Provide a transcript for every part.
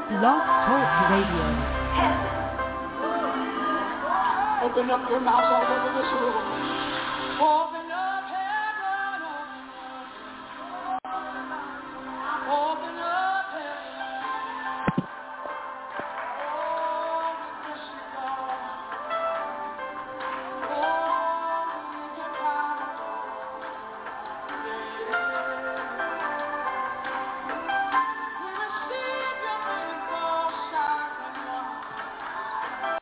Blog Talk Radio. Open up your mouth all over this room. Open up heaven. Open up heaven. Oh, we bless you, God. Oh, we give you power. We receive your miracle signs and wonders.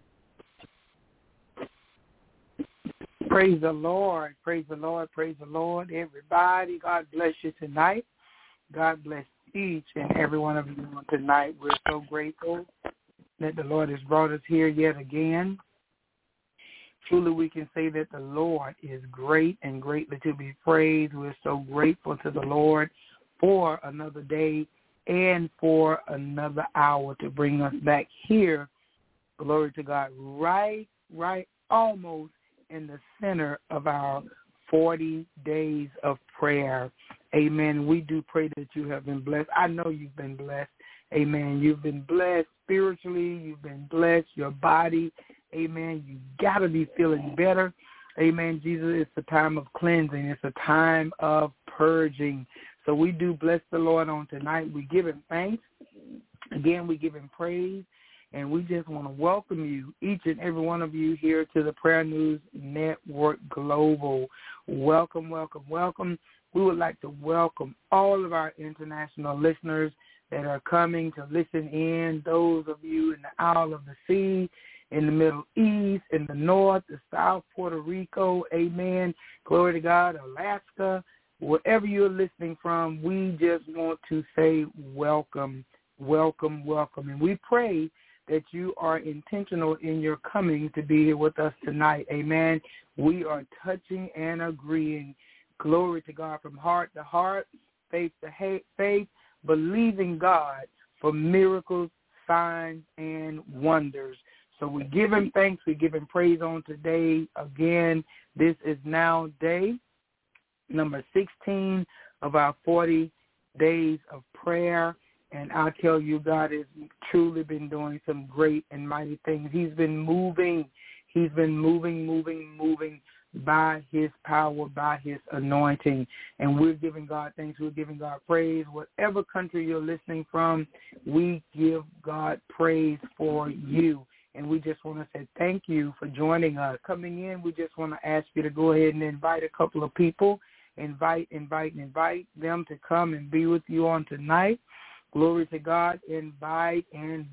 Praise the Lord, praise the Lord, praise the Lord, everybody. God bless you tonight. God bless each and every one of you on tonight. We're so grateful that the Lord has brought us here yet again. Truly, we can say that the Lord is great and greatly to be praised. We're so grateful to the Lord for another day and for another hour to bring us back here. Glory to God, right almost in the center of our 40 days of prayer. Amen. We do pray that you have been blessed. I know you've been blessed. Amen. You've been blessed spiritually. You've been blessed, your body. Amen. You got to be feeling better. Amen. Jesus, it's a time of cleansing. It's a time of purging. So we do bless the Lord on tonight. We give him thanks. Again, we give him praise. And we just want to welcome you, each and every one of you, here to the Prayer News Network Global. Welcome, welcome, welcome. We would like to welcome all of our international listeners that are coming to listen in, those of you in the Isle of the Sea, in the Middle East, in the North, the South, Puerto Rico, amen, glory to God, Alaska, wherever you're listening from, we just want to say welcome, welcome, welcome. And we pray that you are intentional in your coming to be here with us tonight. Amen. We are touching and agreeing. Glory to God from heart to heart, faith to faith, believing God for miracles, signs, and wonders. So we give him thanks. We give him praise on today. Again, this is now day number 16 of our 40 days of prayer. And I'll tell you, God has truly been doing some great and mighty things. He's been moving. He's been moving by his power, by his anointing. And we're giving God thanks. We're giving God praise. Whatever country you're listening from, we give God praise for you. And we just want to say thank you for joining us. Coming in, we just want to ask you to go ahead and invite a couple of people. Invite them to come and be with you on tonight. Glory to God. Invite.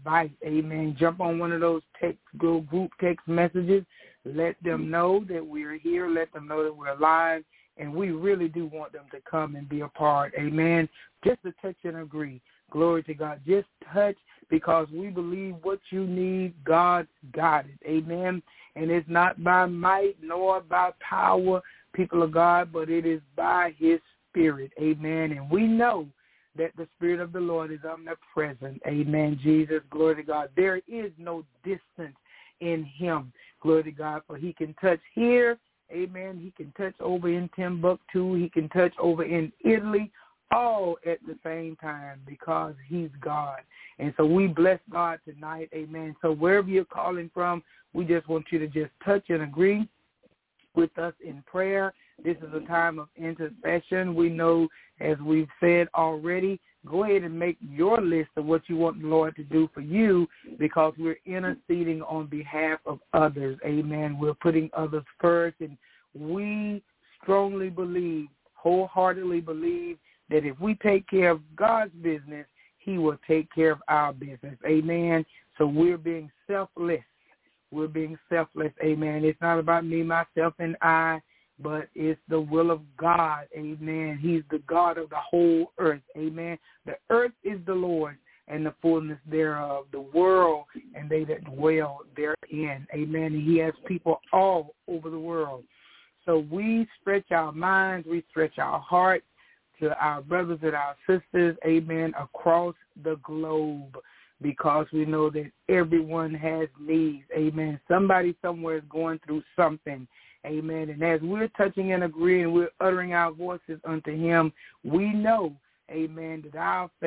Amen. Jump on one of those group text messages. Let them know that we're here. Let them know that we're live. And we really do want them to come and be a part. Amen. Just to touch and agree. Glory to God. Just touch, because we believe what you need, God's got it. Amen. And it's not by might nor by power, people of God, but it is by his Spirit. Amen. And we know that the Spirit of the Lord is omnipresent. Amen, Jesus. Glory to God. There is no distance in him. Glory to God. For he can touch here. Amen. He can touch over in Timbuktu. He can touch over in Italy, all at the same time, because he's God. And so we bless God tonight. Amen. So wherever you're calling from, we just want you to just touch and agree with us in prayer. This is a time of intercession. We know, as we've said already, go ahead and make your list of what you want the Lord to do for you, because we're interceding on behalf of others. Amen. We're putting others first, and we strongly believe, wholeheartedly believe, that if we take care of God's business, he will take care of our business. Amen. So we're being selfless. We're being selfless. Amen. It's not about me, myself, and I, but it's the will of God. Amen. He's the God of the whole earth. Amen. The earth is the Lord and the fullness thereof, the world and they that dwell therein. Amen. And he has people all over the world. So we stretch our minds, we stretch our hearts to our brothers and our sisters, amen, across the globe, because we know that everyone has needs. Amen. Somebody somewhere is going through something. Amen. And as we're touching and agreeing, we're uttering our voices unto him, we know, amen, that our faith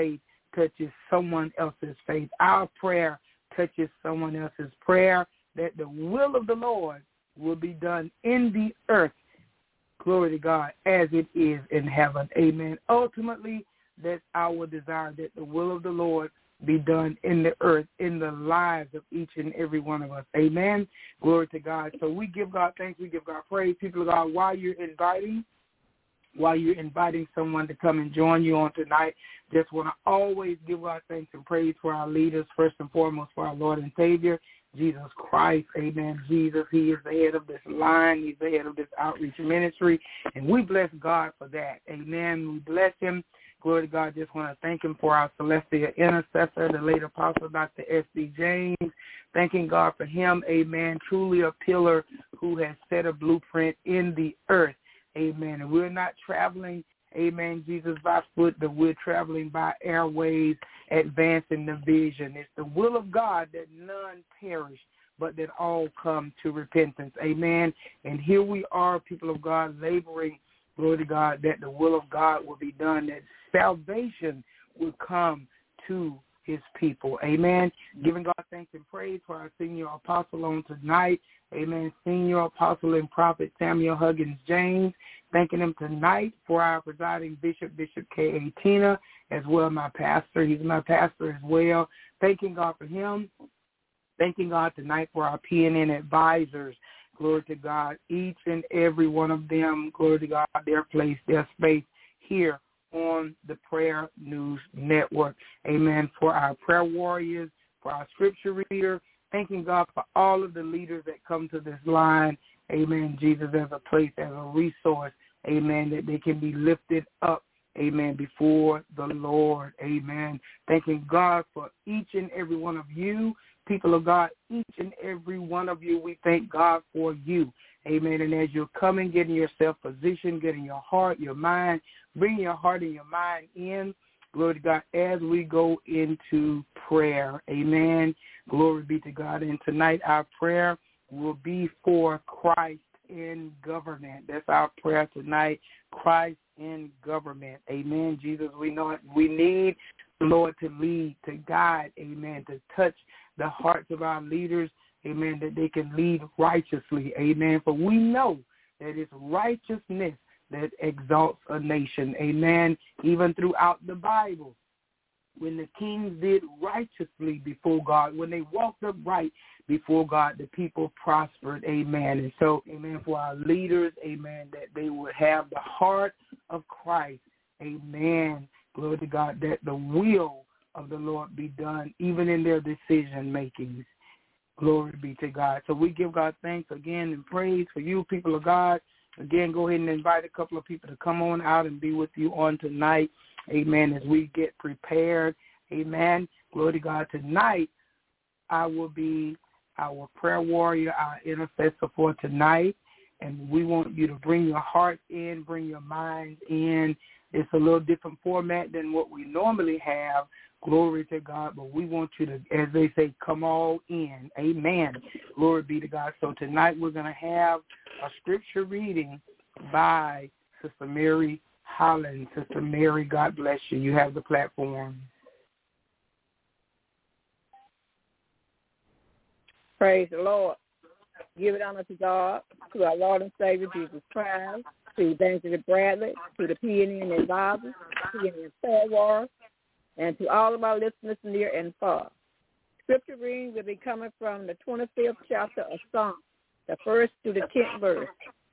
touches someone else's faith. Our prayer touches someone else's prayer, that the will of the Lord will be done in the earth, glory to God, as it is in heaven. Amen. Ultimately, that's our desire, that the will of the Lord be done in the earth, in the lives of each and every one of us. Amen. Glory to God. So we give God thanks. We give God praise. People of God, while you're inviting someone to come and join you on tonight, just want to always give God thanks and praise for our leaders, first and foremost for our Lord and Savior, Jesus Christ. Amen. Jesus, he is the head of this line. He's the head of this outreach ministry, and we bless God for that. Amen. We bless him. Glory to God. Just want to thank him for our celestial intercessor, the late apostle, Dr. S.D. James. Thanking God for him. Amen. Truly a pillar who has set a blueprint in the earth. Amen. And we're not traveling, amen, Jesus, by foot, but we're traveling by airways, advancing the vision. It's the will of God that none perish, but that all come to repentance. Amen. And here we are, people of God, laboring, glory to God, that the will of God will be done, that salvation will come to his people. Amen. Giving God thanks and praise for our senior apostle on tonight. Amen. Senior apostle and prophet Samuel Huggins James. Thanking him tonight for our presiding bishop, Bishop K.A. Tina, as well my pastor. He's my pastor as well. Thanking God for him. Thanking God tonight for our PNN advisors. Glory to God. Each and every one of them, glory to God, their place, their space here on the Prayer News Network. Amen. For our prayer warriors, for our scripture reader, thanking God for all of the leaders that come to this line. Amen. Jesus, as a place, as a resource. Amen. That they can be lifted up. Amen. Before the Lord. Amen. Thanking God for each and every one of you. People of God, each and every one of you, we thank God for you. Amen. And as you're coming, getting yourself positioned, getting your heart, your mind, bring your heart and your mind in, glory to God, as we go into prayer. Amen. Glory be to God. And tonight our prayer will be for Christ in government. That's our prayer tonight, Christ in government. Amen. Jesus, we know it. We need the Lord to lead, to guide, amen, to touch the hearts of our leaders, amen, that they can lead righteously, amen. For we know that it's righteousness that exalts a nation, amen. Even throughout the Bible, when the kings did righteously before God, when they walked upright before God, the people prospered, amen. And so, amen, for our leaders, amen, that they would have the heart of Christ, amen. Glory to God, that the will of the Lord be done, even in their decision-making. Glory be to God. So we give God thanks again and praise for you, people of God. Again, go ahead and invite a couple of people to come on out and be with you on tonight. Amen. As we get prepared. Amen. Glory to God. Tonight, I will be our prayer warrior, our intercessor for tonight. And we want you to bring your heart in, bring your minds in. It's a little different format than what we normally have. Glory to God. But we want you to, as they say, come all in. Amen. Glory be to God. So tonight we're going to have a scripture reading by Sister Mary Holland. Sister Mary, God bless you. You have the platform. Praise the Lord. Give it honor to God, to our Lord and Savior Jesus Christ, to Evangelist Bradley, to the PNN advisors, PNN prayer warriors, and to all of our listeners near and far. Scripture reading will be coming from the 25th chapter of Psalms, the 1st to the 10th verse.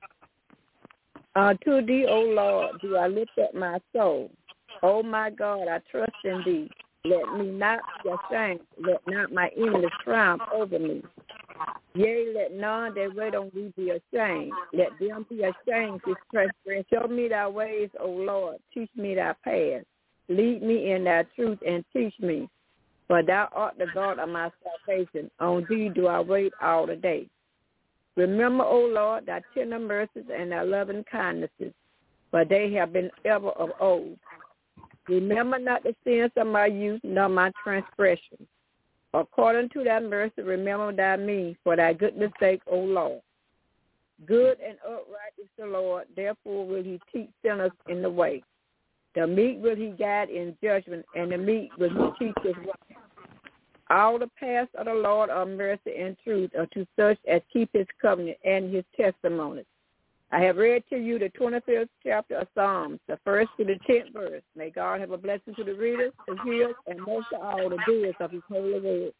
To thee, O Lord, do I lift up my soul. O my God, I trust in thee. Let me not be ashamed. Let not my enemies triumph over me. Yea, let none that wait on thee be ashamed. Let them be ashamed to transgress. Show me thy ways, O Lord. Teach me thy paths. Lead me in thy truth and teach me. For thou art the God of my salvation. On thee do I wait all the day. Remember, O Lord, thy tender mercies and thy loving kindnesses, for they have been ever of old. Remember not the sins of my youth, nor my transgressions. According to thy mercy, remember thy me, for thy goodness' sake, O Lord. Good and upright is the Lord, therefore will he teach sinners in the way. The meek will he guide in judgment, and the meek will he teach his right. All the paths of the Lord are mercy and truth are to such as keep his covenant and his testimonies. I have read to you the 25th chapter of Psalms, the 1st to the 10th verse. May God have a blessing to the readers, the hearers, and most of all the doers of his holy word.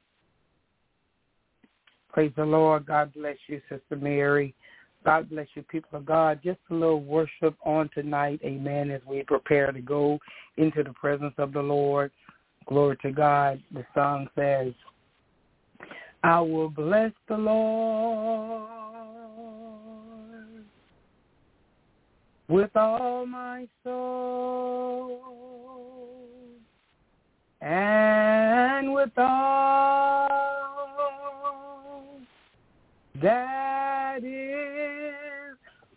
Praise the Lord. God bless you, Sister Mary. God bless you, people of God. Just a little worship on tonight, amen, as we prepare to go into the presence of the Lord. Glory to God. The song says, I will bless the Lord with all my soul and with all that is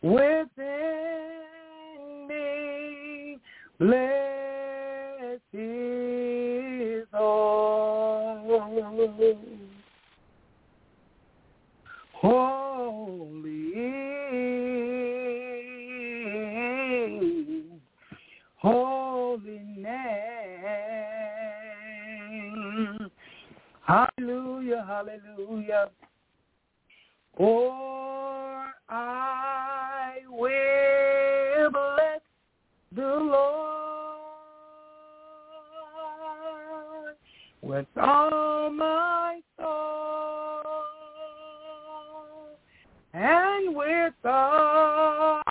within me. Bless his holy name. Hallelujah, hallelujah. For I will bless the Lord with all my soul and with all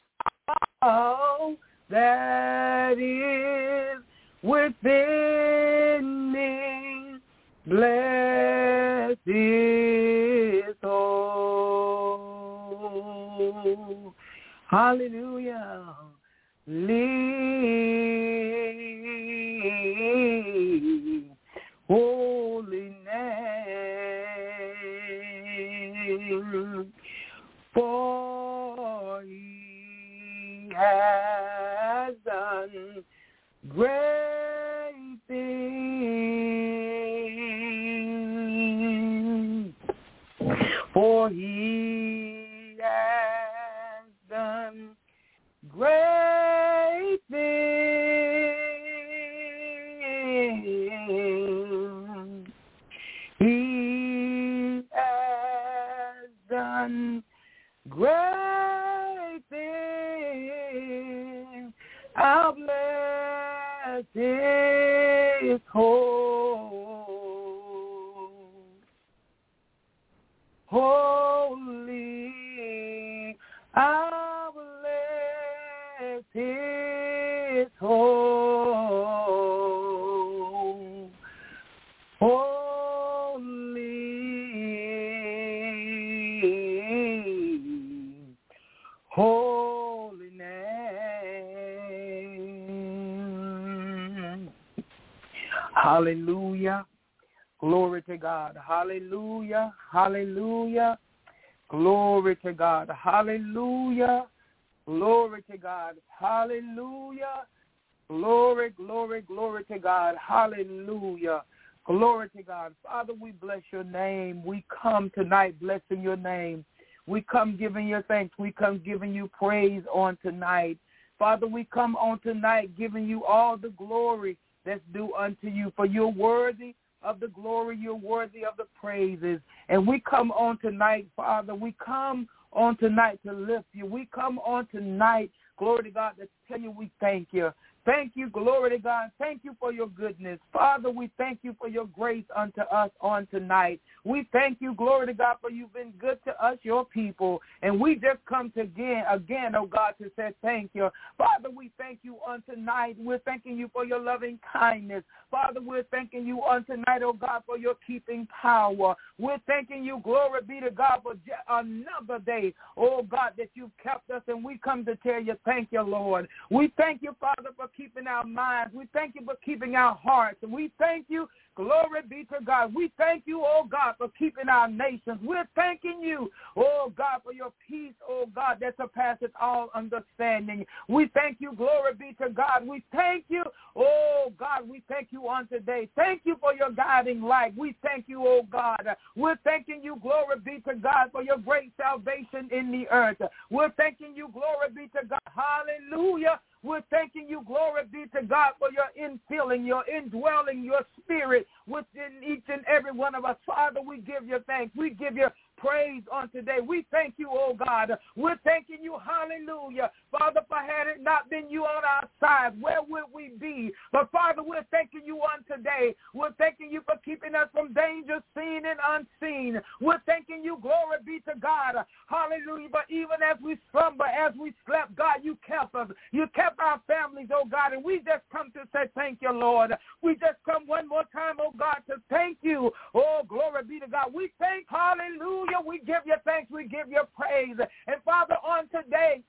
that is within me. Bless his soul. Hallelujah. Holy name, for he has done great things. For he has done great things. He has done great things. I'll bless his holy. I'll bless his holy name. Hallelujah. Glory to God. Hallelujah. Hallelujah. Glory to God. Hallelujah. Glory to God. Hallelujah. Glory, glory, glory to God. Hallelujah. Glory to God. Father, we bless your name. We come tonight blessing your name. We come giving you thanks. We come giving you praise on tonight. Father, we come on tonight giving you all the glory that's due unto you. For you're worthy of the glory. You're worthy of the praises. And we come on tonight, Father. We come on tonight to lift you. We come on tonight, glory to God, to tell you we thank you. Thank you, glory to God. Thank you for your goodness. Father, we thank you for your grace unto us on tonight. We thank you, glory to God, for you've been good to us, your people. And we just come to again, oh God, to say thank you. Father, we thank you on tonight. We're thanking you for your loving kindness. Father, we're thanking you on tonight, oh God, for your keeping power. We're thanking you, glory be to God, for another day, oh God, that you've kept us. And we come to tell you thank you, Lord. We thank you, Father, for keeping our minds. We thank you for keeping our hearts. And we thank you, glory be to God. We thank you, oh God, for keeping our nations. We're thanking you, oh God, for your peace, oh God, that surpasses all understanding. We thank you, glory be to God. We thank you, oh God, we thank you on today. Thank you for your guiding light. We thank you, oh God. We're thanking you, glory be to God, for your great salvation in the earth. We're thanking you, glory be to God. Hallelujah. We're thanking you, glory be to God, for your infilling, your indwelling, your spirit within each and every one of us. Father, we give you thanks. We give you praise on today. We thank you, oh God. We're thanking you, hallelujah. Father, for had it not been you on our side, where would we be? But Father, we're thanking you on today. We're thanking you for keeping us from danger seen and unseen. We're thanking you, glory be to God. Hallelujah. But even as we slumber, as we slept, God, you kept us. You kept our families, oh God. And we just come to say thank you, Lord. We just come one more time, oh God, to thank you. Oh, glory be to God. We thank, hallelujah. We give you thanks. We give you praise. And Father, on today,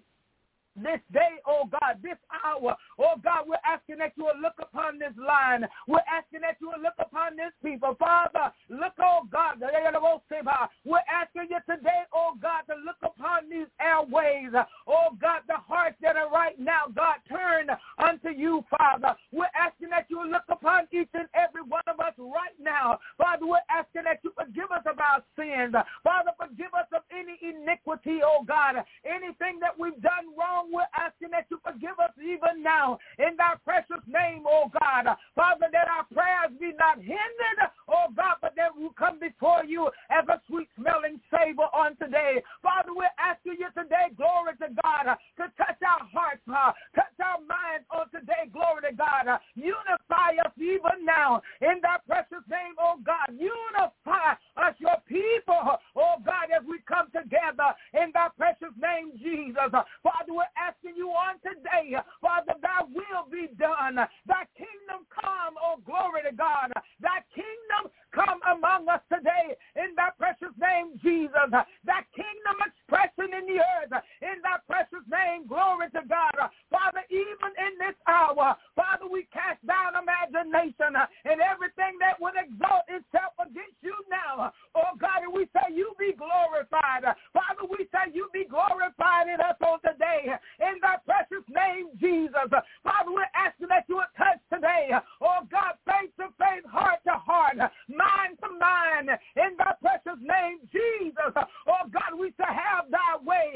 this day, oh God, this hour, oh God, we're asking that you will look upon this line. We're asking that you will look upon this people. Father, look, oh God, we're asking you today, oh God, to look upon these airways. Oh God, the hearts that are right now, God, turn unto you, Father. We're asking that you will look upon each and every one of us right now. Father, we're asking that you forgive us of our sins. Father, forgive us of any iniquity, oh God, anything that we've done wrong. We're asking that you forgive us even now in thy precious name, oh God. Father, that our prayers be not hindered, oh God, but that we come before you as a sweet-smelling savor on today. Father, we're asking you today, glory to God, to touch our hearts, touch our minds on today, glory to God. Unify us even now in thy precious name, oh God. Unify us, your people, oh God, as we come together in thy precious name, Jesus. Father, we're asking you on today, Father, thy will be done. Thy kingdom come, oh glory to God. Thy kingdom come among us today in thy precious name, Jesus. Thy kingdom expression in the earth in thy precious name, glory to God. Father, even in this hour, Father, we cast down imagination and everything that would exalt itself against you now. Oh God, and we say you be glorified. Father, we say you be glorified in us on today. In thy precious name, Jesus. Father, we're asking that you would touch today, oh God, face to face, heart to heart, mind to mind, in thy precious name, Jesus. Oh God, we say have thy way,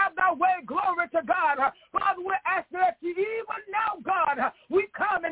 glory to God. Father, we're asking that you even now, God, we're coming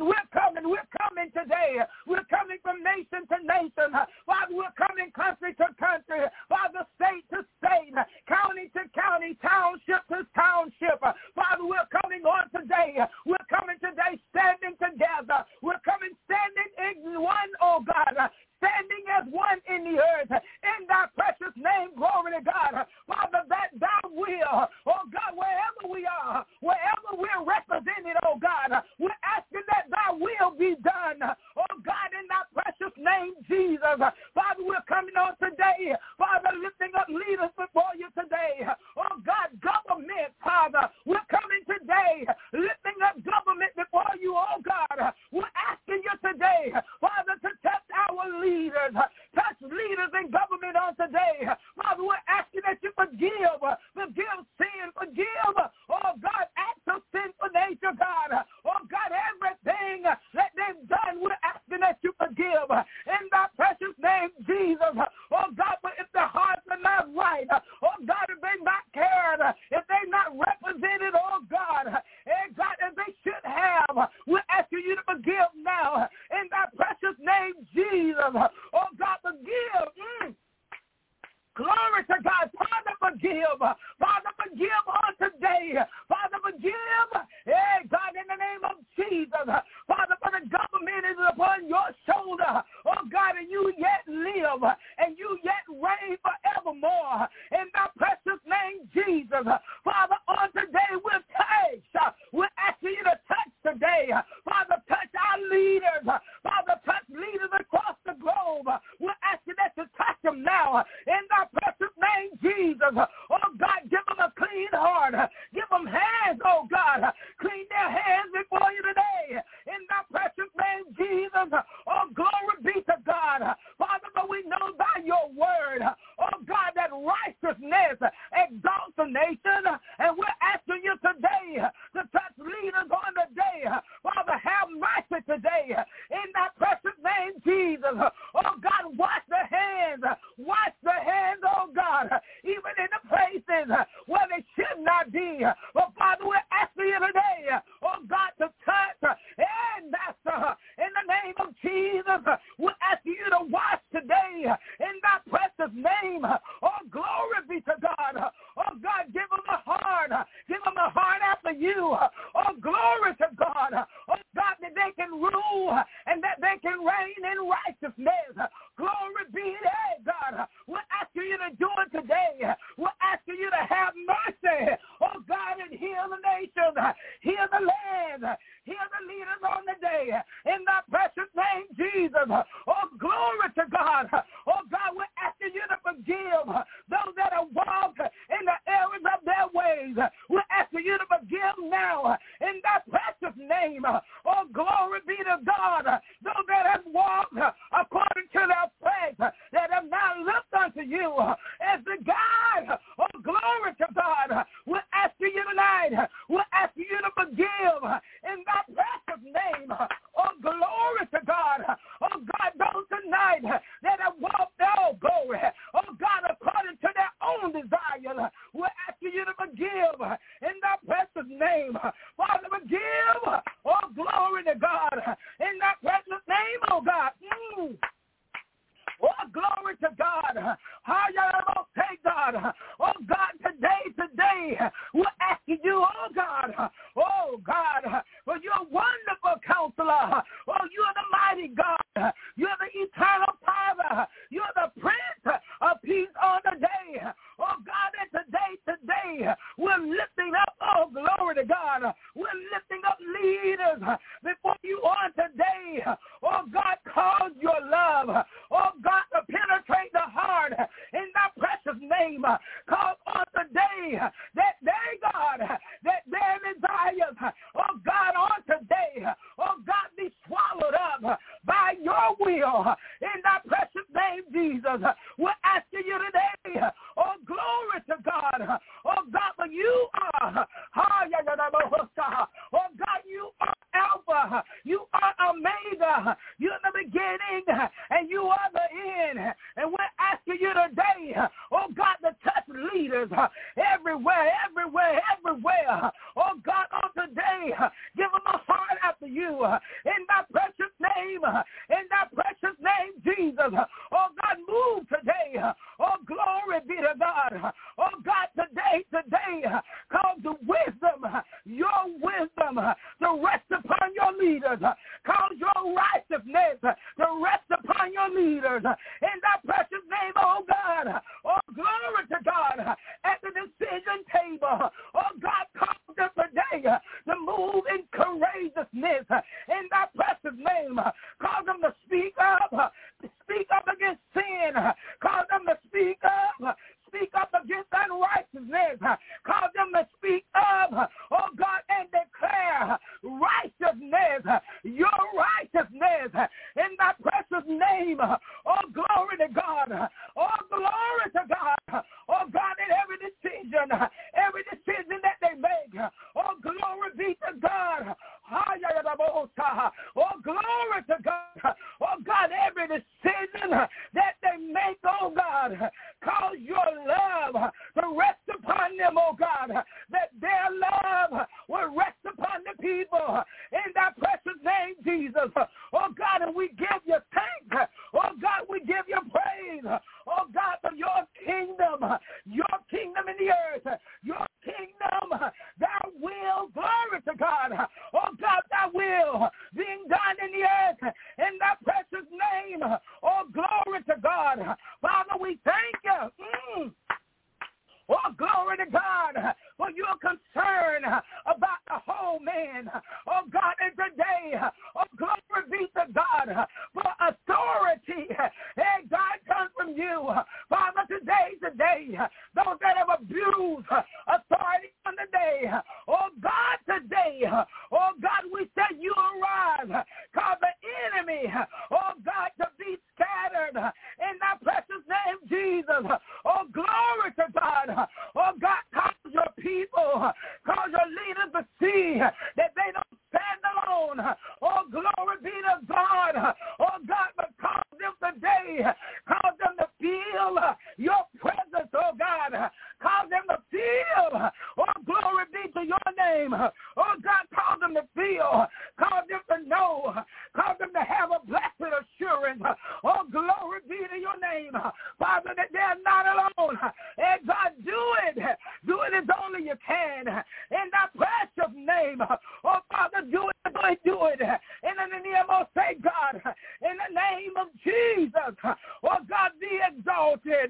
today. We're coming from nation to nation. Father, we're coming country to country. Father, state to state, county to county, township to township. Father, we're coming on today. We're coming today standing together. We're coming standing in one, oh God, standing as one in the earth. In thy precious name, glory to God. Father, that thou will, oh God, wherever we are, wherever we're represented, oh God, we're asking that thy will be done, oh God, in thy precious name, Jesus. Father, we're coming on today, Father, lifting up leaders before you today. Oh God, government, Father, we're coming today, lifting up government before you, oh God. We're asking you today, Father, to touch our leaders, touch leaders in government on today. Father, we're asking that you forgive sin, forgive, oh God, acts of sinful nature, God. Oh God, everything that they've done, we're asking that you forgive. In thy precious name, Jesus. Oh God, but if their hearts are not right, oh God, if they're not cared, if they're not represented, oh God, and God, as they should have, we're asking you to forgive now. In thy precious name, Jesus. Oh God, forgive. Glory to God. Father, forgive. Father, forgive on today. Father, forgive. Hey, God, in the name of Jesus. Father, for the government is upon your shoulder. Oh, God, and you yet live and you yet reign forevermore. In the precious name, Jesus. Father, on today we're touched. We're asking you to touch today. Father, touch our leaders. Father, touch leaders across the globe. We're asking that you touch them now. In the precious name, Jesus. Oh, God, give them a clean heart. Give them hands, oh, God. Clean their hands before you today. In the precious name, Jesus. Oh, glory be to God. Father, but we know by your word, oh, God, that righteousness exalts a nation. And we're asking you today to touch leaders on the day. Father, have mercy today. In that precious name, Jesus. Oh, God, wash the hands. Wash the hands, oh God, even in the places where they should not be. But Father, we're asking you today and reign in righteousness. Glory be to God. We're asking you to do it today. We're asking you to have mercy, oh God, and heal the nation, heal the land, heal the leaders on the day. In the precious name, Jesus. Oh, glory to God. Oh, God, we're asking you to forgive those that have walked in the errors of their ways. We're asking you to forgive now in that precious name. Oh, glory be to God. Those that have walked according to their faith, that have not looked unto you as the God. Oh, glory to God. We're asking you tonight. We're asking you to forgive in that precious name. Oh, glory to God. Oh, God, those tonight that have walked, oh, glory. Oh, God, according to their own desire, we're asking you to forgive in that precious name. Father, forgive. Oh, glory to God. In that precious name, oh, God. Oh, glory to God. How y'all take God? Oh, God, today, we're asking you, oh, God, for your wonderful counselor. Oh, you're the mighty God. You're the eternal Father. You're the Prince of Peace on the day. Oh, God, and today, we're lifting up, oh, glory to God. We're lifting up leaders before you on today. Oh, God, cause your love, oh, God, to penetrate the heart in that precious name. Cause on today that they, God, that their desires, oh, God, on today, oh, God, be swallowed up by your will in that precious name, Jesus. We're asking you today, oh, glory to God. Oh, God, for you are, oh, God, you are Alpha, you are Omega, you're the beginning, and you are the end. And we're asking you today, oh, God, to touch leaders everywhere. Oh, God, on today, give them a heart after you in that precious name, Jesus. Oh, God, move today. Oh, glory be to God. Oh, God, today, cause the wisdom, your wisdom to rest upon your leaders. Cause your righteousness to rest upon your leaders. In that precious name, oh, God. Oh, glory to God. At the decision table, oh, God, cause them today to move in courageousness. In that precious name, cause them to speak up against sin. Cause them to speak up against unrighteousness. Cause them to speak up, oh, God, and declare righteousness, your righteousness, in that precious name. Oh, glory to God. Oh, glory to God. Oh, God, in every decision that they make. Oh, glory be to God. Oh, glory to God. Oh, God, every decision that they make, oh, God, cause your love to rest upon them, oh, God, that their love will rest upon the people in that precious name, Jesus. Oh, God, and we give you thanks. Oh, God, we give you praise. Oh, God, for your kingdom in the earth, your kingdom, thy will, glory to God. Oh, God, thy will being done in the earth in that precious name. Oh, glory to God. Father, we thank you. Oh, glory to God, for your concern about the whole man. Oh, God, and today, oh, glory be to God, for authority. Hey, God, comes from you. Father, today, those that have abused authority on the day, oh, God, today, oh, God, we say you arise. Cause the enemy, oh, God, to be scattered in that precious name, Jesus. Oh, glory to God. Oh, God, cause your people, cause your leaders to see that they don't stand alone. Oh, glory be to God. Oh, God, but cause them today, cause them to feel your presence, oh, God. Cause them to feel, oh, glory be to your name. Oh, God, cause them to feel, cause them to know, cause them to have a blessed assurance. Oh, glory be to your name, Father, that they're not alone. And God, do it as only you can. In that precious name, oh, Father, do it. In the name of say God, in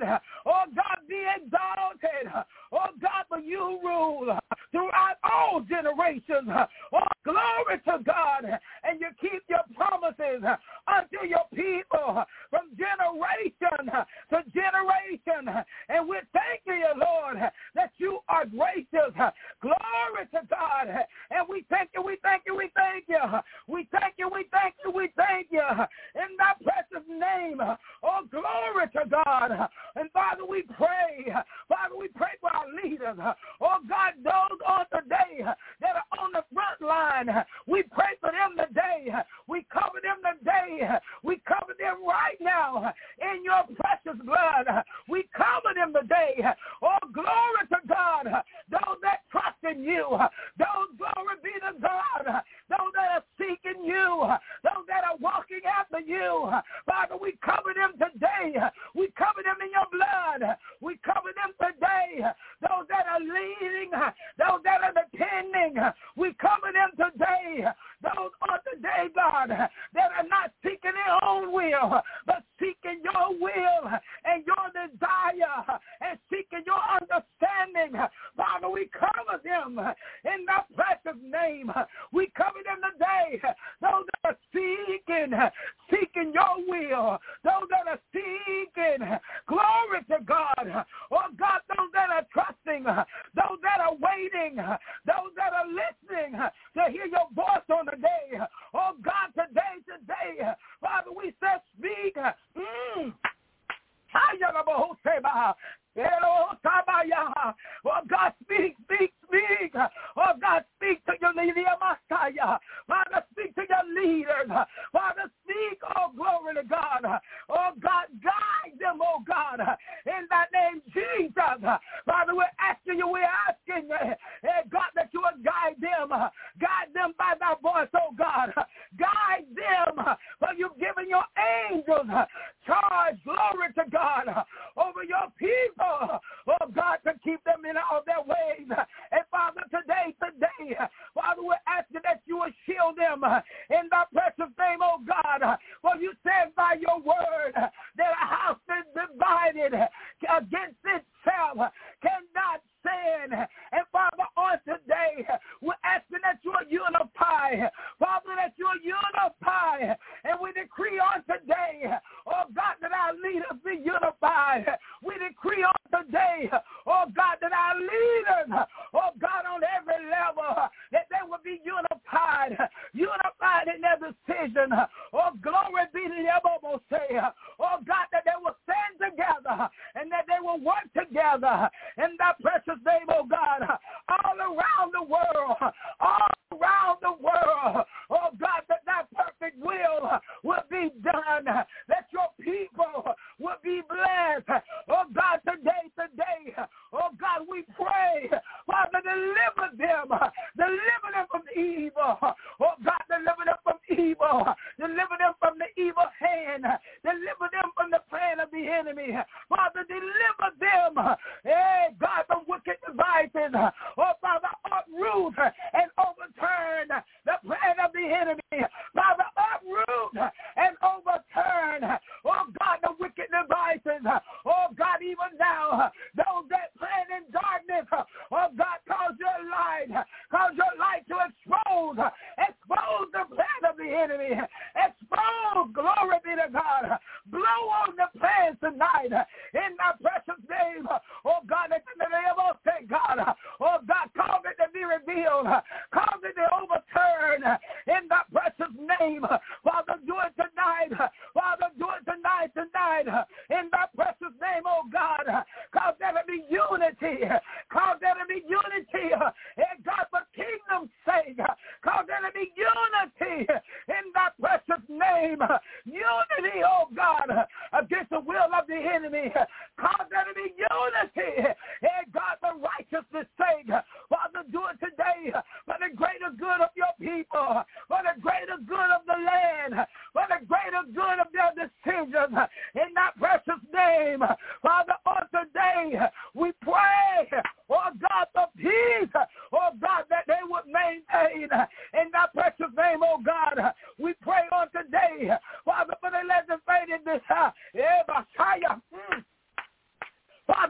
Oh, God, be exalted. Oh, God, for you rule throughout all generations. Oh, glory to God. And you keep your promises unto your people from generation to generation. And we're thanking you, Lord, that you are gracious. Glory to God. And we thank you, we thank you, we thank you. We thank you, we thank you, we thank you. In that precious name. Oh, glory to God. And Father, we pray. Father, we pray for our leaders. Oh, God, those on today that are on the front line. We pray for them today. We cover them today. We cover them right now in your precious blood. We cover them today. Oh, glory to God. Those that trust in you. Those, glory be to God. Those that are seeking you. Those that are walking after you. Father, we cover them today. We cover them in your blood. We cover them today. Those that are leading. Those that are depending. We cover them today. Those on today, God, that are not seeking their own will, but seeking your will and your desire and seeking your understanding. Father, we cover them in the precious name. We cover them today. Those that are seeking your will. Those that are seeking, glory to God. Oh, God, those that are trusting, those that are waiting, those that are listening to hear your voice on the day. Oh, God, today, Father, we say speak. Oh, God, speak. Oh, God, speak to your leader, Messiah. Father, speak to your leaders. Father, speak, oh, glory to God. Oh, God, guide them, oh, God, in that name, Jesus. Father, we're asking, God, that you would guide them by thy voice, oh, God. Guide them, for you've given your angels charge, glory to God, over your people, oh, God, to keep them in all their ways. And, Father, today, Father, we're asking that you would shield them in the precious name, oh, God. For you said by your word that a house is divided against itself cannot stand. And, Father, on today, we're asking that you will unify. Father, that you will unify. And we decree on today, oh, God, that our leaders be unified. We decree on today, oh, God, that our leaders, oh, God, on every level, that they will be unified in their decision. Oh, glory be to them, oh, God, that they will stand together and that they will work together in that precious name, oh, God, all around the world, oh, God, that that perfect will be done, that your people will be blessed. Oh, God, today, oh, God, we pray, Father, deliver them from evil. Oh, God, deliver them from evil. Deliver them from the evil hand. Deliver them from the plan of the enemy. Father, deliver them, God, from wicked devices. Oh, Father, uproot and overturn the plan of the enemy. Father, uproot and overturn, oh, God, the wicked devices. Oh, God, even now, those that plan in darkness, oh, God, cause your light to expose the plan of the enemy. Expose, glory be to God. Blow on the plans tonight in the precious name, oh, God, in the name of God. Oh, God, cause it to be revealed. Cause it to overturn in the precious name. Father, do it tonight. Father, do it tonight. In the precious name, oh, God. Cause there to be unity. Cause there to be unity. And God, for kingdom's sake. Cause there to be unity in the precious name. Unity, oh, God, against the will of the enemy. Cause there to be unity. And God, for righteousness' sake. Father, do it today for the greater good of your people. For the greater good of the land. For the greater good of their decisions. In that precious name. Father, on today, we pray, oh, God, for peace. Oh, God, that they would maintain in that precious name, oh, God. We pray on today, Father, for the legislative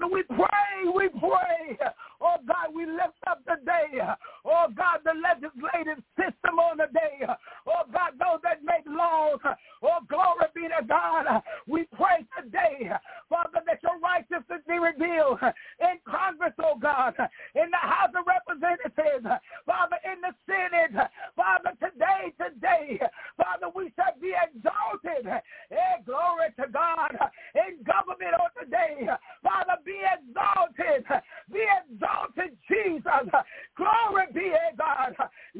Father, we pray. Oh, God, we lift up today. Oh, God, the legislative system on the day. Oh, God, those that make laws. Oh, glory be to God. We pray today, Father, that your righteousness be revealed in Congress, oh God, in the House of Representatives, Father, in the Senate. Father, today, Father, we shall be exalted. Hey, glory to God. In government on today, Father, be exalted. Be exalted, Jesus. Glory be to God.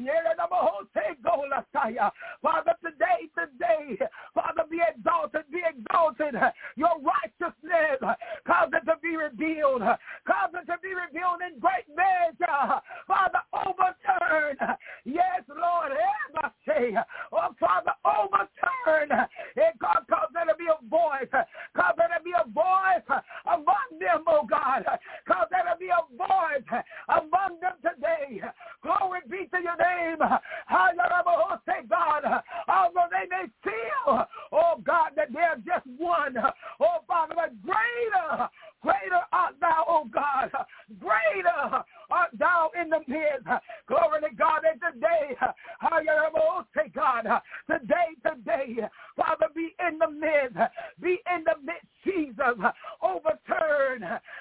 Father, today, Father, be exalted. Your righteousness, cause it to be revealed. Cause it to be revealed in great measure. Father, overturn. Yes, Lord. Oh, Father, overturn. And God, cause there to be a voice. Cause there to be a voice among them, oh God. Cause there to be a voice among them today. Glory be to your name. God, although they may feel, oh God, that they're just one. Oh, Father, but greater art thou, oh God. Greater art thou in the midst. Glory to God. And today, God, today, Father, be in the midst. Be in the midst, Jesus. Overturn.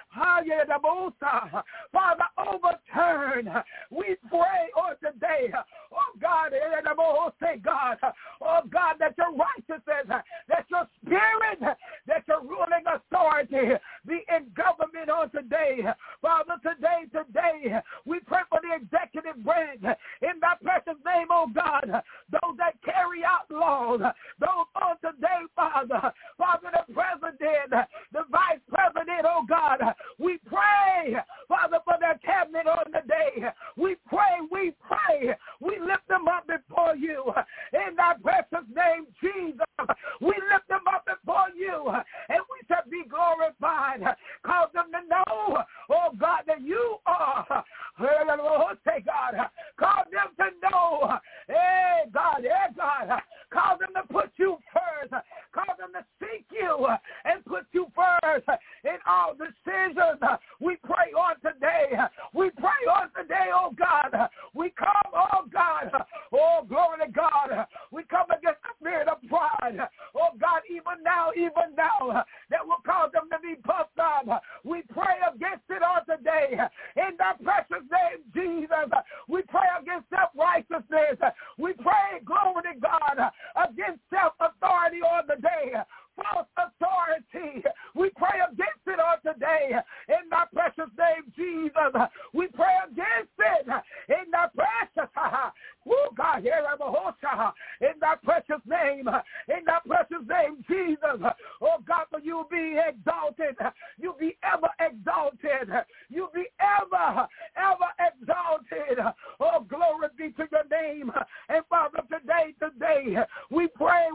Father, overturn. We pray on today, oh God, God, oh God, that your righteousness, that your spirit, that your ruling authority be in government on today. Father, today, we pray for the executive branch in thy precious name, oh God, those that carry out laws, those on today, Father, the president, the vice president, oh God, we pray, Father, for their cabinet on the day. We pray, we lift them up before you in thy precious name, Jesus. We lift them up before you, and we shall be glorified. Cause them to know, oh God, that you are. Say, God, cause them to know, hey God, cause them to put you first. Cause them to seek you and put you first in all decisions. We pray on today. Oh God. We come, oh God. Oh, glory to God. We come against the spirit of pride. Oh God, even now, that will cause them to be puffed up. We pray against it on today. In the precious name, Jesus. We pray against self-righteousness. We pray, glory to God, against self-authority on the day. False authority. We pray against it on today. In the precious name, Jesus. We pray against it. In the precious, God, in the precious name, Jesus. Oh God, for you be exalted. You be ever exalted. You be ever exalted. Oh, glory be to your name. And Father, today, we pray.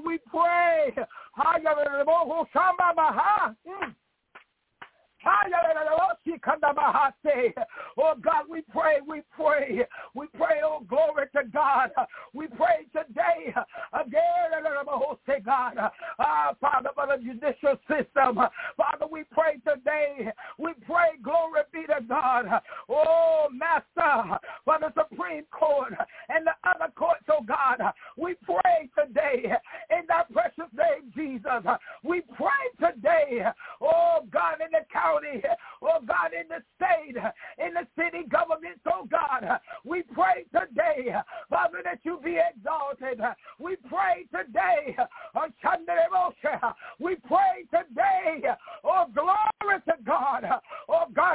Oh God, we pray, oh glory to God. We pray today again, God, Father, for the judicial system. Father, we pray today, glory be to God. Oh Master, for the Supreme Court and the other courts, oh God, we pray today in that precious name, Jesus. We pray today, oh God, in the county, oh God, in the state, in the city governments, oh God. We pray today, Father, that you be exalted. We pray today, we pray today, oh glory to God, oh God,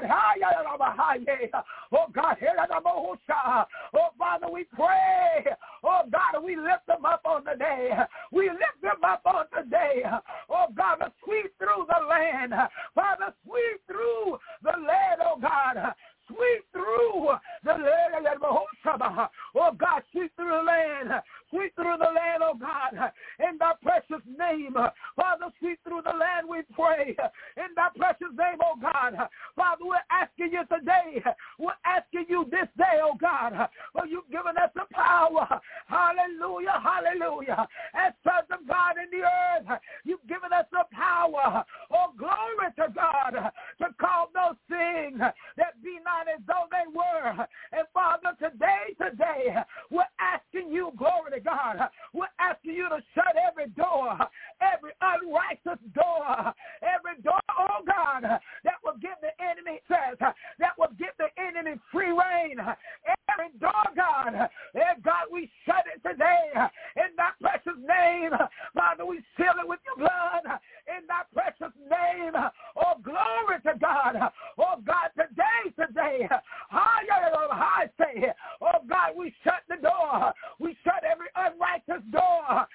oh God, oh Father, we pray, oh God, we lift them up on the day. Oh God, sweep through the land. Father, sweep through the land, oh God. Sweep through the land, oh God, sweep through the land. Sweep through the land, oh God, in thy precious name. Father, sweep through the land, we pray, in thy precious name, oh God. Father, we're asking you today, we're asking you this day, oh God, for you've given us the power. Hallelujah, hallelujah. As sons of God in the earth, you've given us the power, oh glory to God, to call those unrighteous door, every door, oh God, that will give the enemy access, that will give the enemy free reign, every door, God, God, we shut it today in that precious name. Father, we seal it with your blood in that precious name. Oh, glory to God. Oh, God, today, I say, oh, God, we shut the door. We shut every unrighteous door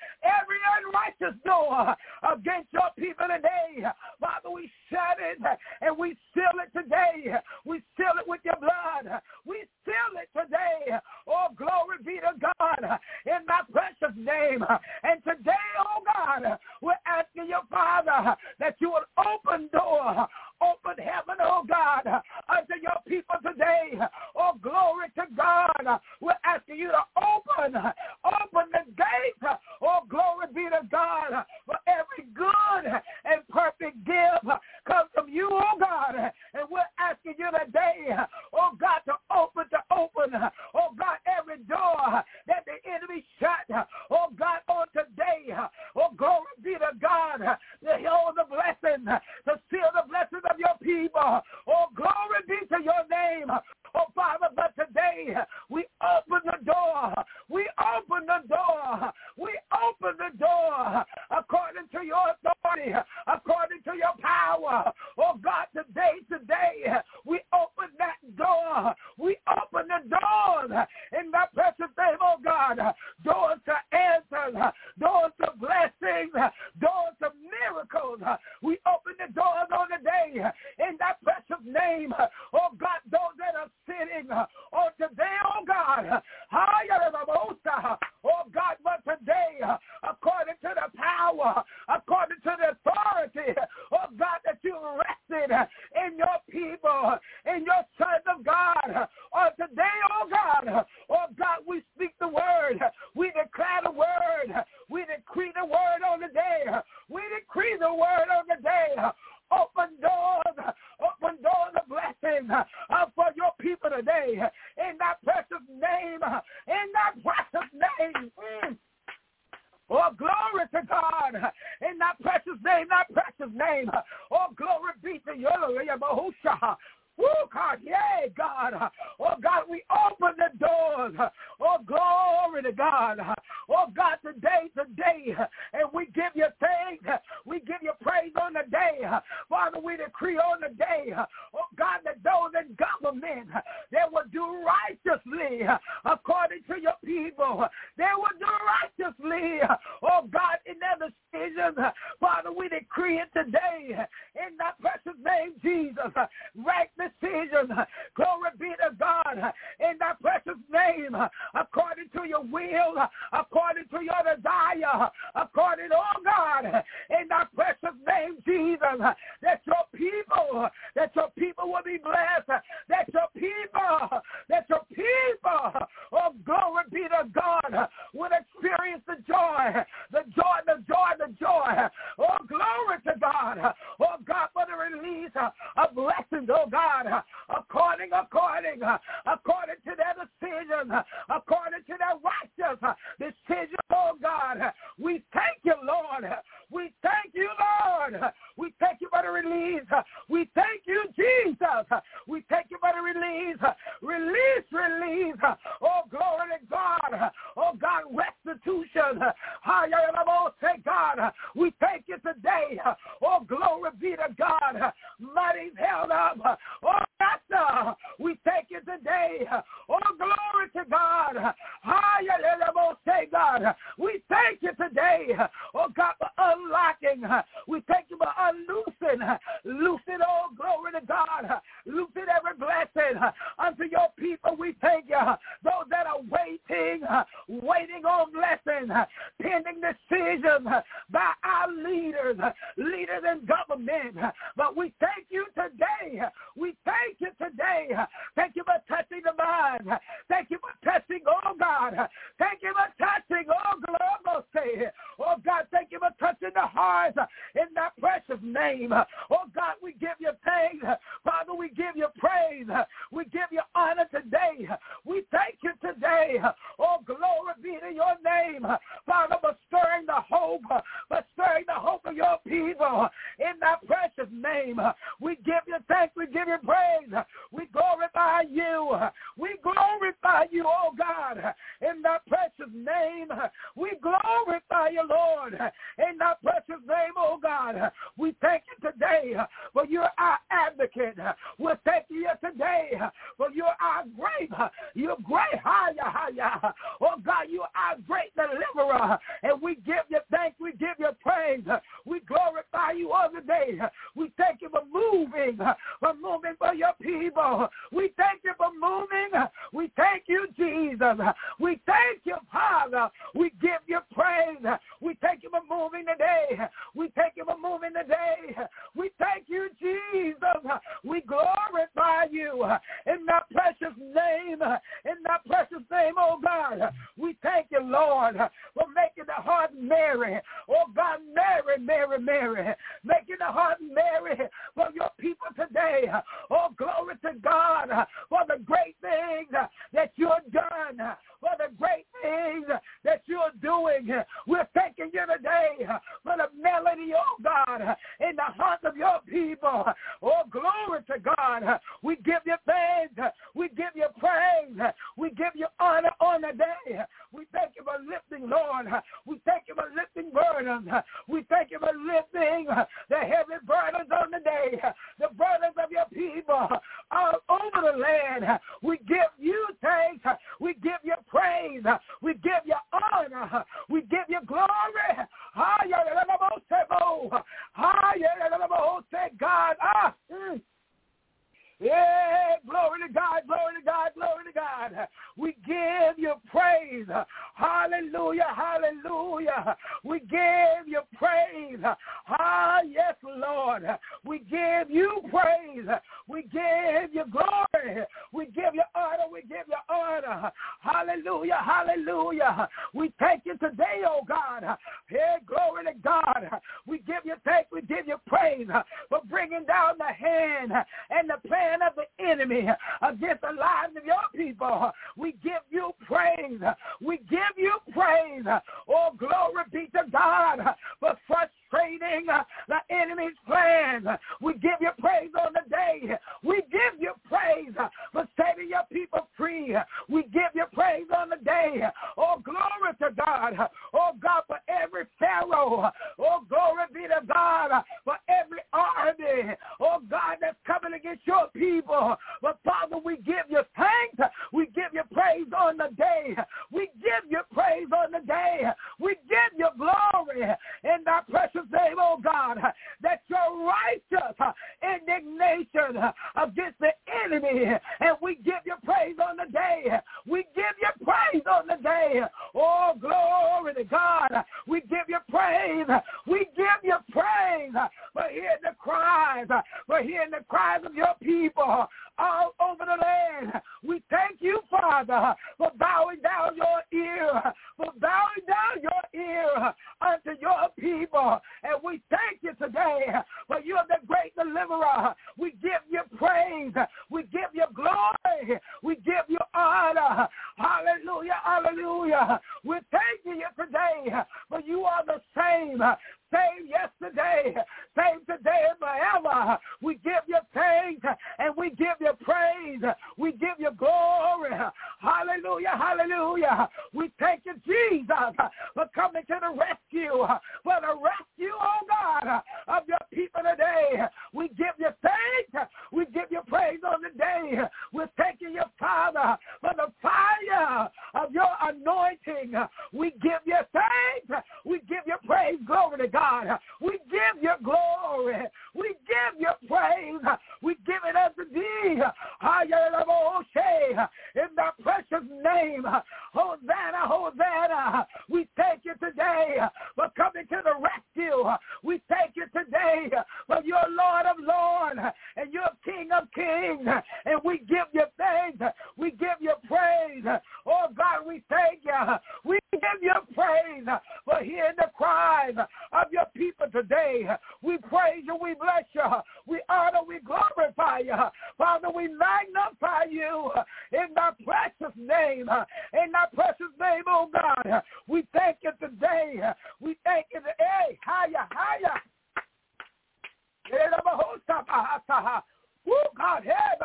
against your people today. Father, we shut it and we seal it today. We seal it with your blood. We seal it today. Oh, glory be to God in my precious name. And today, oh God, we're asking you, Father, that you would open door, open heaven, oh God, unto your people today. Oh, glory to God. We're asking you to open the gate. Oh, glory be to God, for every good and perfect gift comes from you, oh God. And we're asking you today, oh God, to open, oh God, every door that the enemy shut, oh God, on today. Oh, glory be to God, to hold the blessing, to seal the blessings of your people. Oh, glory be to your name. Oh, Father, but today we open the door. We open the door. We open the door according to your authority, according to your power. Oh, God, today, we open that door. We open the doors in that precious name, oh God. Doors to answers, doors to blessings, doors to miracles. We open the doors on the day in that precious name. Oh God, those that are sitting on today, oh God. Oh God, but today, according to the power, according to the authority, oh God, that you rested in your people, in your sons of God. On today, oh God, we speak the word. We declare the word. We decree the word on the day. We decree the word on the day. Open doors of blessing for your people today. In that precious name, Oh, glory to God. In that precious name. Oh, glory be to you, Yahushua. Oh, God, yeah, God. Oh, God, we open the doors. Oh, glory to God. Oh, God, today, and we give you thanks. We give you praise on the day. Father, we decree on the day, oh, God, that those in government, they will do righteously according to your people. They will do righteously, oh, God, in their decisions. Father, we decree it today in that precious name, Jesus. Right decisions, glory be to God, in that precious name, according to your will, according to your desire, according, oh God, in that precious name, Jesus, that your people will be blessed, that your people, oh glory be to God, will experience the joy, oh glory to God, oh God, for the release of blessings, oh God, according to their decision, according to their righteous decision, oh God. We thank you, Lord. We thank you, Lord. We thank you for the release. We thank you, Jesus. We thank you for the release. Release. Oh, glory to God. Oh, God, restitution. Say, God, we thank you today. Oh, glory be to God. Money's held up. Oh, Master, we thank you today. Oh, glory to God. Say, God, we thank you today. Oh, God, for unlocking. We thank you for unloosing. Loosen, oh, glory to God. Loosen every blessing unto your people. We thank you. Those that are waiting on blessing, pending decisions by our leaders in government. But we thank you today. We thank you today. Thank you for touching the mind. Thank you for touching, oh God. Thank you for touching, oh glory. Oh God, thank you for touching the hearts in that precious name. Oh God, we give you thanks. Father, we give you praise. We give you honor today. We thank you today. Oh, glory be to your name. Father, for stirring the hope of your people. people in that precious name. We give you thanks. We give you praise. We glorify you. We glorify you, oh God, in that precious name. We glorify you, Lord, in that precious name, oh God. We thank you today for you're our advocate. We're thanking you today for you're our you're great, higher. Oh God, you're our great deliverer. And we give you thanks. We give you praise. We glorify you all the day. We thank you for moving for your people. We thank you for moving. We thank you, Jesus. We thank you, Father. We give you praise. We thank you for moving today. We thank you for moving today. We thank you, Jesus. We glorify you in that precious name. In that precious name, oh God. We thank you, Lord, for making the heart merry. Oh God, merry. Making the heart merry for your people today. Oh, glory to God for the great things that you've done, for the great things that you're doing. We're thanking you today for the melody, oh God, in the hearts of your people. Oh, glory to God. We give you thanks. We give you praise. We give you honor on the day. We thank you for lifting, Lord. We thank you for lifting burdens. We thank you for lifting the heavy burdens on the day, the burdens of your people all over the land. We give you thanks. We give you praise. We give you honor. We give you glory. God. Yeah, glory to God, glory to God, glory to God. We give you praise. Hallelujah, hallelujah. We give you praise. Yes, Lord. We give you praise. We give you glory. We give you honor. We give you honor. Hallelujah, hallelujah. We thank you today, oh God. Hey, glory to God. We give you thanks. We give you praise for bringing down the hand and the plan of the enemy against the lives of your people. We give you praise. We give you praise. Oh, glory be to God for frustrating the enemy's plans. We give you praise on the day. We give you praise for setting your people free. We give you praise on the day. Oh, glory to God. Oh, God, for every Pharaoh. Oh, glory be to God for every army. Oh, God, that's coming against your people. But, Father, we give you thanks. We give you praise on the day. We give you praise on the day. We give you glory in thy precious name, oh God, that your righteous indignation against the enemy, and we give you praise on the day. We give you praise on the day. Oh, glory to God. We give you praise. We give you praise for hearing the cries of your people all over the land. We thank you, Father, for bowing down your ear, unto your people. And we thank you today for you are the great deliverer. We give you praise. We give you glory. We give you honor. Hallelujah, hallelujah. We're thanking you today for you are the same yesterday, same today and forever. We give you thanks and we give you praise. We give you glory. Hallelujah, hallelujah. We thank you, Jesus, for coming to the rescue, oh God, of your people today. We give you thanks. We give you praise on the day. We're thanking you, Father, for the fire of your anointing. We give you thanks. We give you praise. Glory to God. We give you glory. We give you praise. We give it unto thee. In the precious name. Hosanna, Hosanna. We thank you today for coming to the rescue. We thank you today for your Lord of Lords and your King of Kings. And we give you thanks. We give you praise. Oh, God, we thank you. We give you praise for hearing the cries of your people today. We praise you. We bless you. We honor. We glorify you. Father, we magnify you in thy precious name. In thy precious name, oh God. We thank you today. We thank you. Hey, higher. Oh, God,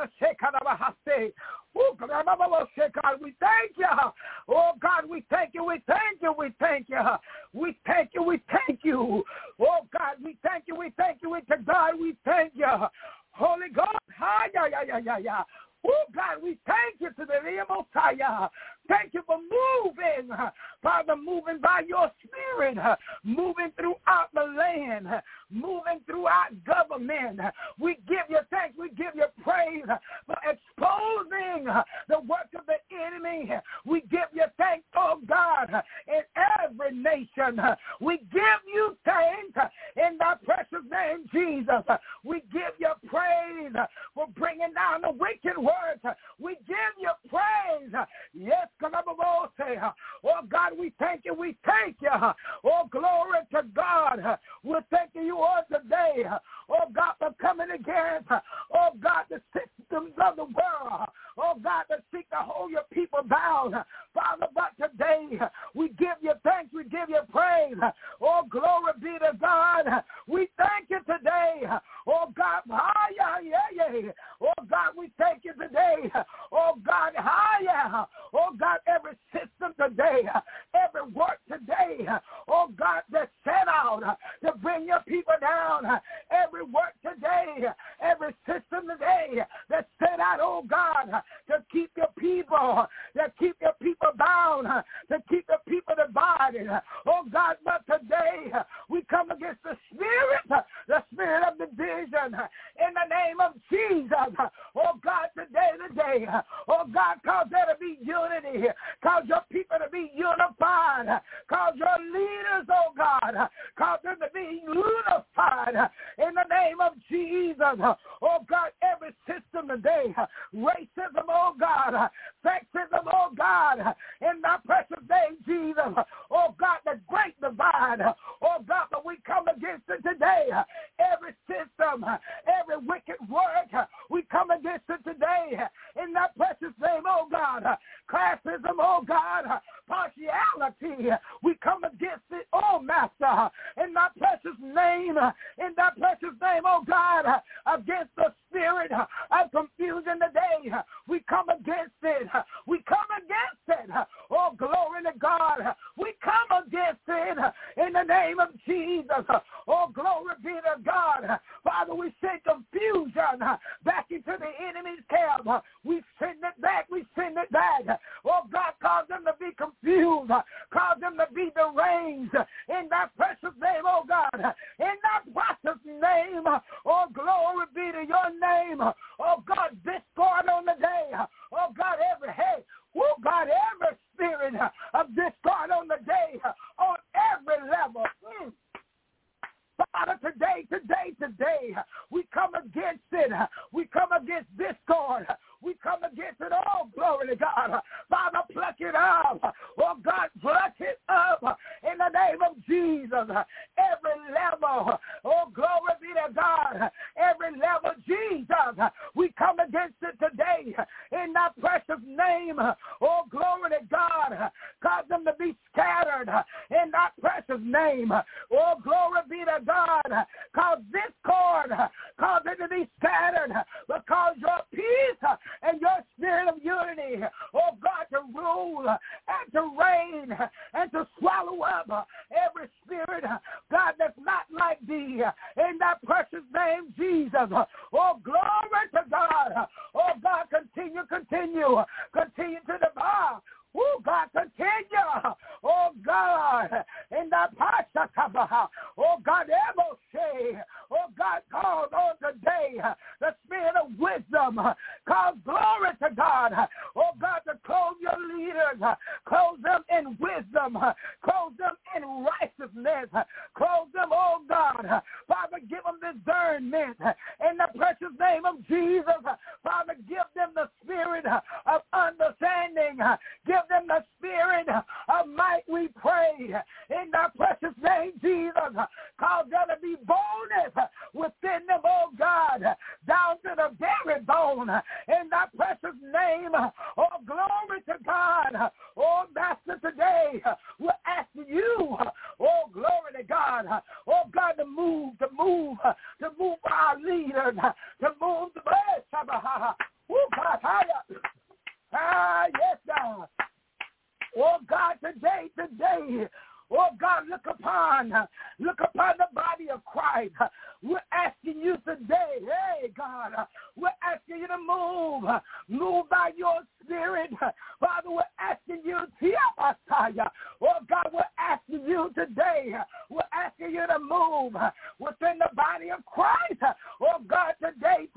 God, we thank you. Oh, God, we thank you. We thank you. We thank you. We thank you. We thank you. Oh, God, we thank you. We thank you. To God, we thank you. Holy God. Oh, God, we thank you to the Messiah. Thank you for moving, Father, moving by your spirit, moving throughout the land, moving throughout government. We give you thanks. We give you praise for exposing the work of the enemy. We give you thanks, oh God, in every nation. We give you thanks in the precious name, Jesus. We give you praise for bringing down the wicked words. We give you praise. Yes, oh God, we thank you. We thank you. Oh, glory to God. We're thanking you all today. Oh God, for coming against, oh God, the systems of the world. Oh God, to seek to hold your people bound. Father, but today we give you thanks. We give you praise. Oh, glory be to God. We thank you today. Oh God, oh God, we thank you today. Oh God, oh God, every system today, every work today, oh God, that's set out to bring your people down, every work today, every system today that's set out, oh God, to keep your people, bound, to keep your people divided, oh God, but today we come against the spirit of division in the name of Jesus, oh God, today, oh God, cause there to be unity, cause your people to be unified, cause your leaders, oh God, cause them to be unified in the name of Jesus. Oh God, every system today, racism, oh God, sexism, oh God, in the precious name, Jesus. Oh God, the great divide, oh God, but we come against it today. Every system, every wicked work, we come against it today in that precious name, oh God. Classism, oh God, partiality, we come against it, oh Master, in that precious name, oh God, against the spirit of confusion today. We come against it. We come against it. Oh, glory to God. We come against it in the name of Jesus. Oh, glory be to God. Father, we send confusion back into the enemy's camp. We send it back. We send it back. Oh, God, cause them to be confused. Cause them to be deranged in that precious name, oh God. In that precious name, oh, glory be to your name. Oh, God, discord on the day. Oh, God, every head. Oh, God, every spirit of discord on the day, on every level. Father, today, we come against it. We come against discord. We come against it all, glory to God. Father, pluck it up. Oh, God, pluck it up in the name of Jesus. Every level, oh, glory be to God. Every level, Jesus, we come against it today in that precious name. Oh, glory to God. Cause them to be scattered in that precious name. Oh, glory be to God. Cause discord, cause it to be scattered, because your peace and your spirit of unity, oh God, to rule and to reign and to swallow up every spirit, God, that's not like thee, in that precious name, Jesus. Oh, glory to God. Oh, God, continue to devour. Oh, God, continue. Oh, God, in the Pasha. Oh, God, ever say. Oh, God, cause on today the spirit of wisdom. Cause glory to God. Oh, God, to clothe your leaders. Clothe them in wisdom. Clothe them in righteousness. Clothe them, oh, God. Father, give them discernment. In the precious name of Jesus, Father, give them the spirit of understanding. Give them the spirit of might, we pray, in the precious name, Jesus. Cause there to be boldness within them, oh God, down to the very bone, in that precious name. Oh, glory to God. Oh, Master, today we're asking you, oh, glory to God, oh, God, to move our our leaders to move the bus. Oh, God, yes, God. Oh, God, today, oh, God, look upon the body of Christ. We're asking you today, hey, God, we're asking you to move by your spirit. Father, we're asking you, oh, God, we're asking you today, we're asking you to move within the body of Christ. Oh, God, today,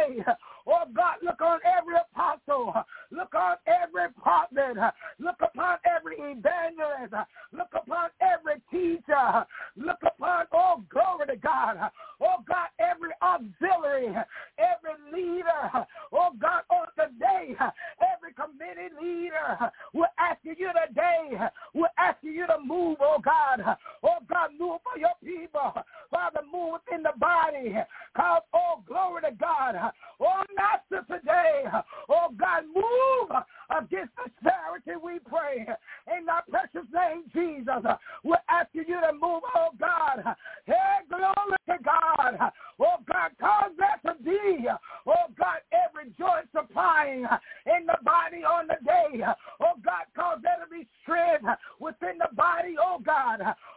oh, God, look on every apostle, look on every prophet, look upon every evangelist, look upon every teacher, look upon, oh, glory to God, oh, God, every auxiliary, every leader, oh, God, on today, every committee leader, we're asking you today, we're asking you to move, oh, God, move for your people, Father, move within the body, cause, oh, glory to God, oh, Master, today, oh, God, move against disparity, we pray, in thy precious name, Jesus, we're asking you to move, oh, God, hey, glory to God, oh, God, cause there to be, oh, God, every joint supplying in the body on the day, oh, God, cause there to be strength within the body, oh, God,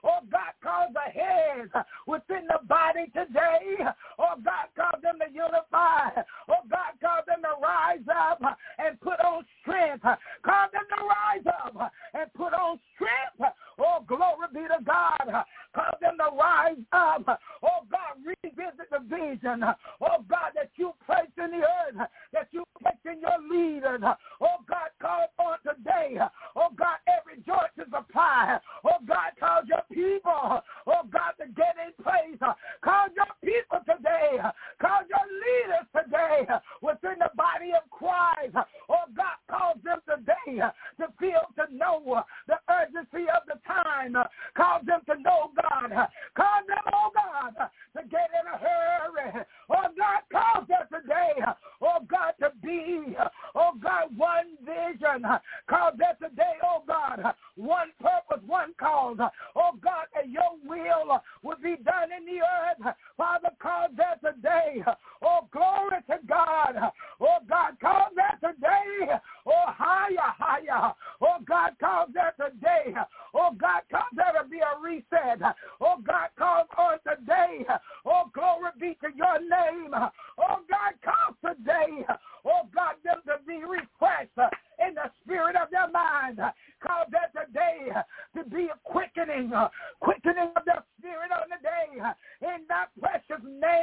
cause the heads within the body today, oh, God, cause them to unify, oh, God, cause them to rise up and put on strength, cause them to rise up and put on strength, oh, glory be to God, cause them to rise up, oh, God, revisit the vision, oh, God, that you placed in the earth, that you placed in your leaders, oh, God, cause on today, oh, God, every joint to supply, oh, God, cause your people, oh, God, to get in place, cause your people today, cause your leaders today within the body of Christ, oh, God, cause them today to feel, to know the urgency of the time, cause them to know, God, cause them, oh, God, to get in a hurry, oh, God, cause them today, oh, God, to be, oh, God, one vision, cause them today, oh, God, one purpose, one cause, oh, God, that your will will be done in the earth, Father, cause that today, oh, glory to God, oh, God, cause that today, oh, higher, oh, God, cause that today, oh, God, cause there to be a reset, oh, God, cause on today, oh, glory be to your name, oh, God, cause today, oh, God, them to be refreshed in the spirit of their mind, cause that today to be a quickening of their spirit on the day, in that precious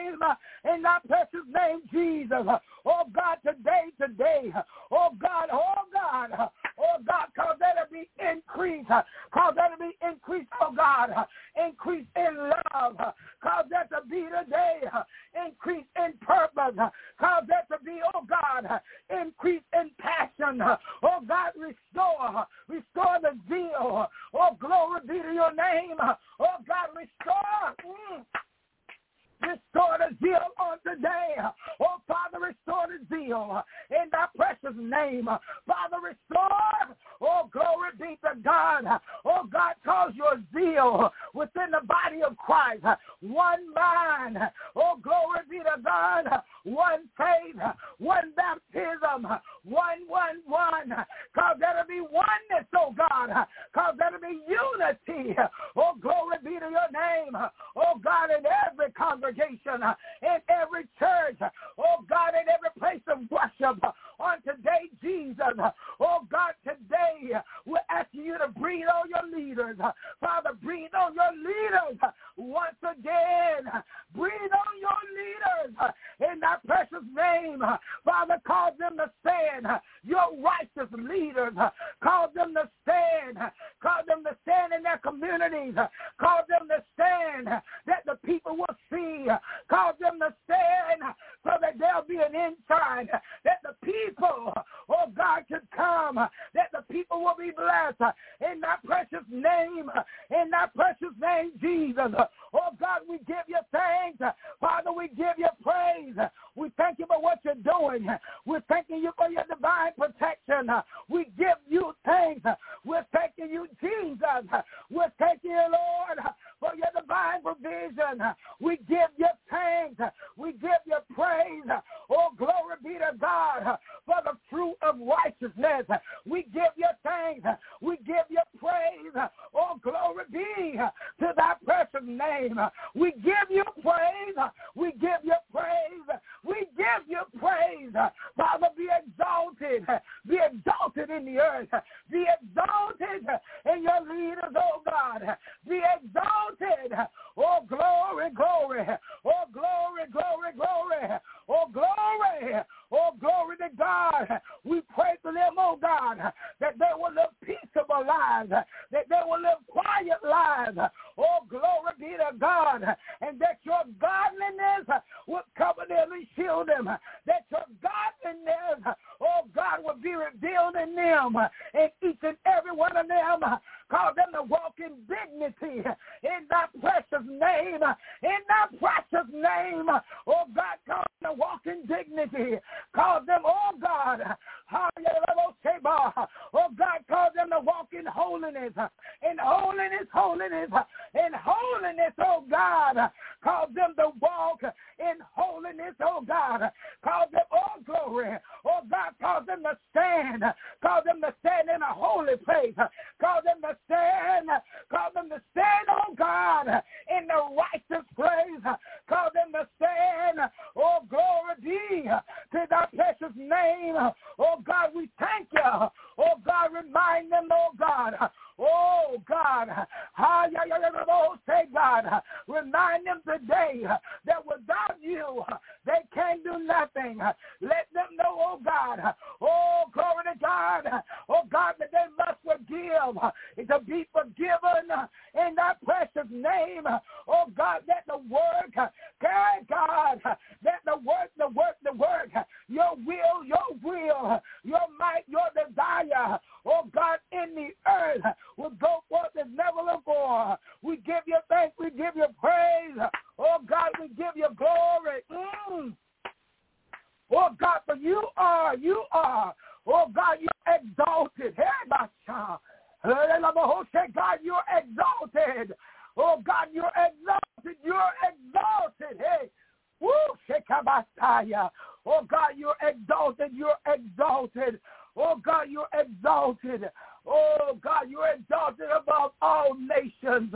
name, Jesus, oh, God, today, oh, God, cause there to be increase, oh, God, increase in love, cause there to be today, increase in purpose, cause there to be, oh, God, increase in passion, oh, God, restore the zeal, oh, glory be to your name, oh, God, restore the zeal on today. Oh, Father, restore the zeal in thy precious name. Father, restore. Oh, glory be to God. Oh, God, cause your zeal within the body of Christ. One mind. Oh, glory be to God. One faith. One baptism. One. Cause there to be oneness, oh, God. Cause there to be unity. Oh, glory be to your name. Oh, God, in every congregation, in every church, oh, God, in every place of worship on today, Jesus. Oh, God, today we're asking you to breathe on your leaders. Father, breathe on your leaders once again. Breathe on your leaders in that precious name. Father, cause them to stand. Your righteous leaders, cause them to stand. Cause them to stand in their communities. Cause them to stand that the people will see. Cause them to stand so that there'll be an insight, that the people, oh God, can come, that the people will be blessed in that precious name, Jesus. Oh God, we give you thanks. Father, we give you praise. We thank you for what you're doing. We're thanking you for your divine protection. We give you thanks. We're thanking you, Jesus. We're thanking you, Lord, for your divine provision. We give you thanks. We give praised. Father, be exalted. Be exalted in the earth. Be exalted in your leaders, oh God. Be exalted. Oh, glory, glory. Oh, glory, glory, glory. Oh, glory. Oh, glory to God. We pray for them, oh God, that they will live peaceable lives, that they will live quiet lives. Oh, glory be to God. And that your godliness will cover them and shield them. That your godliness, oh God, will be revealed in them, in each and every one of them. Cause them to walk in dignity in thy precious name. In thy precious name. Oh God, cause them to walk in dignity. Cause them, oh God, oh God, cause them to walk in holiness. In holiness, holiness, in holiness, oh God. Cause them to walk in holiness, oh God. Cause them, oh glory, oh God, cause them to stand. Cause them to stand in a holy place. Cause them to stand, oh God, in the righteous place. Cause them to stand, oh glory be to thy precious name. Oh God, we thank you. Oh God, remind them, oh God. Oh God, say God, remind them today that without you, they can't do nothing. Let them know, oh God, oh glory to God, oh God, that they must forgive, to be forgiven in thy precious name. Oh God, that the work, God, that the work, your will, your might, your desire, oh God, in the earth will go forth as never before. We give you thanks, we give you praise. Oh God, we give you glory. Oh God, for you are, oh God, you're exalted. Hey, God, you're exalted. Oh God, you're exalted. Hey, woo, Shekabasaya. Oh God, you're exalted. Oh God, you're exalted. Oh God, you're exalted above all nations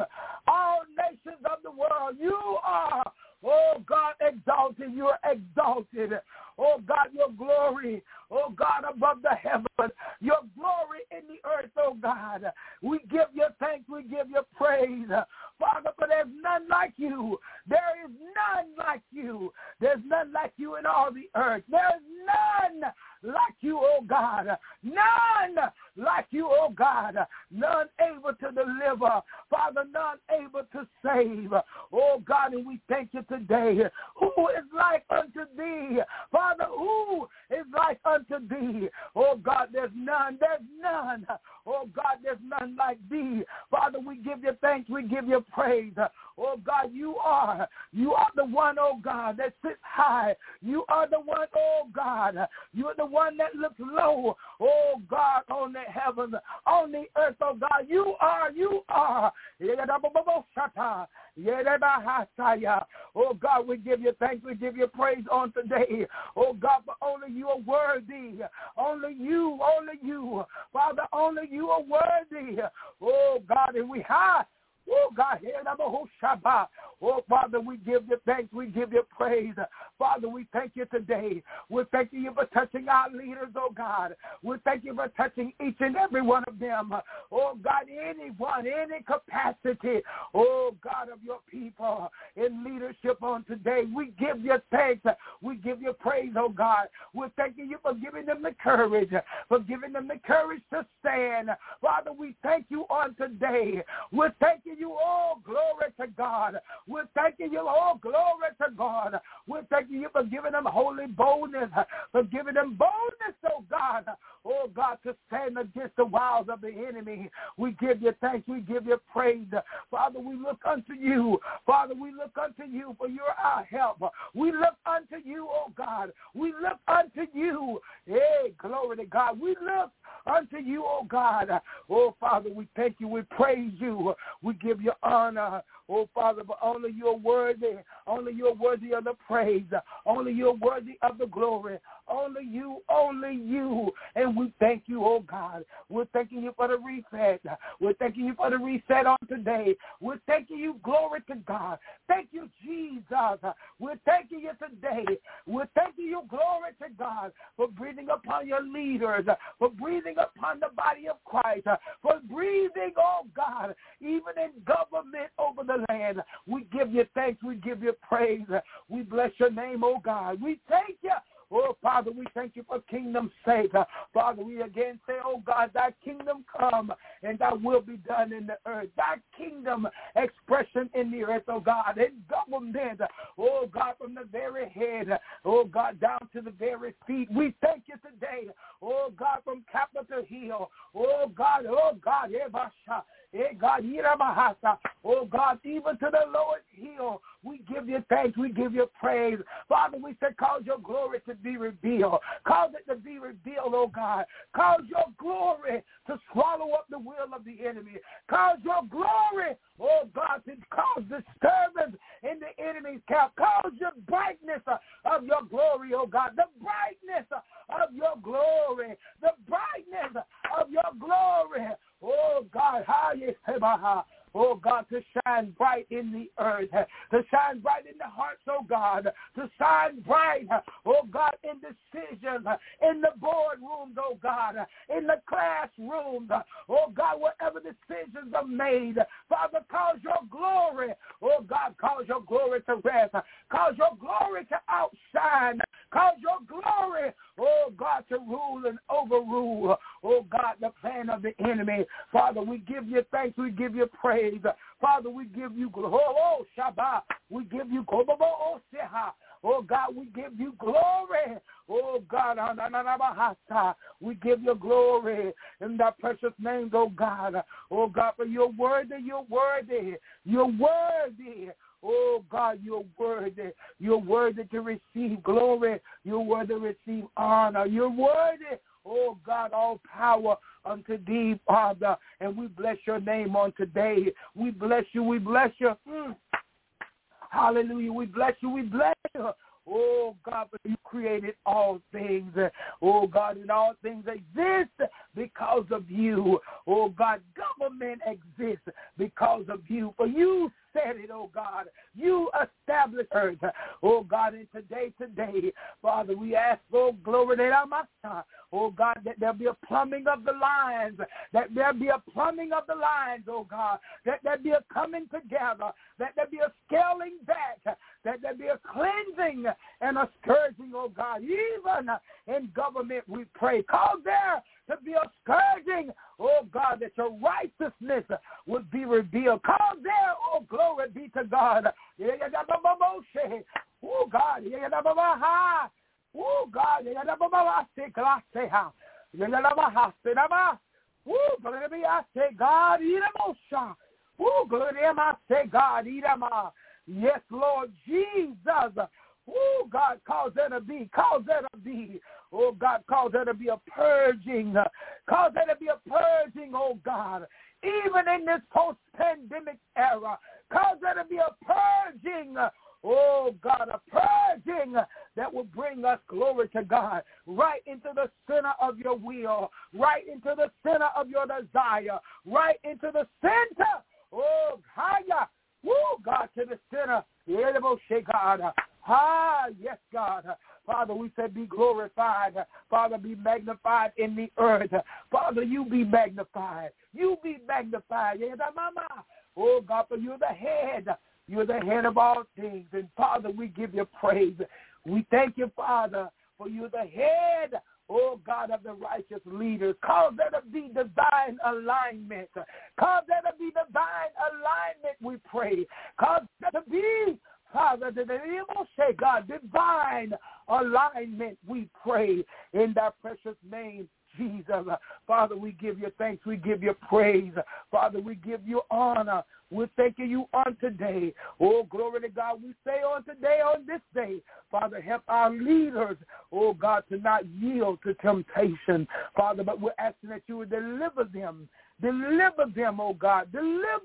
of the world. You are, oh God, exalted. You're exalted. Oh God, your glory, oh God, above the heavens, your glory in the earth, oh God. We give you thanks, we give you praise. Father, for there's none like you. There is none like you. There's none like you in all the earth. There's none like you, oh God. None like you, oh God. None able to deliver. Father, none able to save. Oh God, and we thank you today. Who is like unto thee? Father, who is like unto thee? Oh God, there's none. There's none. Oh God, there's none like thee. Father, we give you thanks. We give you praise. Oh God, you are the one, oh God, that sits high. You are the one, oh God. You are the one that looks low, oh God, on the heavens, on the earth, oh God. You are. Oh God, we give you thanks. We give you praise on today. Oh God, for only you are worthy. Only you. Father, only you are worthy. Oh God, and we high. Oh, God, oh, Father, we give you thanks. We give you praise. Father, we thank you today. We thank you for touching our leaders, oh, God. We thank you for touching each and every one of them. Oh, God, anyone, any capacity, oh, God, of your people in leadership on today. We give you thanks. We give you praise, oh, God. We're thanking you for giving them the courage, to stand. Father, we thank you on today. We're thanking you, oh, glory to God. We're thanking you, oh, glory to God. We're thanking you for giving them holy boldness, oh, God. Oh, God, to stand against the wiles of the enemy. We give you thanks. We give you praise. Father, we look unto you. Father, we look unto you, for you're our help. We look unto you, oh, God. We look unto you. Hey, glory to God. We look unto you, oh, God. Oh, Father, we thank you. We praise you. We give you honor. oh Father, but only you're worthy. Only you're worthy of the praise. Only you're worthy of the glory. Only you, only you. And we thank you, oh God. We're thanking you for the reset. We're thanking you for the reset on today. We're thanking you, glory to God. Thank you, Jesus. We're thanking you today. We're thanking you, glory to God, for breathing upon your leaders, for breathing upon the body of Christ, for breathing, oh God, even in government over the land. We give you thanks. We give you praise. We bless your name, oh God. We thank you. Oh, Father, we thank you for kingdom's sake. Father, we again say, oh, God, thy kingdom come and thy will be done in the earth. Thy kingdom expression in the earth, oh, God, and government, oh, God, from the very head, oh, God, down to the very feet. We thank you today, oh, God, from Capitol Hill, oh, God, oh, God, even to the lowest hill, we give you thanks. We give you praise. Father, we say, cause your glory to be revealed. Cause it to be revealed, oh God. Cause your glory to swallow up the will of the enemy. Cause your glory, oh God, to cause disturbance in the enemy's camp. Cause your brightness of your glory, oh God. The brightness of your glory. The brightness of your glory. Oh God, how you say, oh God, to shine bright in the earth, to shine bright in the hearts, oh God, to shine bright, oh God, in decisions, in the boardrooms, oh God, in the classrooms, oh God, whatever decisions are made. Father, cause your glory, oh God, cause your glory to rest, cause your glory to outshine, cause your glory, oh God, to rule and overrule, oh God, the plan of the enemy. Father, we give you thanks, we give you praise. Father, we give you glory. Oh, Shabbat. We give you glory. Oh, God, we give you glory. Oh, God, we give you glory in the precious name, oh, God. Oh, God, for you're worthy, you're worthy. You're worthy. Oh, God, you're worthy. You're worthy to receive glory. You're worthy to receive honor. You're worthy. Oh, God, all power unto thee, Father. And we bless your name on today. We bless you. We bless you. Hallelujah. We bless you. We bless you. Oh, God, but you created all things. Oh, God, and all things exist because of you. Oh, God, government exists because of you. For you said it, oh, God. You established earth. Oh, God, and today, Father, we ask, oh, glory to God. Oh, God, that there be a plumbing of the lines. That there be a plumbing of the lines, oh, God. That there be a coming together. That there be a scaling back. That there be a cleansing and a scourging, oh, God. Even in government, we pray. Cause there to be a scourging, oh, God, that your righteousness would be revealed. Cause there, oh, glory be to God. Oh, God. Oh, God. God. Yes, Lord Jesus. Oh, God, cause there to be. Oh, God, cause there to be a purging. Cause there to be a purging, oh, God. Even in this post-pandemic era. Cause there to be a purging. Oh, God, a purging that will bring us, glory to God, right into the center of your will, right into the center of your desire, right into the center, oh, higher, oh, God, to the center, God. Ah, yes, God. Father, we said be glorified. Father, be magnified in the earth. Father, you be magnified. You be magnified. Oh, God, for you're the head. You're the head of all things. And, Father, we give you praise. We thank you, Father, for you're the head, oh, God, of the righteous leaders. Cause there to be divine alignment. Cause there to be divine alignment, we pray. Cause there to be, Father, God, divine alignment, we pray, in that precious name, Jesus. Father, we give you thanks. We give you praise. Father, we give you honor. We're thanking you on today. Oh, glory to God. We say on today, on this day, Father, help our leaders, oh, God, to not yield to temptation, Father, but we're asking that you would deliver them. Deliver them, oh, God. Deliver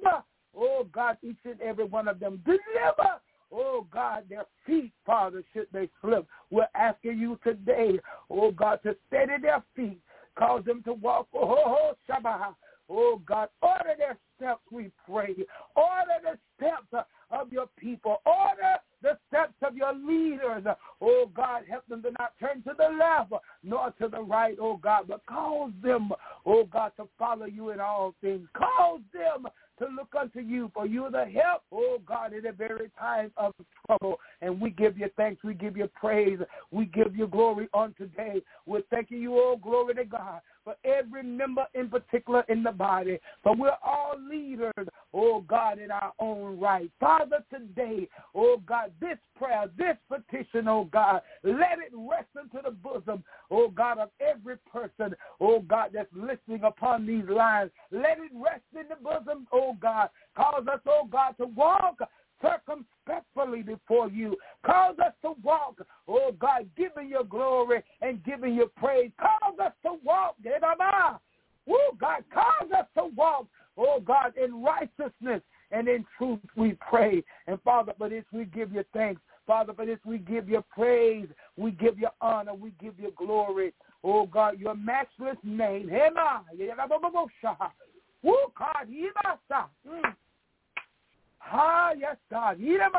oh God, each and every one of them. Deliver, oh God, their feet, Father, should they slip. We're asking you today, oh God, to steady their feet, cause them to walk, oh Shabbat. Oh, God, order their steps, we pray. Order the steps of your people. Order the steps of your leaders. Oh, God, help them to not turn to the left nor to the right, oh, God, but cause them, oh, God, to follow you in all things. Cause them to look unto you, for you are the help, oh, God, in the very time of trouble. And we give you thanks. We give you praise. We give you glory on today. We're thanking you, oh, glory to God, for every member in particular in the body. For we're all leaders, oh, God, in our own right. Father, today, oh, God, this prayer, this petition, oh, God, let it rest into the bosom, oh, God, of every person, oh, God, that's listening upon these lines. Let it rest in the bosom, oh, God. Cause us, oh, God, to walk circumspectly before you. Cause us to walk, oh, God, giving you glory and giving you praise. Cause us to walk, oh, God, cause us to walk, oh, God, in righteousness and in truth, we pray. And, Father, for this we give you thanks. Father, for this we give you praise. We give you honor. We give you glory. Oh, God, your matchless name. Oh, God, yes, God.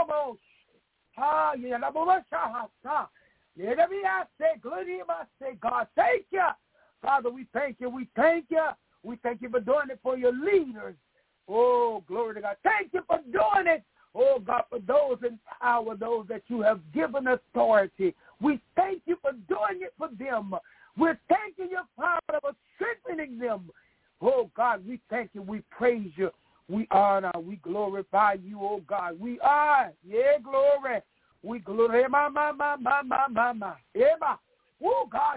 God, thank you. Father, we thank you. We thank you. We thank you for doing it for your leaders. Oh, glory to God. Thank you for doing it. Oh, God, for those in power, those that you have given authority. We thank you for doing it for them. We're thanking you, Father, for strengthening them. Oh, God, we thank you. We praise you. We honor. We glorify you, oh, God. We are. Yeah, glory. We glory. Oh, God.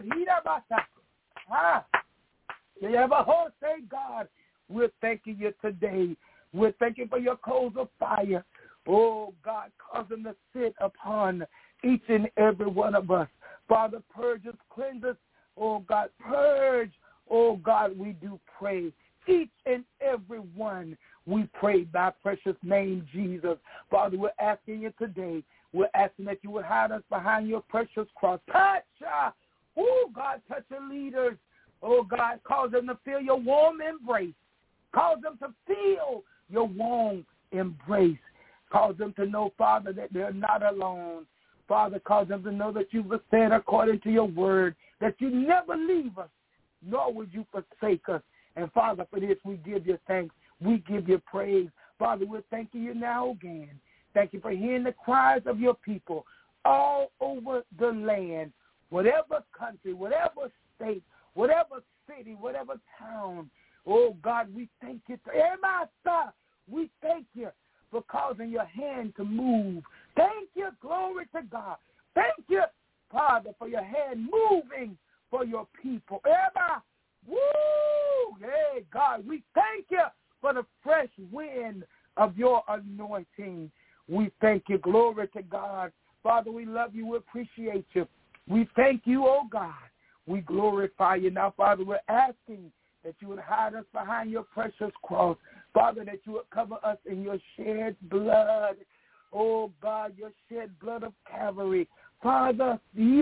Say, God, we're thanking you today. We're thanking for your coals of fire. Oh, God, cause them to sit upon each and every one of us. Father, purge us, cleanse us. Oh, God, purge. Oh, God, we do pray. Each and every one, we pray by precious name, Jesus. Father, we're asking you today. We're asking that you would hide us behind your precious cross. Touch, oh, God, touch your leaders. Oh, God, cause them to feel your warm embrace. Cause them to feel your warm embrace. Cause them to know, Father, that they're not alone. Father, cause them to know that you've said according to your word, that you never leave us, nor would you forsake us. And, Father, for this we give you thanks. We give you praise. Father, we're thanking you now again. Thank you for hearing the cries of your people all over the land, whatever country, whatever state, whatever city, whatever town. Oh, God, we thank you. We thank you for causing your hand to move. Thank you, glory to God. Thank you, Father, for your hand moving for your people. Woo! Hey, God, we thank you for the fresh wind of your anointing. We thank you. Glory to God. Father, we love you. We appreciate you. We thank you, oh God. We glorify you. Now, Father, we're asking that you would hide us behind your precious cross. Father, that you would cover us in your shed blood. Oh, God, your shed blood of Calvary. Father,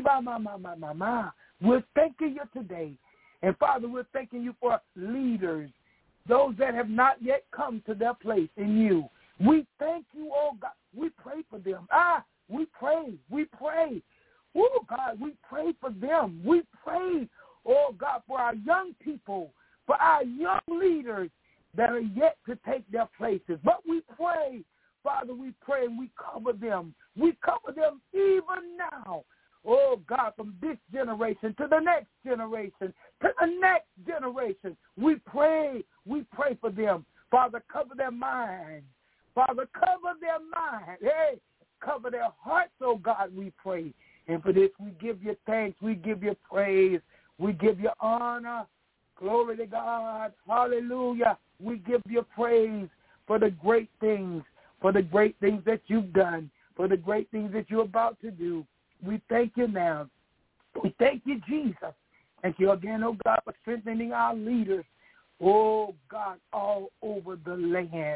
we're thanking you today. And, Father, we're thanking you for leaders, those that have not yet come to their place in you. We thank you, oh, God. We pray for them. We pray. We pray. Oh, God, we pray for them. We pray, oh, God, for our young people, for our young leaders that are yet to take their places. But we pray, Father, we pray and we cover them. We cover them even now. Oh, God, from this generation to the next generation, to the next generation. We pray for them. Father, cover their minds. Father, cover their minds. Hey, cover their hearts, oh, God, we pray. And for this, we give you thanks. We give you praise. We give you honor. Glory to God. Hallelujah. We give you praise for the great things, that you've done, for the great things that you're about to do. We thank you now. We thank you, Jesus. Thank you again, oh God, for strengthening our leaders, oh God, all over the land.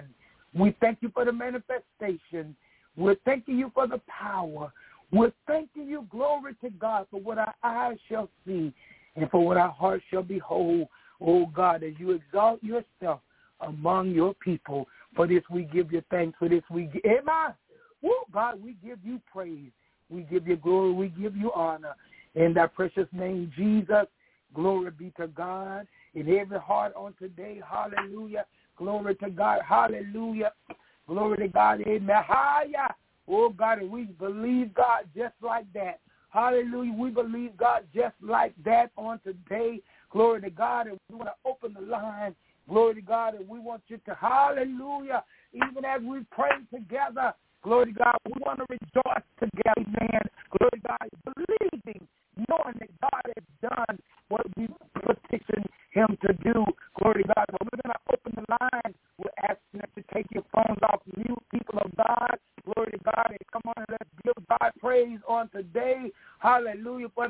We thank you for the manifestation. We're thanking you for the power. We're thanking you, glory to God, for what our eyes shall see and for what our hearts shall behold, oh God, as you exalt yourself among your people. For this we give you thanks. For this we give, God, we give you praise. We give you glory. We give you honor. In that precious name, Jesus, glory be to God. In every heart on today, hallelujah. Glory to God, hallelujah. Glory to God, amen. Hallelujah. Oh, God, and we believe, God, just like that. Hallelujah. We believe, God, just like that on today. Glory to God, and we want to open the line. Glory to God, and we want you to, hallelujah, even as we pray together, glory to God, we want to rejoice together, man. Glory to God, believing, knowing that God has done what we petitioned him to do. Glory to God. So we're going to open the line. We're asking them to take your phones off mute, people of God. Glory to God. And come on and let's give God praise on today. Hallelujah. For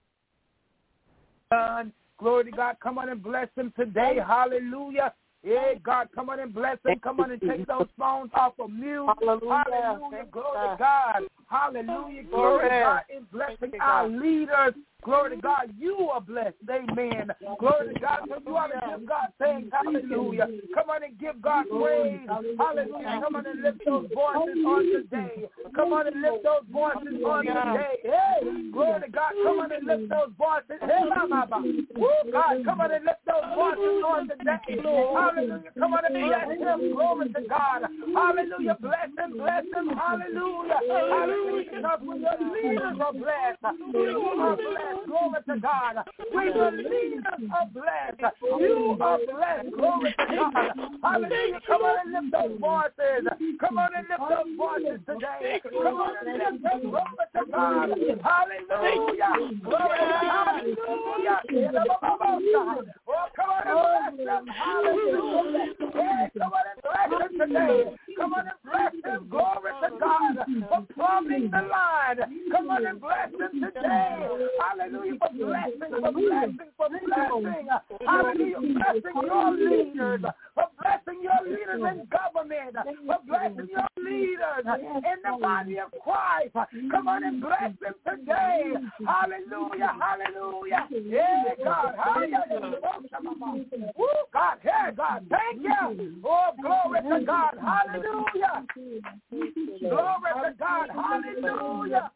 God. Glory to God. Come on and bless him today. Hallelujah. Yeah, God, come on and bless him. Come on and take those phones off of mute. Hallelujah. Glory to God. Hallelujah. Glory to God in blessing our leaders. Glory to God. You are blessed. Amen. Glory to God. So you ought to give God thanks. Hallelujah. Come on and give God praise. Hallelujah. Come on and lift those voices on today. Come on and lift those voices on today. Hey, glory to God. Come on and lift those voices. Hey, woo, God, come on and lift those voices on today. Hallelujah. Come on and bless him. Glory to God. Hallelujah. Bless him. Bless him. Hallelujah. Hallelujah. Because when your leaders are blessed, you are blessed. Glory to God. When the leaders are blessed, you are blessed. Glory to God. Hallelujah. Come on and lift those voices. Come on and lift those voices today. Come on and lift them. Glory to God. Hallelujah. Glory to God. Hallelujah. Oh, come on and bless them. Hallelujah. Hey, come on and bless them today. Come on and bless them. Glory to God for plumbing the line. Come on and bless them today. Hallelujah, for blessing, for blessing, for blessing. Hallelujah, blessing your leaders, for blessing your leaders in government, for blessing your leaders in the body of Christ. Come on and bless them today. Hallelujah, hallelujah. Yeah, God. Hallelujah. Oh, God, yeah, God. Thank you. Oh, glory to God. Hallelujah. Glory to God. Hallelujah.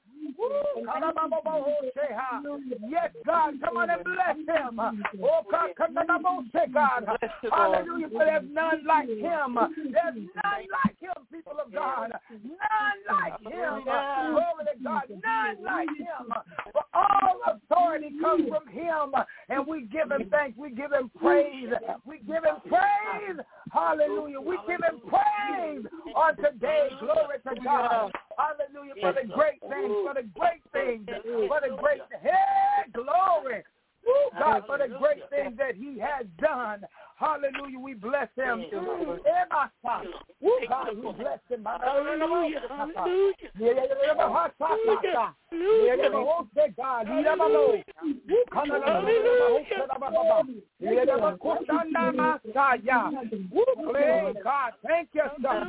Yes, God, come on and bless him. Oh, God, come on, God. Hallelujah, for there's none like him. There's none like him, people of God. None like him. Glory to God. None like him. For all authority comes from him, and we give him thanks. We give him praise. We give him praise. Hallelujah. We give him praise on today. Glory to God. Hallelujah, for the great things, for the great things, for the great, hey, glory. Oh, God, for the great things that he has done. Hallelujah, we bless him. Oh, God, we bless him. Hallelujah. God, thank you, son.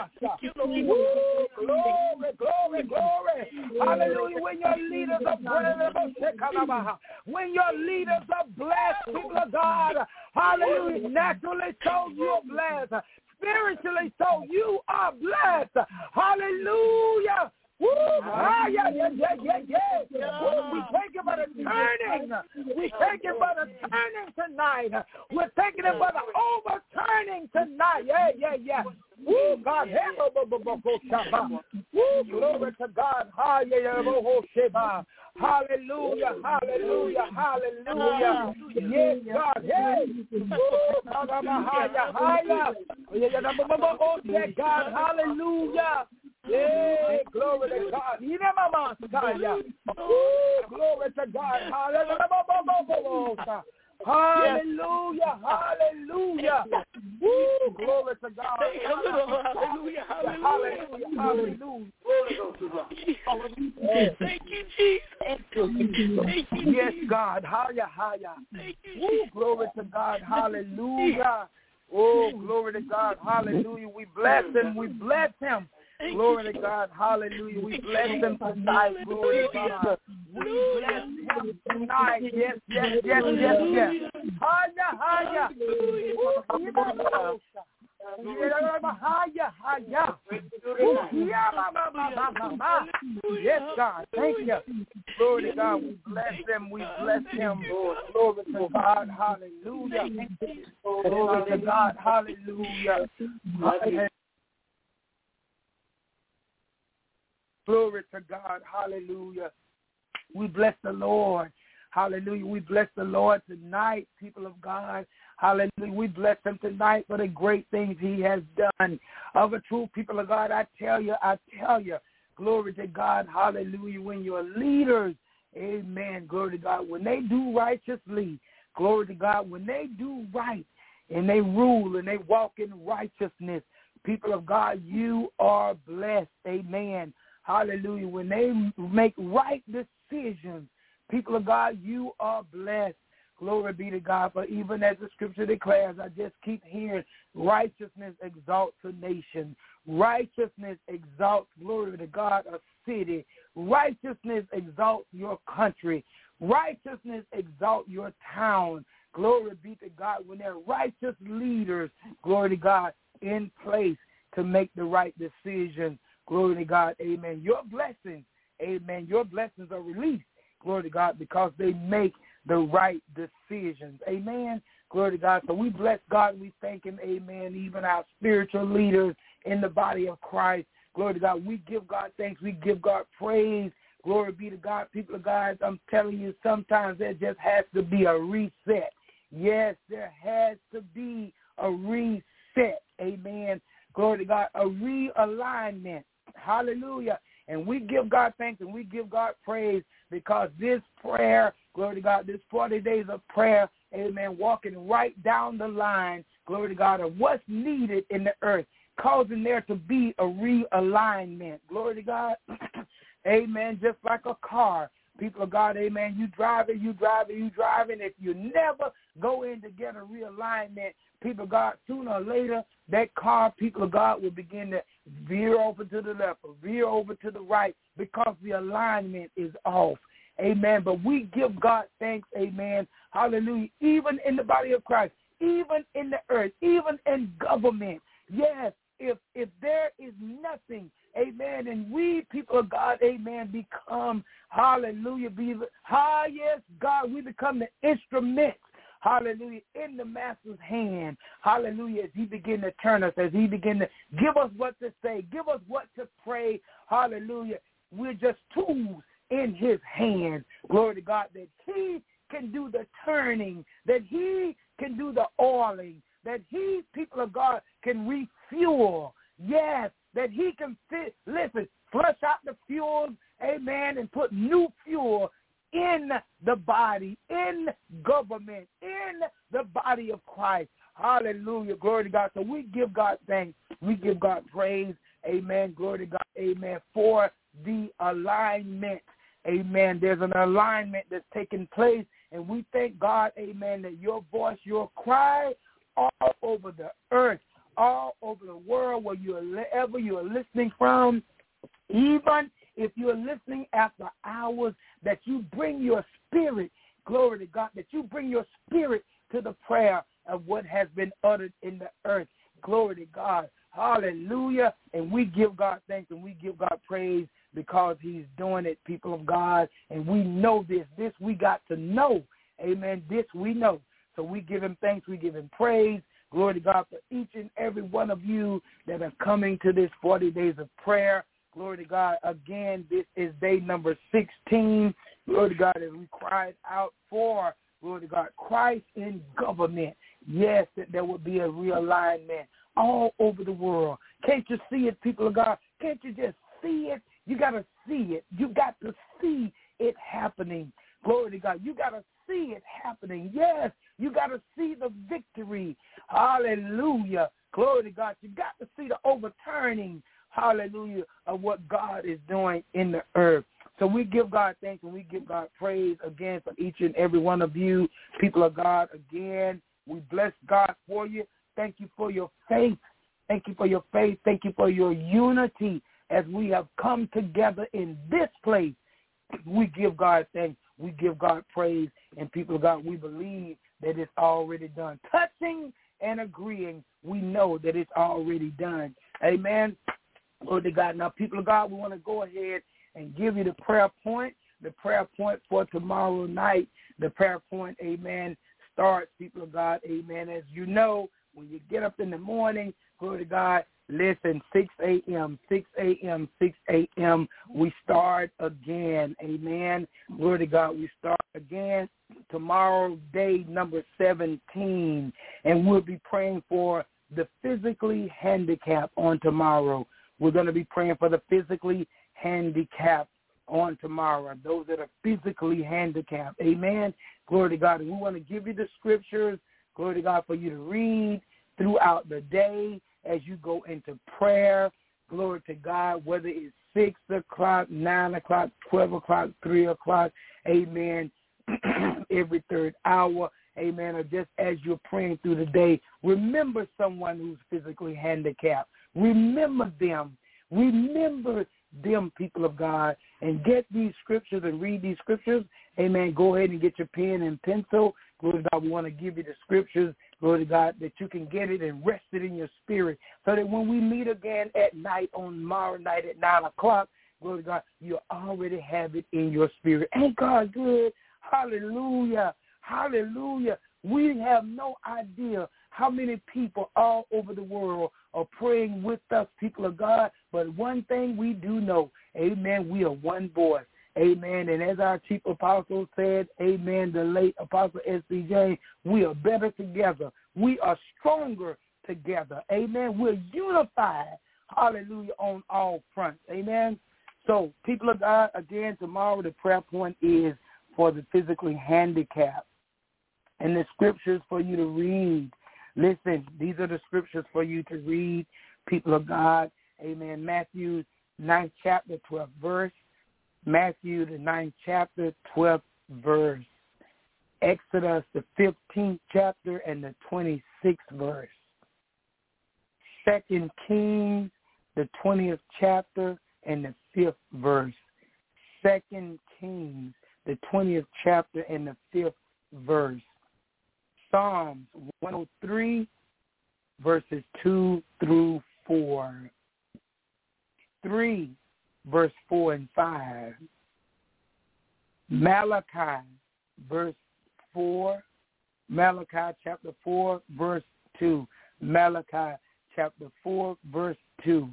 Glory, glory. Hallelujah. When your leaders are blessed, when your leaders are blessed, people of God, hallelujah. Naturally, so you are blessed. Spiritually, so you are blessed. Hallelujah. Woo! Yeah. Woo! We thank you for the turning. We thank you for the turning tonight. We're thanking you for the overturning tonight. Yeah. Woo! God, woo! Glory to God. Hallelujah. Yes, God. Hey. God, hallelujah. Yeah, glory to God. Glory to God. Hallelujah. Woo, glory to God. Hallelujah. Thank you, Jesus. Yes, God. Hallelujah. Woo, glory to God. Hallelujah. Oh, glory to God. Hallelujah. We bless him. We bless him. Glory to God. Hallelujah. We bless him tonight. Glory to God. We bless him tonight. Yes, yes, yes, yes, yes. Haya, haya. Yes, God. Thank you. Glory to God. We bless him. We bless him. Glory to God. Hallelujah. Glory to God. Hallelujah. Glory to God. Hallelujah. We bless the Lord. Hallelujah. We bless the Lord tonight, people of God. Hallelujah. We bless him tonight for the great things he has done. Of a true people of God, I tell you, glory to God. Hallelujah. When your leaders, amen, glory to God, when they do righteously, glory to God, when they do right and they rule and they walk in righteousness, people of God, you are blessed. Amen. Hallelujah. When they make right decisions, people of God, you are blessed. Glory be to God. For even as the scripture declares, I just keep hearing, righteousness exalts a nation. Righteousness exalts, glory to God, a city. Righteousness exalts your country. Righteousness exalts your town. Glory be to God. When there are righteous leaders, glory to God, in place to make the right decisions. Glory to God. Amen. Your blessings, amen, your blessings are released. Glory to God, because they make the right decisions. Amen. Glory to God. So we bless God. We thank him. Amen. Even our spiritual leaders in the body of Christ. Glory to God. We give God thanks. We give God praise. Glory be to God. People of God, I'm telling you, sometimes there just has to be a reset. Yes, there has to be a reset. Amen. Glory to God. A realignment. Hallelujah. And we give God thanks and we give God praise because this prayer, glory to God, this 40 days of prayer, amen, walking right down the line, glory to God, of what's needed in the earth, causing there to be a realignment. Glory to God. Amen. Just like a car. People of God, amen, you driving. If you never go in to get a realignment, people of God, sooner or later, that car, people of God, will begin to veer over to the left or veer over to the right because the alignment is off. Amen. But we give God thanks, amen, hallelujah, even in the body of Christ, even in the earth, even in government. Yes, if there is nothing, amen, and we, people of God, amen, become, hallelujah, yes, God, we become the instruments, hallelujah, in the master's hand, hallelujah, as he begin to turn us, as he begin to give us what to say, give us what to pray, hallelujah. We're just tools in his hands, glory to God, that he can do the turning, that he can do the oiling, that he, people of God, can refuel, yes, that he can flush out the fuels, amen, and put new fuel in the body, in government, in the body of Christ. Hallelujah. Glory to God. So we give God thanks. We give God praise. Amen. Glory to God. Amen. For the alignment. Amen. There's an alignment that's taking place. And we thank God, amen, that your voice, your cry all over the earth, all over the world, wherever you are listening from, even if you are listening after hours, that you bring your spirit, glory to God, that you bring your spirit to the prayer of what has been uttered in the earth. Glory to God. Hallelujah. And we give God thanks and we give God praise because he's doing it, people of God. And we know this. This we got to know. Amen. This we know. So we give him thanks. We give him praise. Glory to God for each and every one of you that are coming to this 40 days of prayer. Glory to God. Again, this is day number 16. Glory to God, as we cried out for, glory to God, Christ in government. Yes, that there will be a realignment all over the world. Can't you see it, people of God? Can't you just see it? You got to see it. You got to see it happening. Glory to God. You got to see it happening. Yes, you got to see the victory. Hallelujah. Glory to God. You got to see the overturning, hallelujah, of what God is doing in the earth. So we give God thanks and we give God praise again for each and every one of you, people of God. Again, we bless God for you. Thank you for your faith. Thank you for your faith. Thank you for your unity as we have come together in this place. We give God thanks. We give God praise. And people of God, we believe that it's already done. Touching and agreeing, we know that it's already done. Amen. Lord to God. Now, people of God, we want to go ahead and give you the prayer point. The prayer point for tomorrow night. The prayer point, amen, starts, people of God, amen. As you know, when you get up in the morning, glory to God, listen, 6 a.m., 6 a.m., 6 a.m., we start again, amen. Glory to God, we start again tomorrow, day number 17, and we'll be praying for the physically handicapped on tomorrow. We're going to be praying for the physically handicapped on tomorrow, those that are physically handicapped. Amen. Glory to God. And we want to give you the scriptures, glory to God, for you to read throughout the day as you go into prayer. Glory to God, whether it's 6 o'clock, 9 o'clock, 12 o'clock, 3 o'clock, amen, every third hour, amen, or just as you're praying through the day, remember someone who's physically handicapped. Remember them. Remember them, people of God, and get these scriptures and read these scriptures. Amen. Go ahead and get your pen and pencil. Glory to God. We want to give you the scriptures, glory to God, that you can get it and rest it in your spirit so that when we meet again at night on tomorrow night at 9 o'clock, glory to God, you already have it in your spirit. Ain't God good? Hallelujah. Hallelujah. We have no idea how many people all over the world are praying with us, people of God. But one thing we do know, amen, we are one voice. Amen. And as our chief apostle said, amen, the late Apostle S.C. James, we are better together. We are stronger together. Amen. We're unified, hallelujah, on all fronts. Amen. So, people of God, again, tomorrow the prayer point is for the physically handicapped. And the scriptures for you to read. Listen, these are the scriptures for you to read, people of God. Amen. Matthew 9th chapter, 12th verse. Matthew the 9th chapter, 12th verse. Exodus the 15th chapter and the 26th verse. 2 Kings the 20th chapter and the 5th verse. 2 Kings the 20th chapter and the 5th verse. Psalms 103, verses 2 through 4. 3, verse 4 and 5. Malachi, verse 4. Malachi chapter 4, verse 2. Malachi chapter 4, verse 2.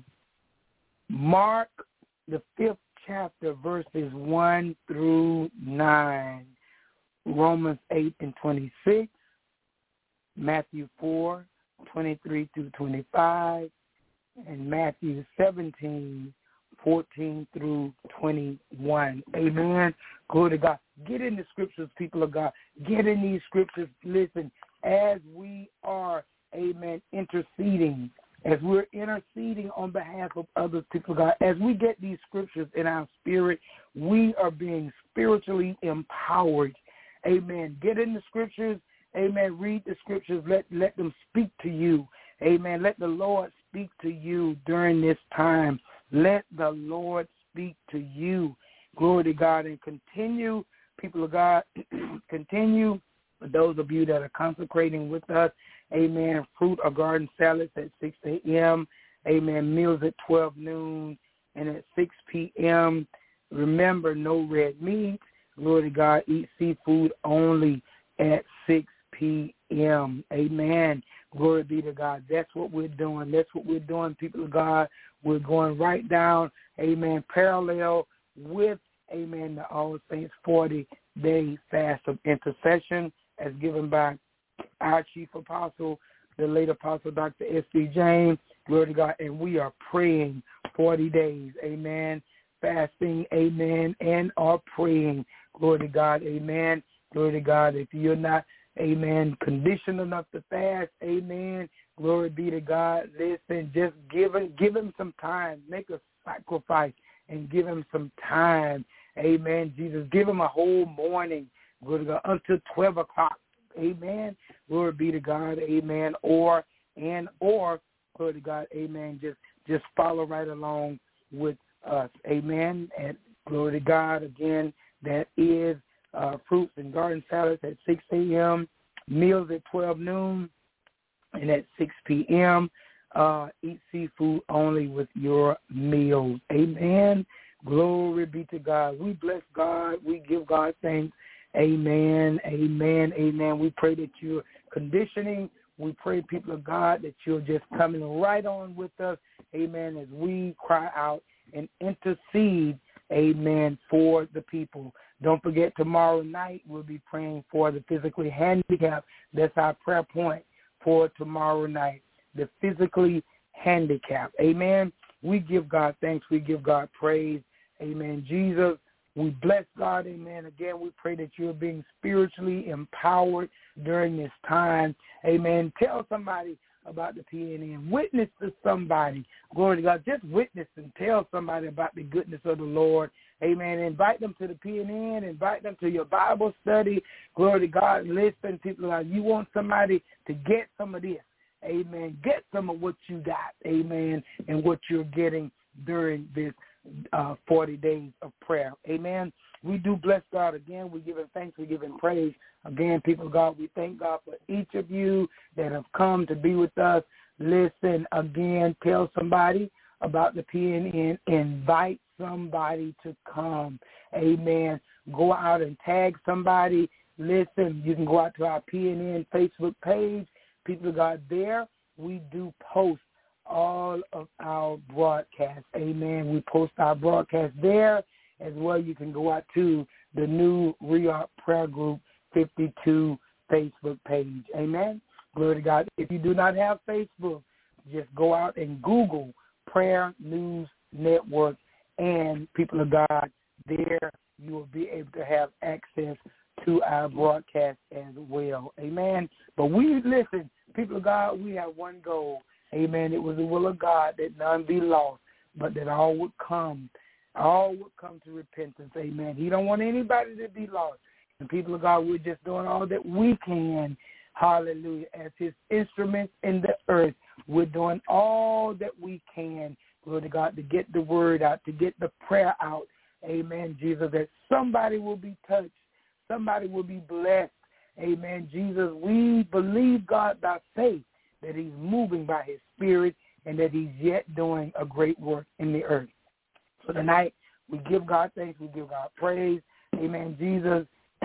Mark, the 5th chapter, verses 1 through 9. Romans 8 and 26. Matthew 4, 23 through 25, and Matthew 17, 14 through 21. Amen. Glory to God. Get in the scriptures, people of God. Get in these scriptures. Listen, as we are, amen, interceding, as we're interceding on behalf of other people of God, as we get these scriptures in our spirit, we are being spiritually empowered. Amen. Get in the scriptures. Amen. Read the scriptures. Let them speak to you. Amen. Let the Lord speak to you during this time. Let the Lord speak to you. Glory to God. And continue, people of God, continue for those of you that are consecrating with us. Amen. Fruit or garden salads at 6 a.m. Amen. Meals at 12 noon and at 6 p.m. Remember, no red meat. Glory to God. Eat seafood only at 6 p.m. Amen. Glory be to God. That's what we're doing. That's what we're doing, people of God. We're going right down, amen, parallel with, amen, the All Saints 40-day fast of intercession as given by our chief apostle, the late Apostle Dr. S.C. James. Glory to God. And we are praying 40 days, amen, fasting, amen, and are praying. Glory to God, amen. Glory to God. If you're not, amen, conditioned enough to fast, amen, glory be to God. Listen, just give him some time. Make a sacrifice and give him some time. Amen, Jesus. Give him a whole morning, glory to God, until 12 o'clock. Amen. Glory be to God. Amen. Or, and or, glory to God, amen, just follow right along with us, amen. And glory to God, again, that is fruits and garden salads at 6 a.m., meals at 12 noon, and at 6 p.m., eat seafood only with your meals. Amen. Glory be to God. We bless God. We give God thanks. Amen. Amen. Amen. We pray that you're conditioning. We pray, people of God, that you're just coming right on with us. Amen. As we cry out and intercede, amen, for the people. Don't forget, tomorrow night we'll be praying for the physically handicapped. That's our prayer point for tomorrow night, the physically handicapped. Amen. We give God thanks. We give God praise. Amen. Jesus, we bless God. Amen. Again, we pray that you're being spiritually empowered during this time. Amen. Tell somebody about the PNN. Witness to somebody. Glory to God. Just witness and tell somebody about the goodness of the Lord. Amen. Invite them to the PNN. Invite them to your Bible study. Glory to God. Listen, people, you want somebody to get some of this. Amen. Get some of what you got. Amen. And what you're getting during this 40 days of prayer. Amen. We do bless God again. We give him thanks. We give him praise. Again, people of God, we thank God for each of you that have come to be with us. Listen, again, tell somebody about the PNN. Invite somebody to come. Amen. Go out and tag somebody. Listen, you can go out to our PNN Facebook page. People of God, there we do post all of our broadcasts. Amen. We post our broadcast there as well. You can go out to the new Reark Prayer Group 52 Facebook page. Amen. Glory to God. If you do not have Facebook, just go out and Google Prayer News Network, and people of God, there you will be able to have access to our broadcast as well. Amen. But we, listen, people of God, we have one goal. Amen. It was the will of God that none be lost, but that all would come to repentance. Amen. He don't want anybody to be lost. And people of God, we're just doing all that we can. Hallelujah. As his instruments in the earth, we're doing all that we can, glory to God, to get the word out, to get the prayer out. Amen, Jesus, that somebody will be touched. Somebody will be blessed. Amen, Jesus. We believe, God, by faith, that he's moving by his spirit and that he's yet doing a great work in the earth. So tonight, we give God thanks. We give God praise. Amen, Jesus.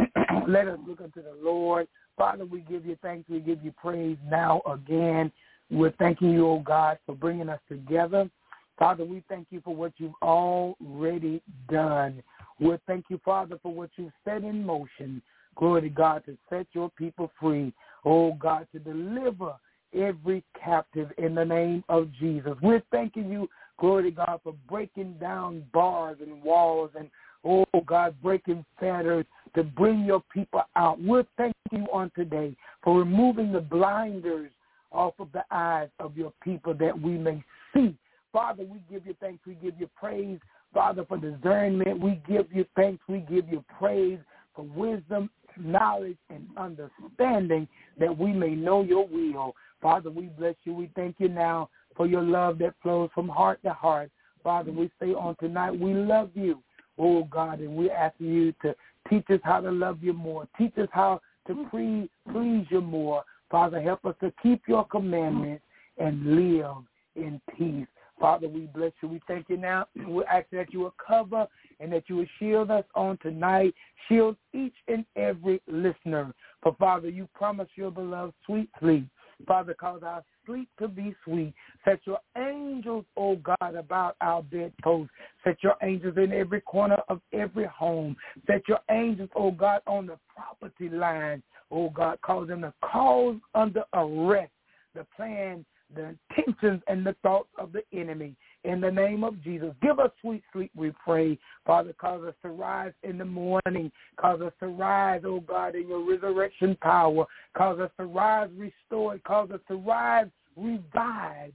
Let us look unto the Lord. Father, we give you thanks. We give you praise now again. We're thanking you, oh God, for bringing us together. Father, we thank you for what you've already done. We thank you, Father, for what you've set in motion. Glory to God, to set your people free. Oh God, to deliver every captive in the name of Jesus. We're thanking you, glory to God, for breaking down bars and walls and, oh God, breaking fetters to bring your people out. We're thanking you on today for removing the blinders off of the eyes of your people that we may see. Father, we give you thanks. We give you praise, Father, for discernment. We give you thanks. We give you praise for wisdom, knowledge, and understanding that we may know your will. Father, we bless you. We thank you now for your love that flows from heart to heart. Father, we say on tonight, we love you, oh God, and we're asking you to teach us how to love you more. Teach us how to please you more. Father, help us to keep your commandments and live in peace. Father, we bless you. We thank you now. We ask that you will cover and that you will shield us on tonight. Shield each and every listener. For, Father, you promise your beloved sweet sleep. Father, cause our sleep to be sweet. Set your angels, oh God, about our bedposts. Set your angels in every corner of every home. Set your angels, oh God, on the property line. Oh God, cause them to cause under arrest the plan, the intentions, and the thoughts of the enemy. In the name of Jesus, give us sweet sleep, we pray. Father, cause us to rise in the morning. Cause us to rise, oh God, in your resurrection power. Cause us to rise restored. Cause us to rise revived.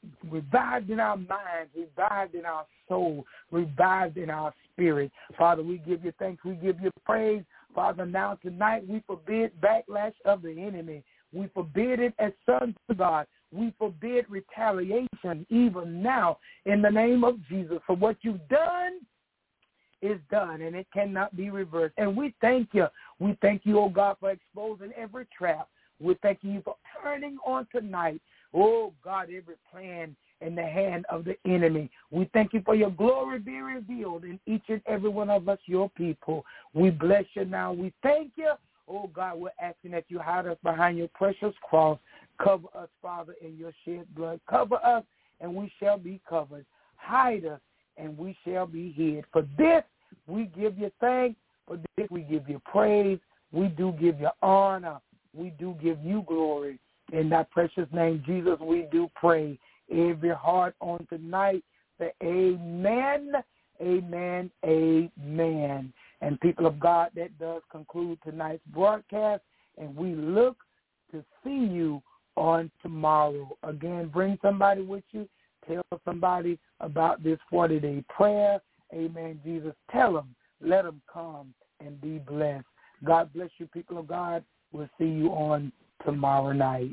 Revived in our minds, revived in our soul, revived in our spirit. Father, we give you thanks. We give you praise. Father, now tonight we forbid backlash of the enemy. We forbid it as sons of God. We forbid retaliation even now in the name of Jesus. For what you've done is done, and it cannot be reversed. And we thank you. We thank you, oh God, for exposing every trap. We thank you for turning on tonight, oh God, every plan in the hand of the enemy. We thank you for your glory being revealed in each and every one of us, your people. We bless you now. We thank you. Oh, God, we're asking that you hide us behind your precious cross. Cover us, Father, in your shed blood. Cover us, and we shall be covered. Hide us, and we shall be hid. For this, we give you thanks. For this, we give you praise. We do give you honor. We do give you glory. In that precious name, Jesus, we do pray. Every heart on tonight, say amen, amen, amen. And people of God, that does conclude tonight's broadcast, and we look to see you on tomorrow. Again, bring somebody with you. Tell somebody about this 40-day prayer. Amen, Jesus. Tell them. Let them come and be blessed. God bless you, people of God. We'll see you on tomorrow night.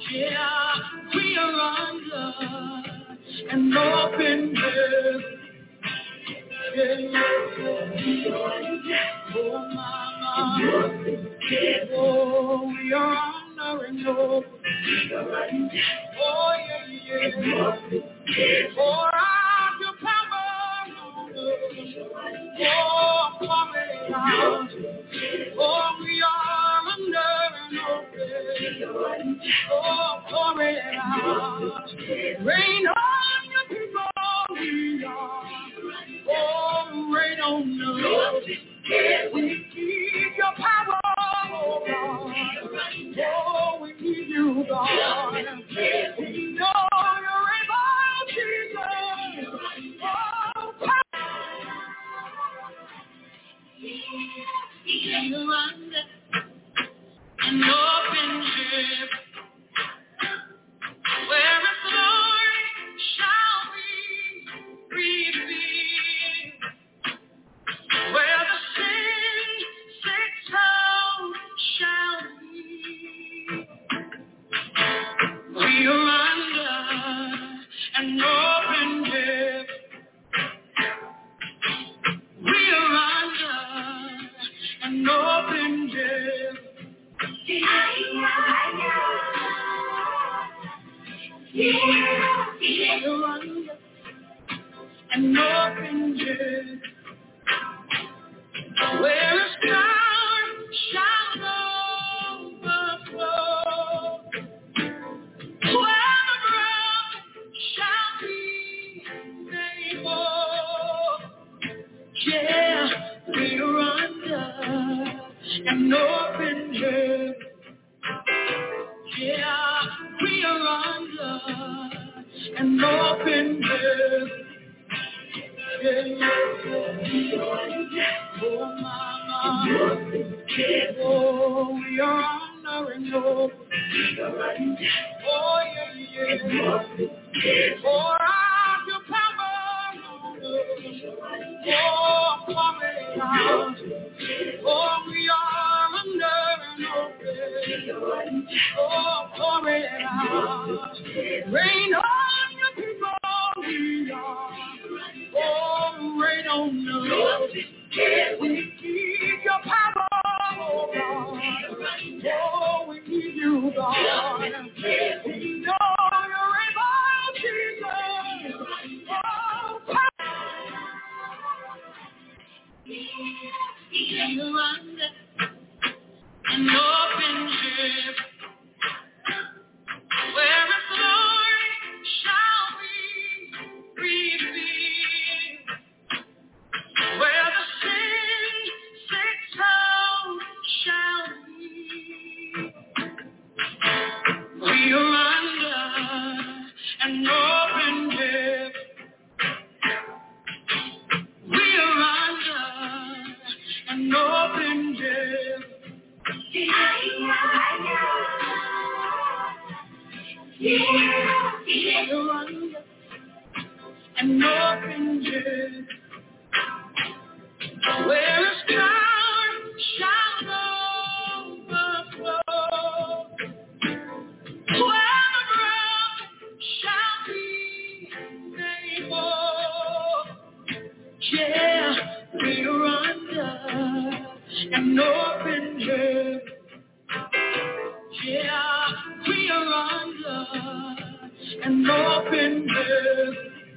Yeah, we are under an open heaven. Yeah. Oh, mama. Oh, we are under an open heaven. Oh, yeah. Pour out your power on us. Oh, pour it out. Oh, we are under an open. Oh, pour it out. Rain on your people, we are. Oh, rain on us. We need your power, oh God. Oh, we need you, God. We know you're able, Jesus. Oh, power. You're under an open heaven, where His glory shall be revealed, where the sin sick soul shall be. We are under an open heaven. We are under an open heaven. We are under an open heaven, where His power shall overflow, where the broken shall be made whole. Yeah, we are under an open heaven. Yeah, we are under an open heaven. Yeah. Oh, mama. Oh, we are under an open heaven. Oh, yeah. Pour out your power on us. Oh, pour it out. Oh, we are under an open. Oh, pour it out. Rain on your people, we are. Oh, rain on us. We need your power, oh God. Oh, we need you, God. We know you're able, Jesus. Oh, power. You're under an open heaven, where His glory shall be revealed, where the sin sick soul shall be. We are under an open heaven. We are under an open heaven. You're under an open heaven, where His power shall overflow, where the broken shall be made whole. Yeah, we are under an open heaven. Yeah, we are under an open heaven.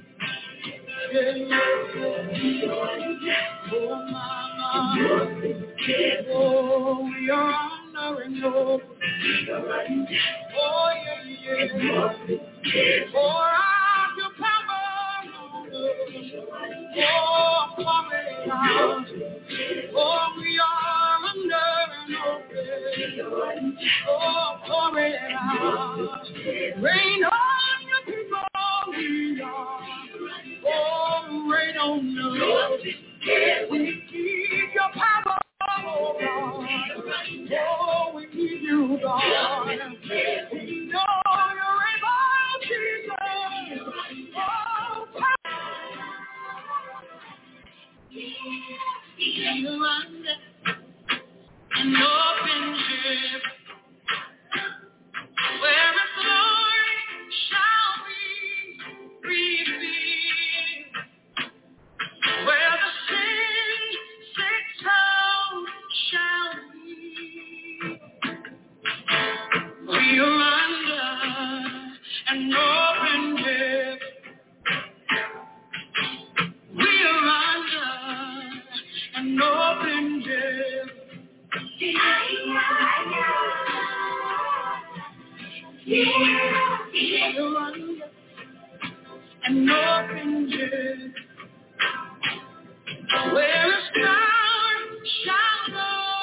Yeah. Oh, mama. Oh, we are under an open heaven. Oh, yeah. Pour out your power on us. Oh, pour it out. Oh, we are under an open. Oh, pour it out. Rain on your people, we are. Oh, rain on us. We need your power, oh God. Oh, we need you, God. We know you're able, Jesus. Oh, power. You're under an open heaven, where His and open heaven. We are under an open heaven. We are under an open heaven, where a star shall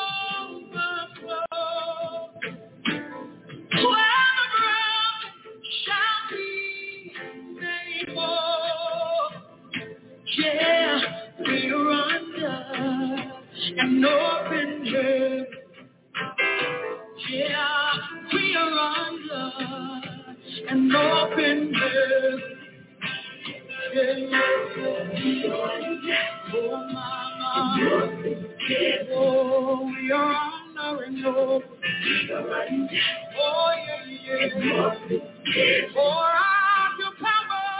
overflow, where the ground shall be made whole. Yeah, we are under an open heaven. Yeah, we are under an open heaven. Oh, mama. Oh, we are under an open heaven. Oh, yeah. For out your power,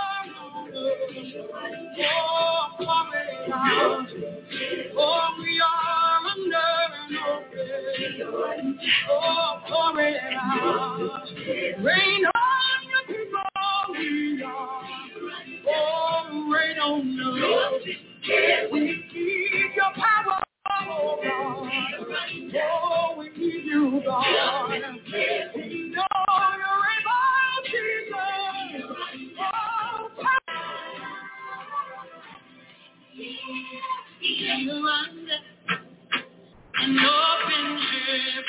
oh, pour it out. Oh, we are under an open. Oh, pour it out. Rain on your people, we are. Oh, rain on us. We need your power, oh God. Oh, we need you, God. We know you're able, Jesus. Oh, you're under an open heaven,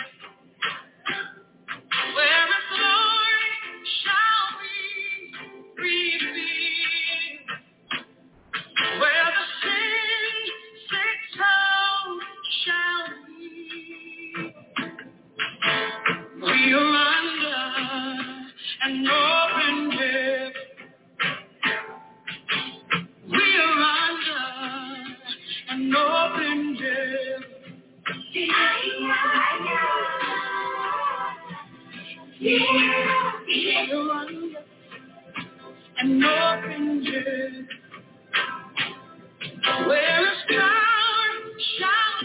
where His glory shall be revealed, where the sin sick town shall be. We are under an open heaven. We are under an open heaven. We are under an open heaven, where a star shall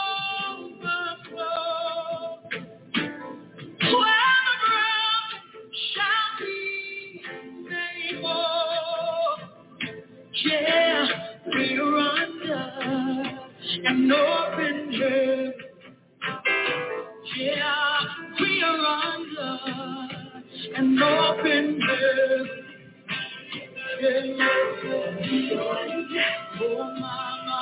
overflow, where the ground shall be made whole. Yeah, we are under an open heaven. Yeah, we are under an open heaven. Oh, mama.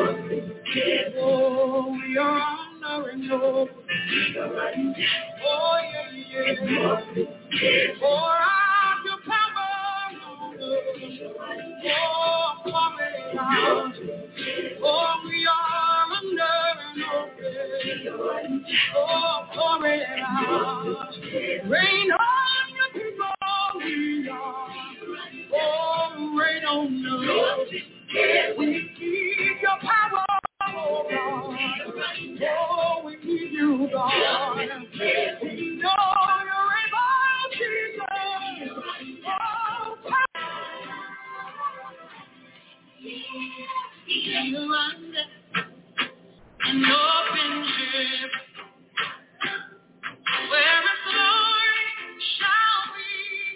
Oh, we are under an open heaven. Oh, yeah. Pour out your power, oh, pour it out. Oh, we are under an open. Oh, pour it out. Rain on your people, we are. Oh, rain on us. We need your power, oh God. Oh, we need you, God. We know you're able, Jesus. Oh, you're under an open heaven, where His glory shall be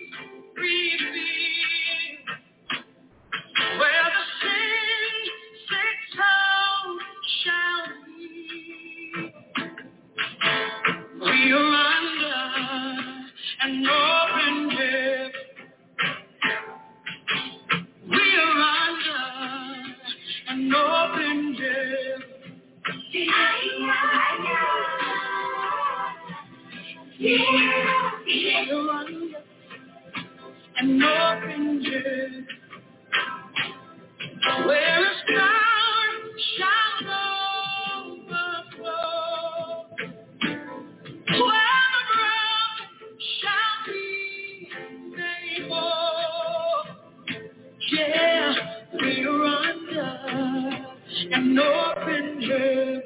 revealed, where the sin sick town shall be. We are under an open heaven. We are under an open heaven. We are under an open heaven, where a star shall overflow, where the ground shall be made whole. Yeah, we are under an open heaven.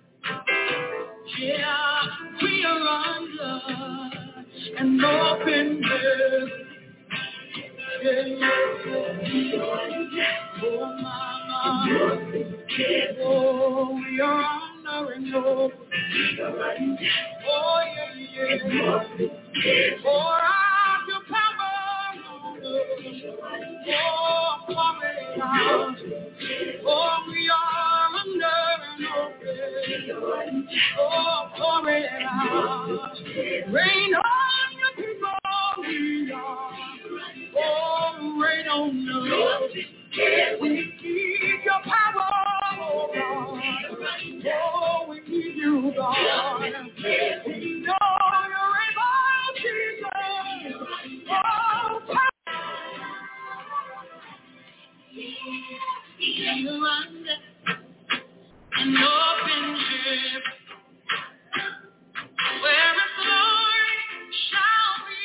Yeah, we are under an open heaven. Oh, mama. Oh, we are under an open heaven. Oh, yeah. Pour out your power, Rain on your people, we are. Oh, rain on us. We need your power, oh God. Oh, we need you, God. We know you're able, Jesus. Oh, power. You're under an open heaven, where His glory shall be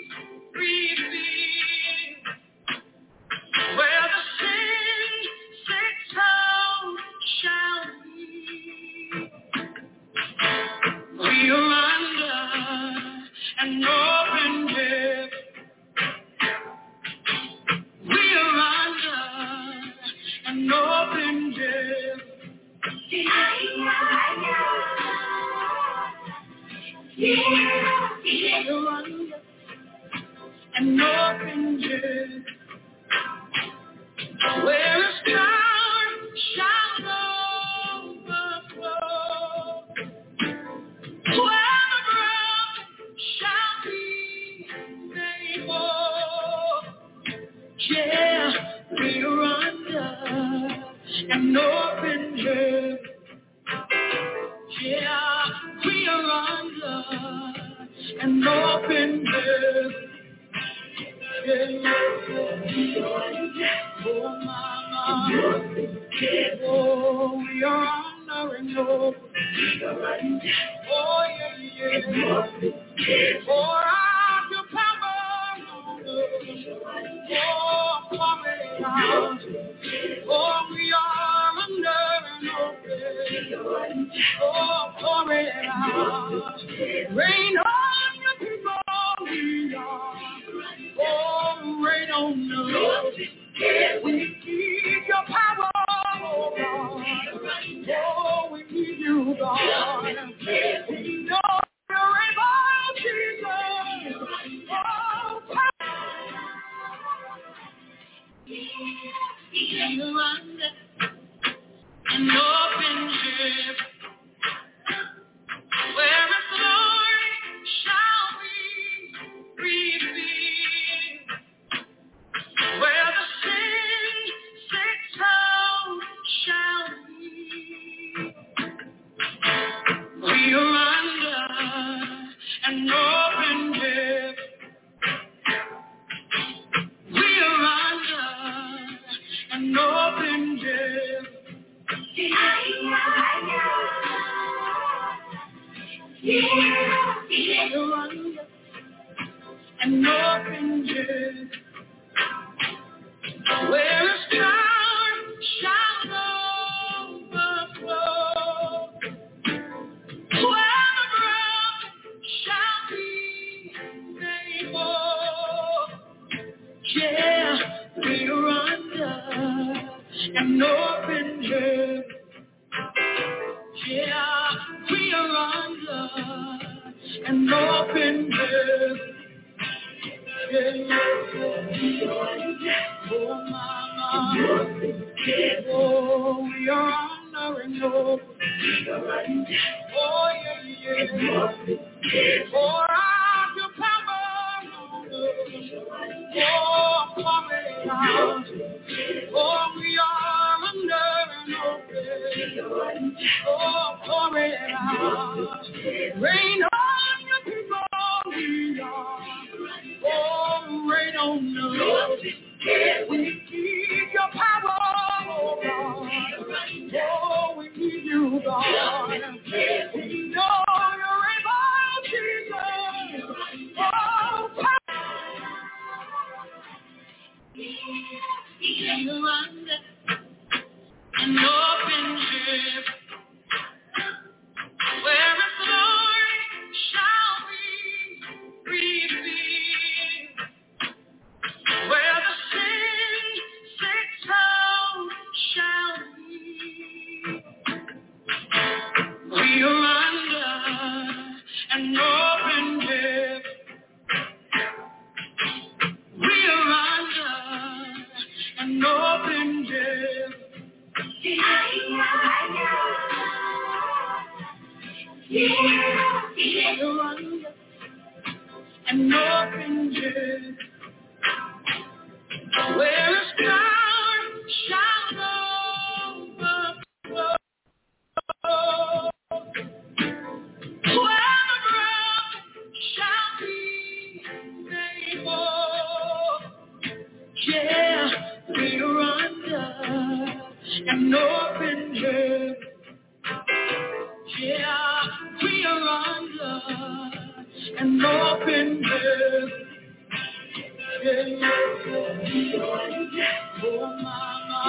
revealed, where the sin sick town shall be. We are under an open heaven. We are under an open heaven. We are under an open heaven, where His power shall overflow, where the broken shall be made whole. Yeah, we are under an open heaven. Yeah, we are under an open heaven. Oh, mama. Oh, we are under an open. Oh, yeah. Pour out your power on us. Oh, pour it out. Oh, we are under an open. Oh, pour it out. Rain on your people, we are. Oh, rain on us. We need your power, oh God. Oh, we need you, God. We know you're able, Jesus. Oh, power. You're under an open heaven, where His glory shall be revealed, where the sin sick town shall be. We are under an open heaven. We are under an open heaven. We are under an open heaven, where His power shall overflow, where the broken shall be made whole. Yeah, we are under an open heaven. Yeah, we are under an open heaven. Oh, mama. Oh, we are under an open. Oh, yeah. Pour out your power on us. Oh, pour it out. Oh, we are under an open. Oh, pour it out. Rain on your people, we are. Oh, rain on us. We need your power, oh God. Oh, we need you, God. We know you're able, Jesus. Oh, power. You're under an open heaven, where His glory shall be revealed, where the sin sick town shall be. We are under an open heaven. We are under an open heaven. You're under and open heaven, where a star shall overflow, where the ground shall be made whole. Yeah, we are under an open heaven. Yeah, we are under an open heaven. Yeah, oh mama,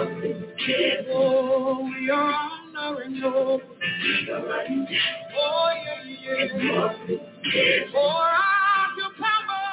oh we are under an open. Oh yeah. For out your power,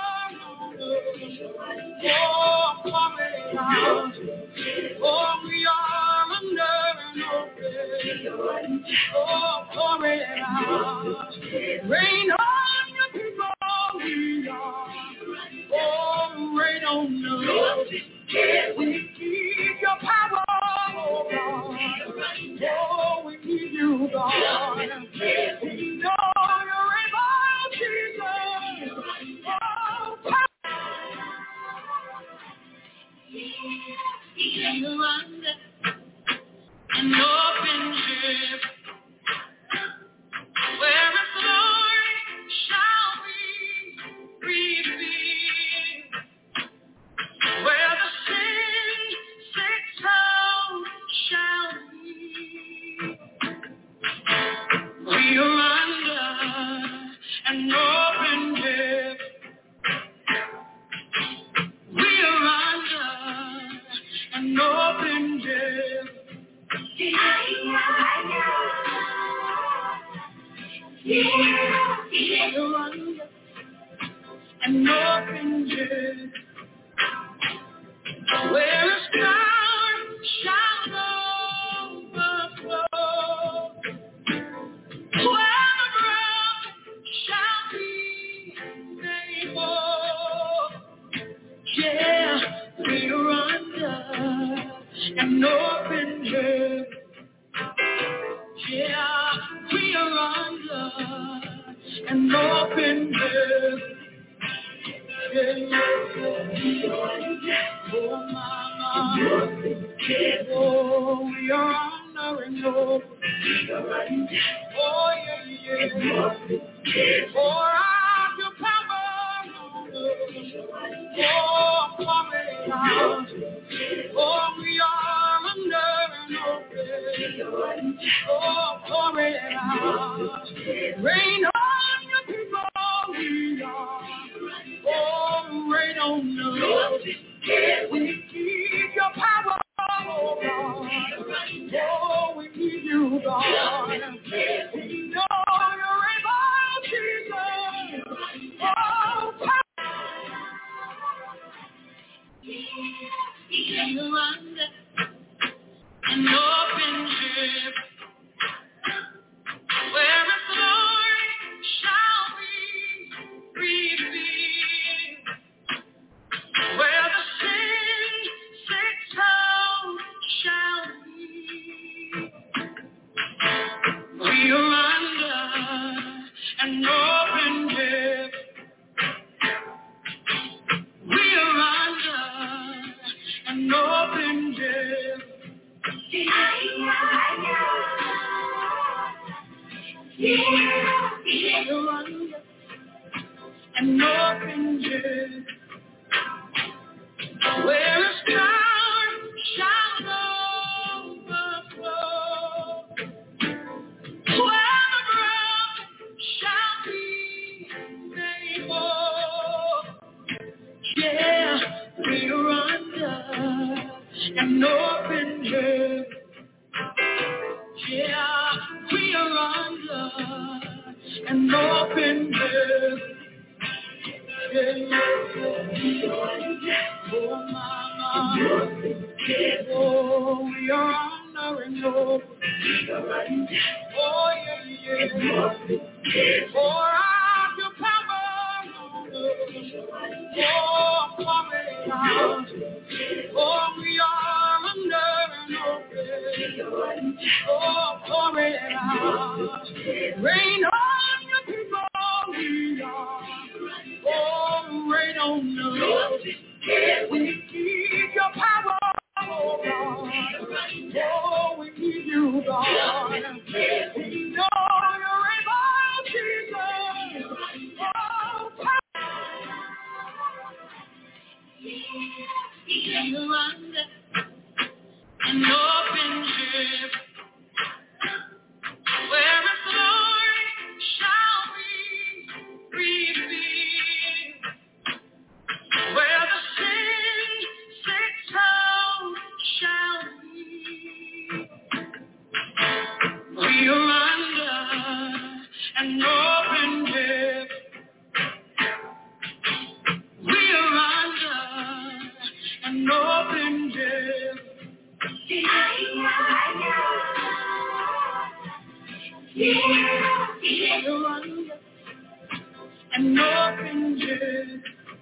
oh pour it out. Oh we are under an open. Oh pour it out. Rain on your people, we are. Oh rain on us. We need your power, oh God. Oh we need you, God. We know you're able, Jesus. Oh, power. You're under an open heaven, where His glory shall be revealed, where the sin-sick town shall be. We are under an open heaven. We are under an open heaven. We are under an open heaven, where a star shall overflow, where the ground shall be made whole. Yeah, we are under an open heaven. Yeah, we are under an open heaven. Oh mama, oh we are under an open. Oh yeah. Pour out your power, oh pour it out. Oh we are under an open. Oh pour it out. Rain on your people, we are. Oh rain on us. We need your power, oh God. Oh we need you, God. We know you're able, Jesus. Oh power. You're under an open heaven, where His glory shall be revealed, where the sin-sick town shall be. We are under an open heaven. We are under an open heaven. We are under an open heaven, where a star shall overflow, where the ground shall be made whole. Yeah, we are under an open heaven. Yeah, we are under an open heaven. Oh mama, oh we are under an open. Oh yeah. Pour out your power, oh pour it out. Oh we are under an open. Oh pour it out. Rain on your people, we are. on us. We need your power, oh God. Oh, we need you, God. We know you're able, Jesus. Oh, power. Under an open heaven, where His glory shall be revealed, where the sin-sick town shall be. We are under an open heaven. We are under an open heaven. We are under an open heaven,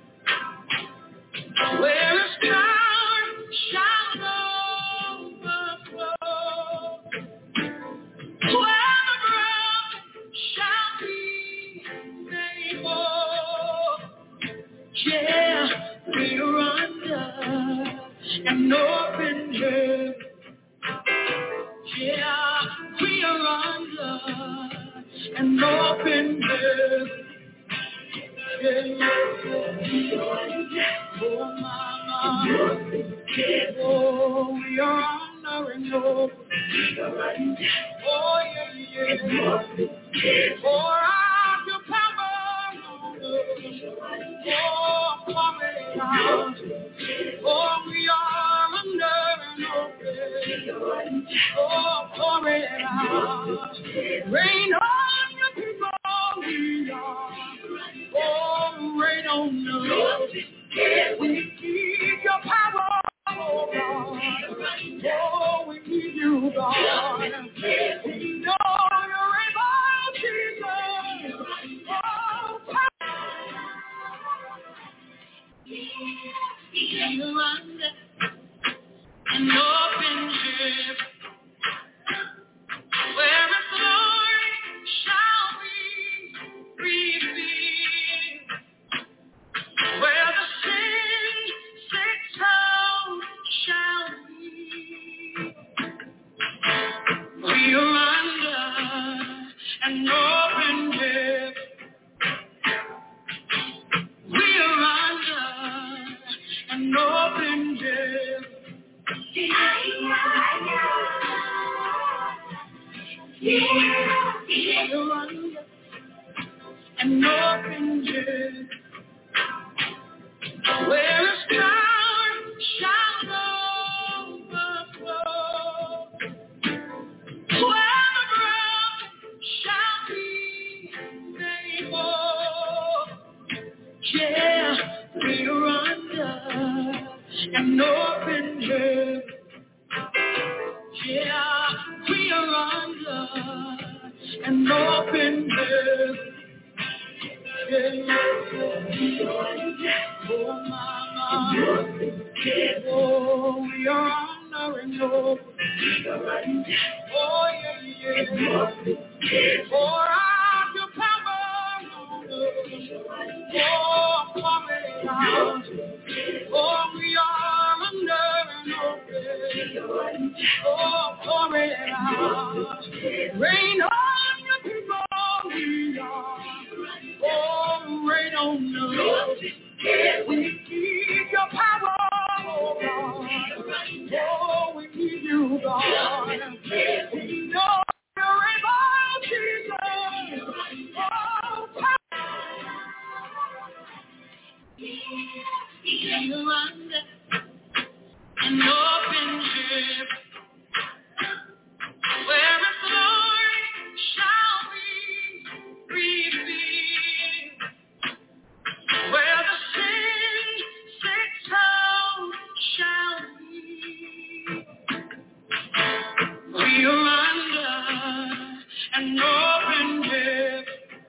where His power shall overflow, where the broken shall be made whole. Yeah, we are under an open heaven. Yeah, we are under an open heaven. Oh, mama. Oh, we are under an open heaven. Oh, yeah. Pour out your power on us. Oh, pour it out. Oh, we are under an open. Oh, pour it out. Rain on your people, we are. Oh, rain on us. We need your power, oh God. Oh, we need you, God. We know you're able, Jesus. Oh, power. You're under an open heaven, where His glory shall be revealed, where the sin-sick town shall be. We are under an open heaven. We are under an open heaven. We are under an open heaven, where His power shall overflow, where the broken shall be made whole. Yeah, we are under an open heaven. Yeah, we are under an open heaven. Oh, mama. Oh, we are under an open. Oh, yeah. Pour out your power on us. Oh, pour it out. Oh, we are under an open. Oh, pour it out. Rain on your people, we are. Oh, rain on us. We need your power, oh God. Oh, we need you, God. We know you're able, Jesus. Oh, power. You're under an open heaven, where His glory shall be revealed, where the sin-sick town shall be. We are under an open heaven.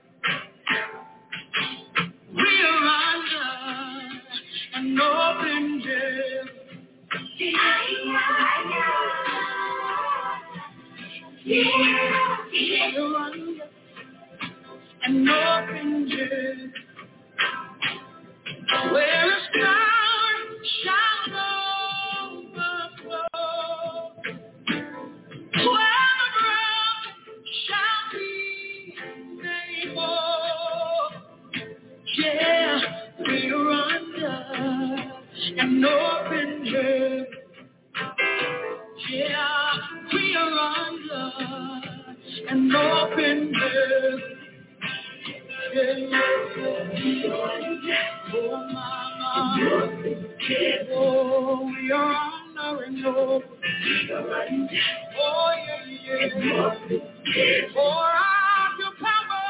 We are under an open heaven. We are under an open heaven, where and open heaven. Yeah, we are under an open heaven. Oh, mama, oh, we are under an open. Oh, yeah. Pour out your power,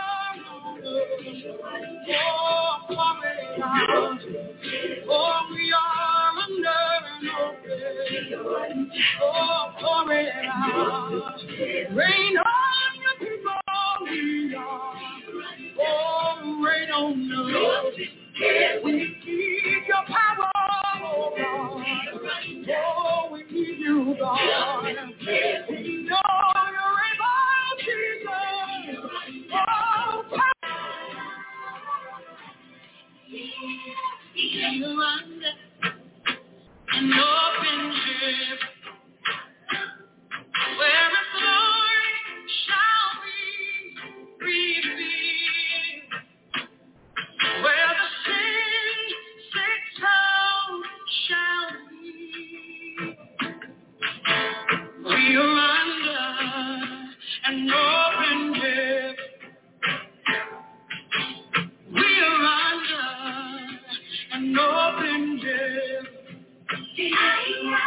oh, pour it out. Oh, we are under an open. Oh, pour it out. Rain on your people, we are. Oh, rain on us. We need your power, oh God. Oh, we need you, God. We know you're able, Jesus. Oh, power. You're under an open heaven, where His glory shall be revealed, where the sin sick town shall be. We are under an open heaven. We are under an open heaven. We are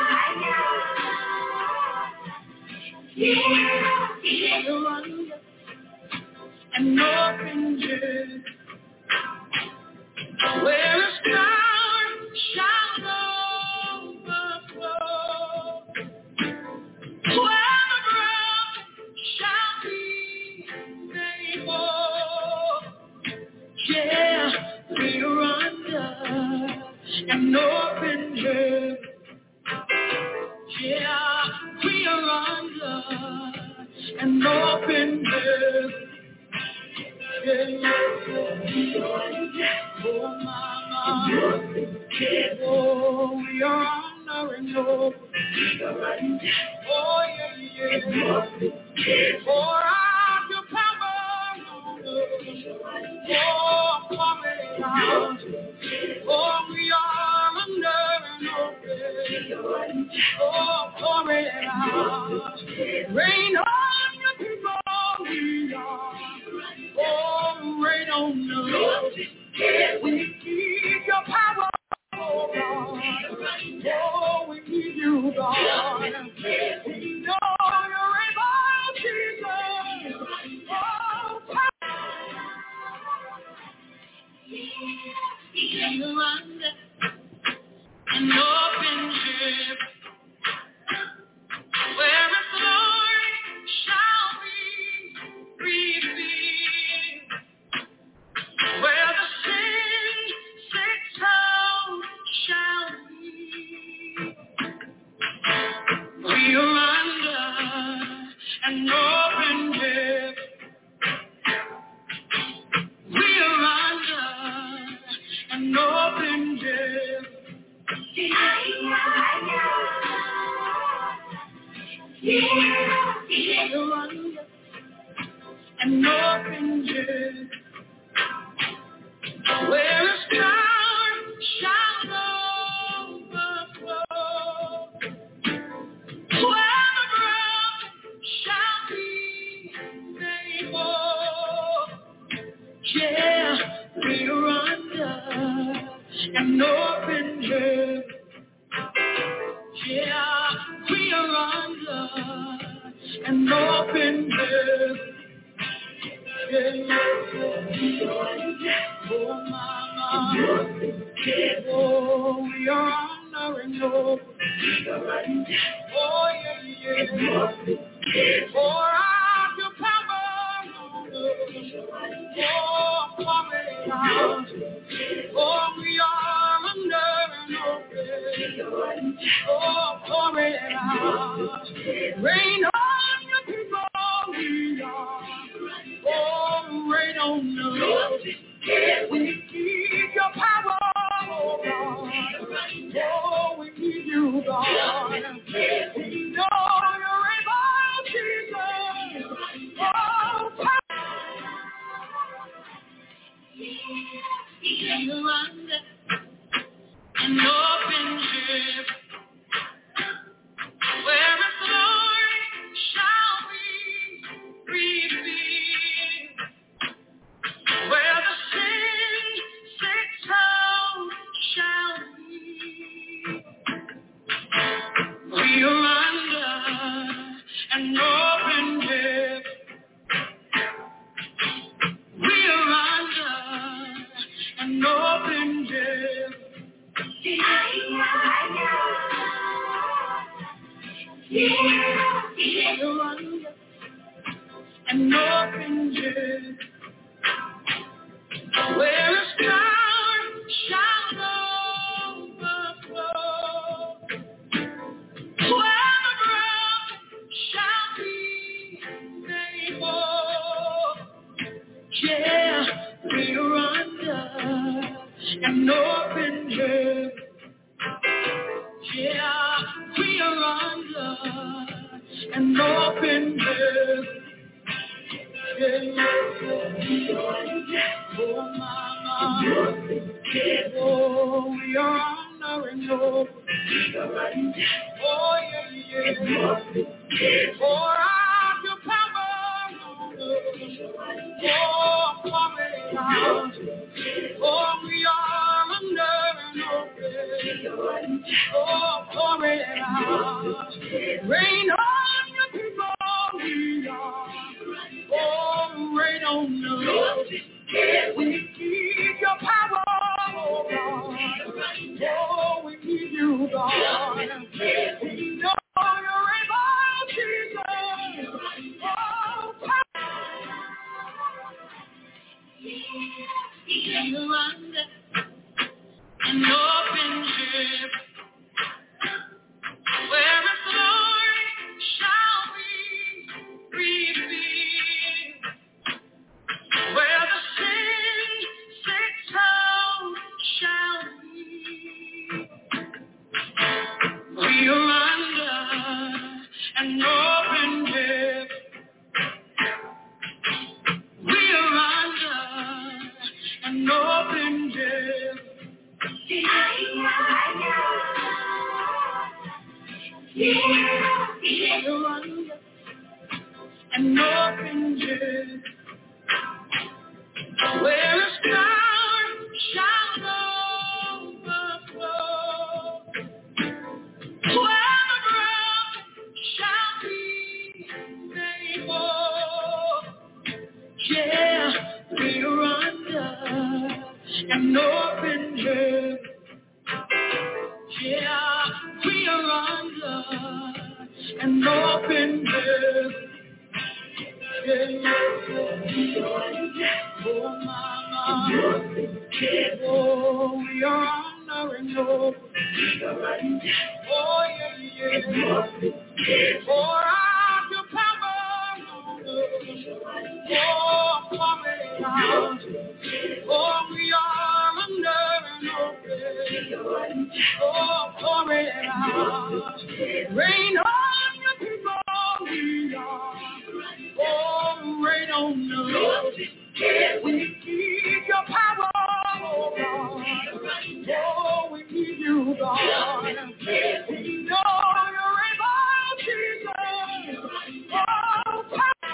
under an open heaven, where His power shall overflow, where the broken shall be made whole. Yeah, we are under an open heaven. Yeah, we are under an open heaven. Oh, mama, oh, we are under an open. Oh, yeah. Pour out your power on us. Oh, pour it out. Oh, we are under an open. Oh, pour it out. Rain on your people, we are. Oh, rain on us. We need your power, oh God. Oh, we need you, God. We know you're able, Jesus. Oh, power. You're under an open heaven, where His glory shall be revealed, where the sin sick town shall be. We are under an open heaven. We are under an open heaven. We are under an open heaven, where His power shall overflow, where the broken shall be made whole. Yeah, we are under an open heaven. Yeah, we are under an open heaven. Oh, mama, oh, we are under an open. Oh, yeah. Pour out your power on us. Oh, pour it out. Oh, we are under an open. Oh, pour it out. Rain on your people, we are. Oh, rain on us. We need your power, oh God. Oh, we need you, God. We know you're able, Jesus. Oh, power. You're under an an open grave, where His glory shall be revealed, where the sin-sick soul shall be. We are under an open grave. We are under an open grave. We are under an open grave, where His power shall overflow, where the broken shall be made whole. Yeah, we are under an open grave. Yeah, we are under an open grave. Yeah. Oh, mama. Oh, we are under an open grave. Oh, yeah. Pour out your power on us. Oh, pour it out. Oh, we are under an open. Oh, pour it out. Rain on your people, we are. Oh, rain on us. We need your power, oh God. Oh, we need you, God. We know you're able, Jesus. Oh, you're under an open grave, where His glory shall be revealed, where the sin-sick soul shall be. We are under an open grave. We are under an open grave. We are under an open grave, where His power shall overflow, where the broken shall be made whole. Yeah, we are under an open grave. Yeah, we are under an open grave. Oh, mama. Oh, we are under an open. Oh, yeah. Pour out your power on us. Oh, pour it out. Oh, we are under an open. Oh, pour it out. Rain on your people, we are. Oh, rain on us. We need your power, oh God. Oh, we need you, God. We know you're able, Jesus. Oh, power.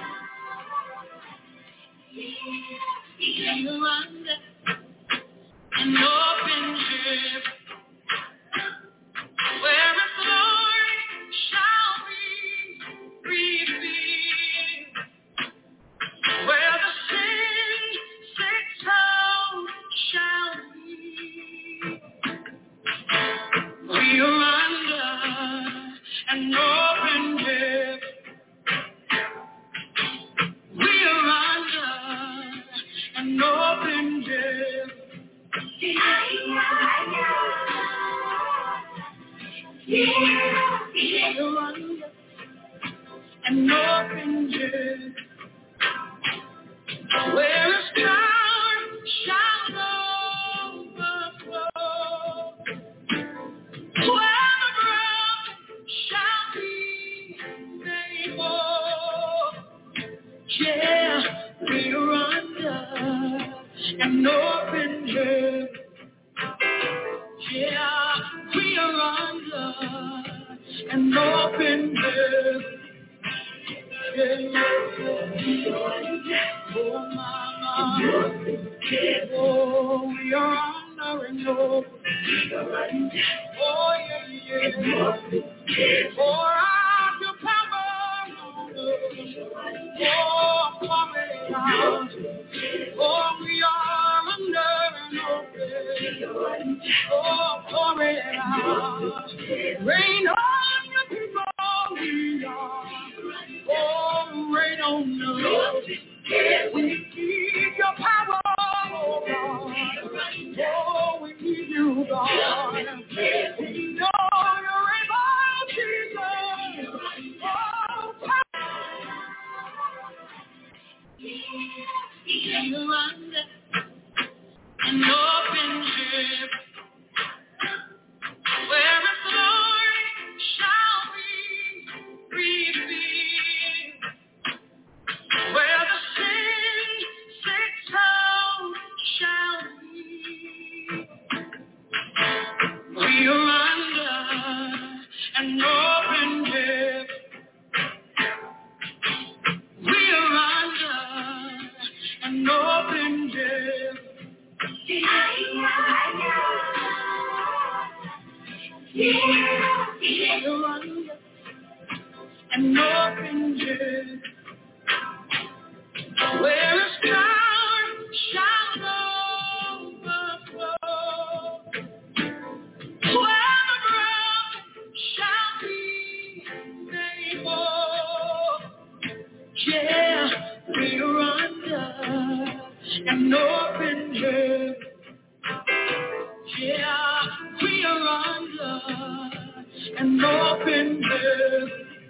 You're under an open grave, where His glory shall be revealed, where the sin-sick soul shall be. We are under an open grave. We are under an open grave. We are under an open grave, where His power shall overflow, where the broken shall be made whole. Yeah, we are under an open grave. Yeah, we are under an open heaven. Yeah. Oh, mama. Oh, we are under an open heaven. Oh, yeah. Pour out your power on us. Oh, pour it out. Oh, we are under an open. Oh, pour it out. Rain on your people, we are. Oh, rain on us. We need your power, oh God. Oh, we need you, God. We know you're able, Jesus. Oh, power. You're under an open heaven, where His glory shall be revealed, where the sin-sick soul shall be. We are under an open heaven. We are under an open heaven. We are under an open heaven, where His power shall overflow, where the broken shall be made whole. Yeah, we are under an open heaven. Yeah, we are under an open heaven.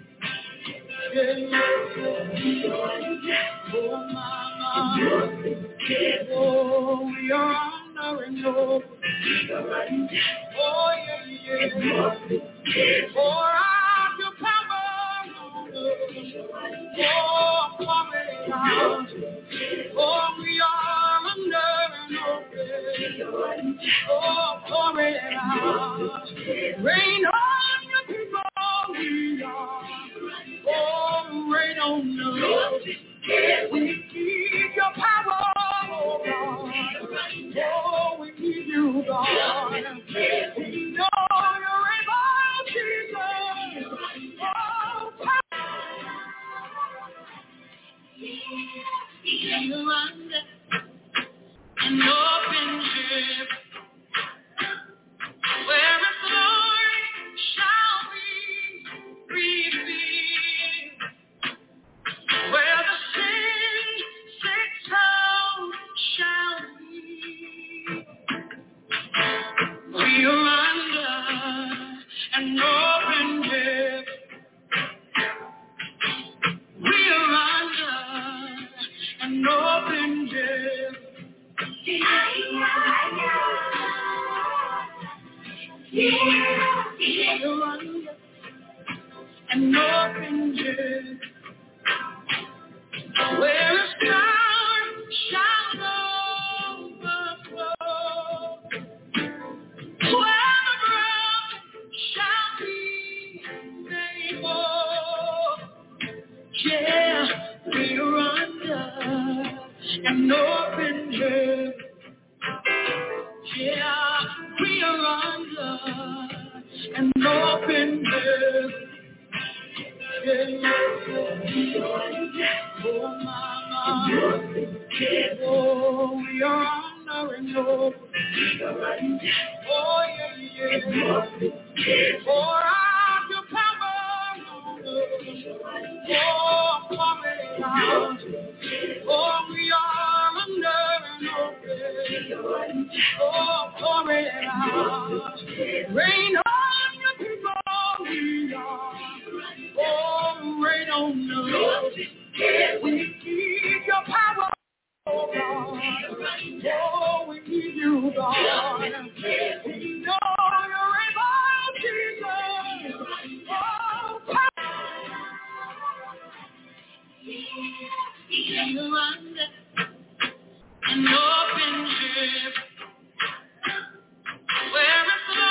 Oh, mama. Oh, we are under an open heaven. Oh, yeah. Pour out your power on us. Oh, pour it out. Oh, we are under an open. Oh, pour it out. Rain on your people, we are. Oh, rain on us. We need your power, oh God. Oh, we need you, God. We know you're able, Jesus. Oh, power. You're under an open heaven, where His glory shall be revealed, where the sin-sick soul shall be. We are under an open heaven. We are under an open heaven. We are under an open heaven, where His power shall overflow, where the broken shall be made whole. Yeah, we are under an open heaven. Yeah, we are under an open heaven. Oh, mama. Oh, we are under an open heaven. Oh, yeah. Pour out your power on us. Oh, pour it out. Oh, we are under an open. Oh, pour it out. Rain on your people, we are. Oh, rain on us. We need your power, oh God. Oh, we need you, God. We know you're able, Jesus. Oh, power. You're under an open heaven, where His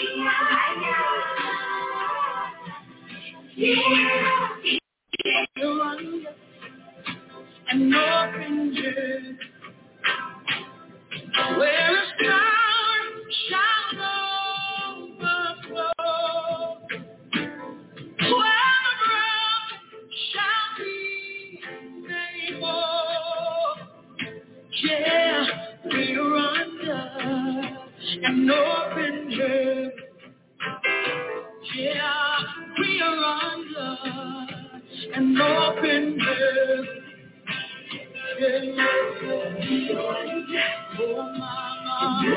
And open heaven, where His power shall overflow, where the broken shall be made whole. Yeah, we are under an open heaven. Yeah, we are under an open heaven. Oh, mama,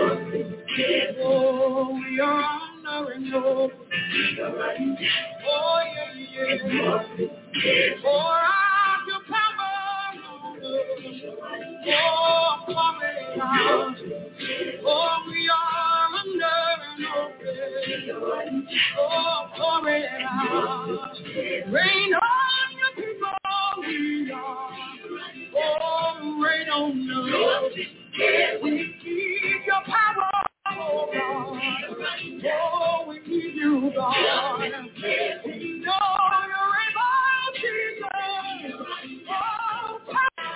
oh, we are under an open. Oh, yeah. Pour out your power on us. Oh, pour it out. Oh, we are under an open. Oh, pour it out. Rain on your people, we are. Oh, rain on us. We need your power, oh God. Oh, we need you, God. We know you're able, Jesus. Oh, power.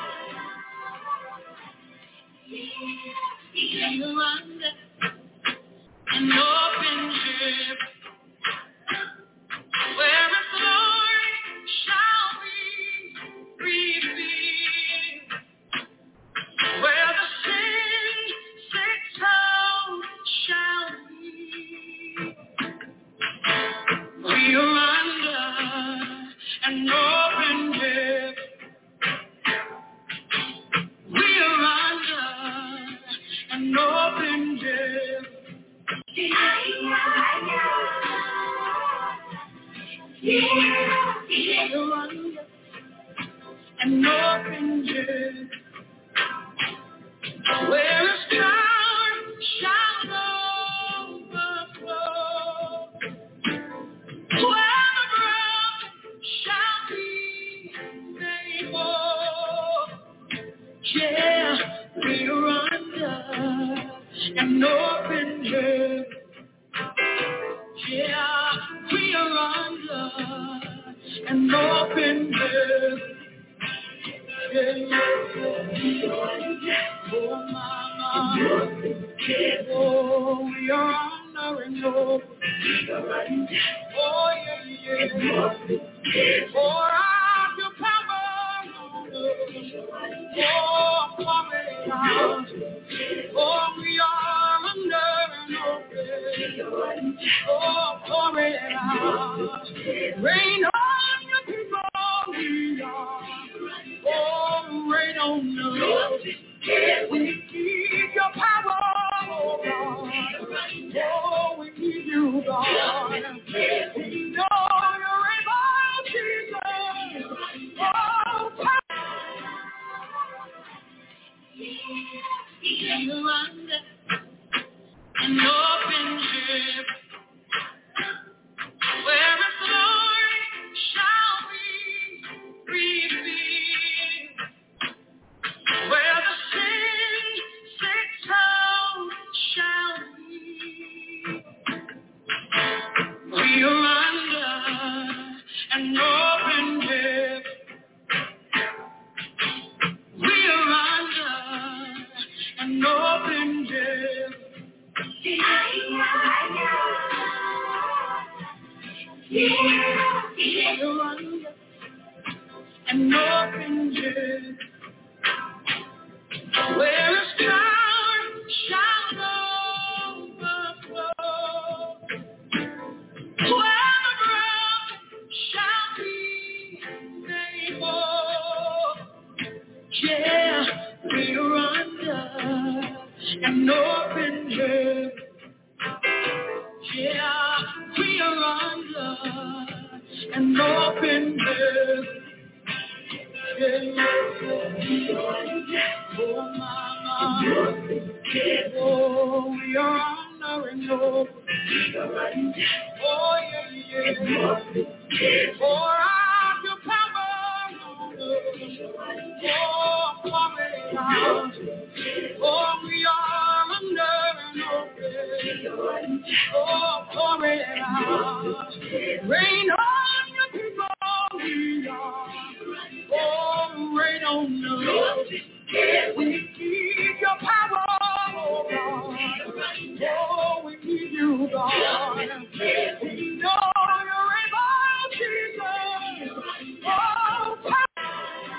You're under an open heaven, where His glory shall be revealed, where the sin-sick soul shall be. We are under an open heaven. We are under an open heaven. We are under an open heaven, where His power shall overflow, where the broken shall be made whole. Yeah, we are under an open heaven. Yeah, we are under an open heaven. Oh, mama, oh, we are under an open. Oh, yeah. Pour out your power on us. Oh, pour it out. Oh, we are under an open. Oh, pour it out. Rain on your people, we are. Oh, rain on us. We need your power, oh God. Oh, we need you, God. We know you're able, Jesus. Oh, power. You're under an open heaven, where His glory shall be revealed, where the sin-sick soul shall be. We are under an open heaven. We are under an open heaven. We are under an open heaven, where His power shall overflow, where the broken shall be made whole. Yeah, we are under an open heaven. Yeah, we are under an open heaven. Oh, mama, oh, we are under an open. Oh, yeah. Pour out your power on us. Oh, pour it out. Oh, we are under an open. Oh, pour it out. Rain on your people, we are. Oh, rain on us. We need your power, oh God. Oh, we need you, God. We know you're able, Jesus. Oh, power.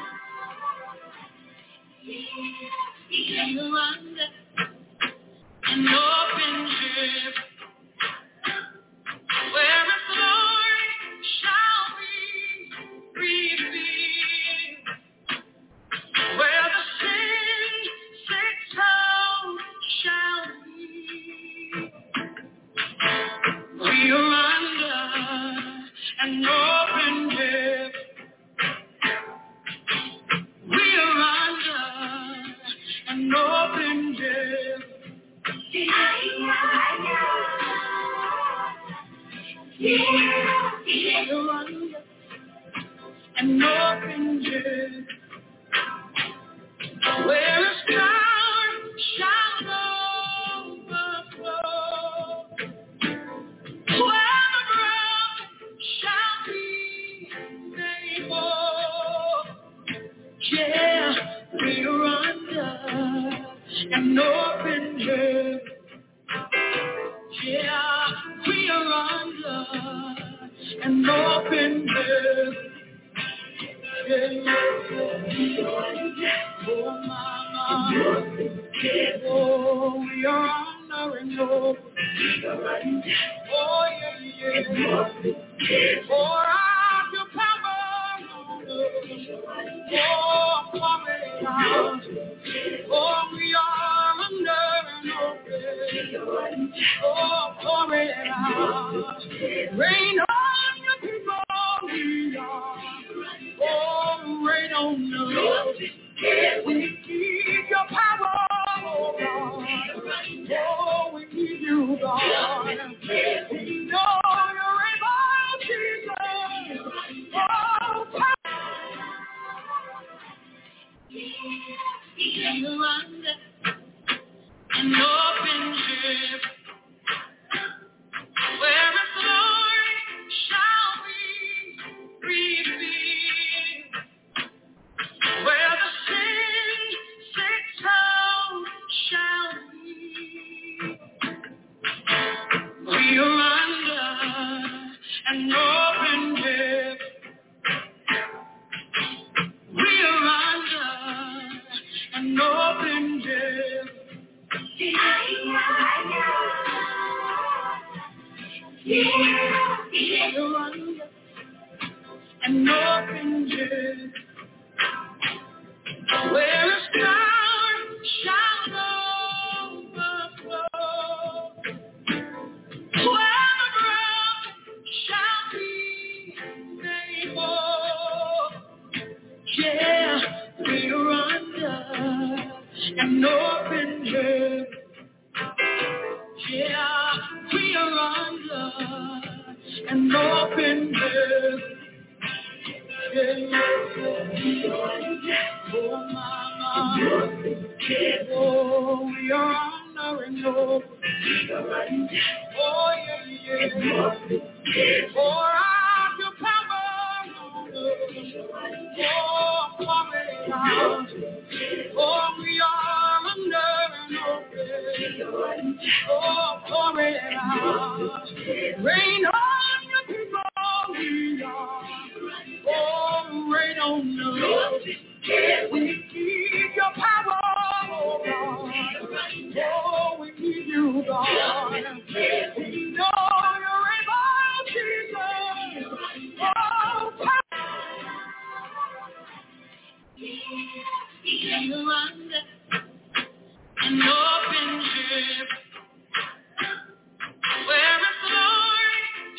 You're under an open heaven, where His glory shall be revealed, where the sin sick town shall be. We are under an open heaven. We are under an open heaven. We are under an open heaven, where His power shall overflow, where the broken shall be made whole. Yeah, we are under an open heaven. Yeah, we are under an open heaven. Oh, mama. Oh, we are under an open. Oh, yeah. Pour out your power on us. Oh, pour it out. Oh, we are under an open. Oh, pour it out. Rain on your people, we are. Oh, rain on us. We need your power, oh God. Oh, we need you, God. We know you're able, Jesus. Oh, power. You're under an open heaven, where His glory shall be revealed, where the sin sick town shall be. We are under an open heaven. We are under an open heaven. We are under an open heaven, where His power shall overflow, where the broken shall be made whole. Yeah, we are under an open heaven. Yeah, we are under an open heaven. Oh, mama. Oh, we are under an open. Oh, yeah. Pour out your power on us. Oh, pour it out. Oh, we are under an open. Oh, pour it out. Rain on your people, we are. Oh, rain on us. We need your power, oh God. Oh, we need you, God. We know you're able, Jesus. Oh, power. You're under an open heaven, where His glory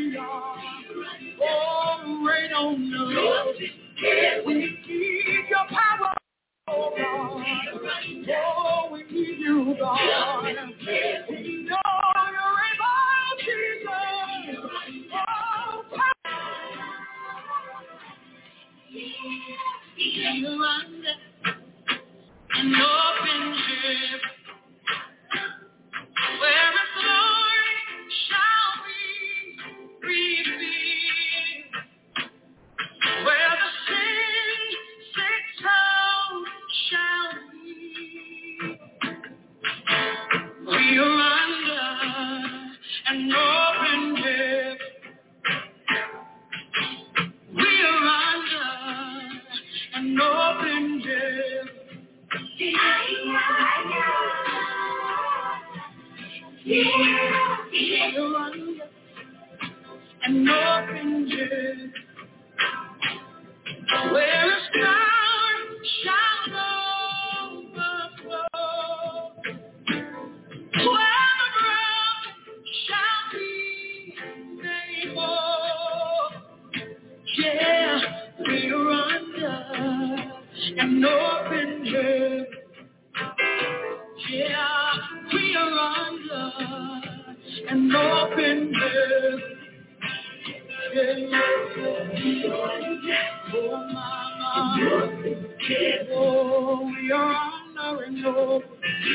we are. Oh, rain on us. We need your power, oh God. Oh, we need you, God. We know you're able, Jesus. Oh, power. You're under an open heaven, where His glory shall be revealed, where the sin-sick soul shall be. We are under an open heaven. We are under an open heaven. We are under an open heaven, where His power shall overflow, where the broken shall be made whole. Yeah, we are under an open heaven. Yeah, we are under an open heaven. Oh, mama. Oh, we are under an open.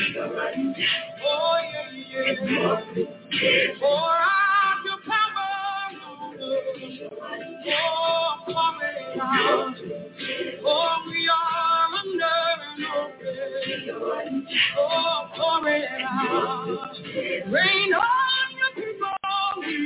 Oh, yeah. Pour out your power on us. Oh, pour it out. Oh, we are under an open. Oh, pour it out. Rain on your people.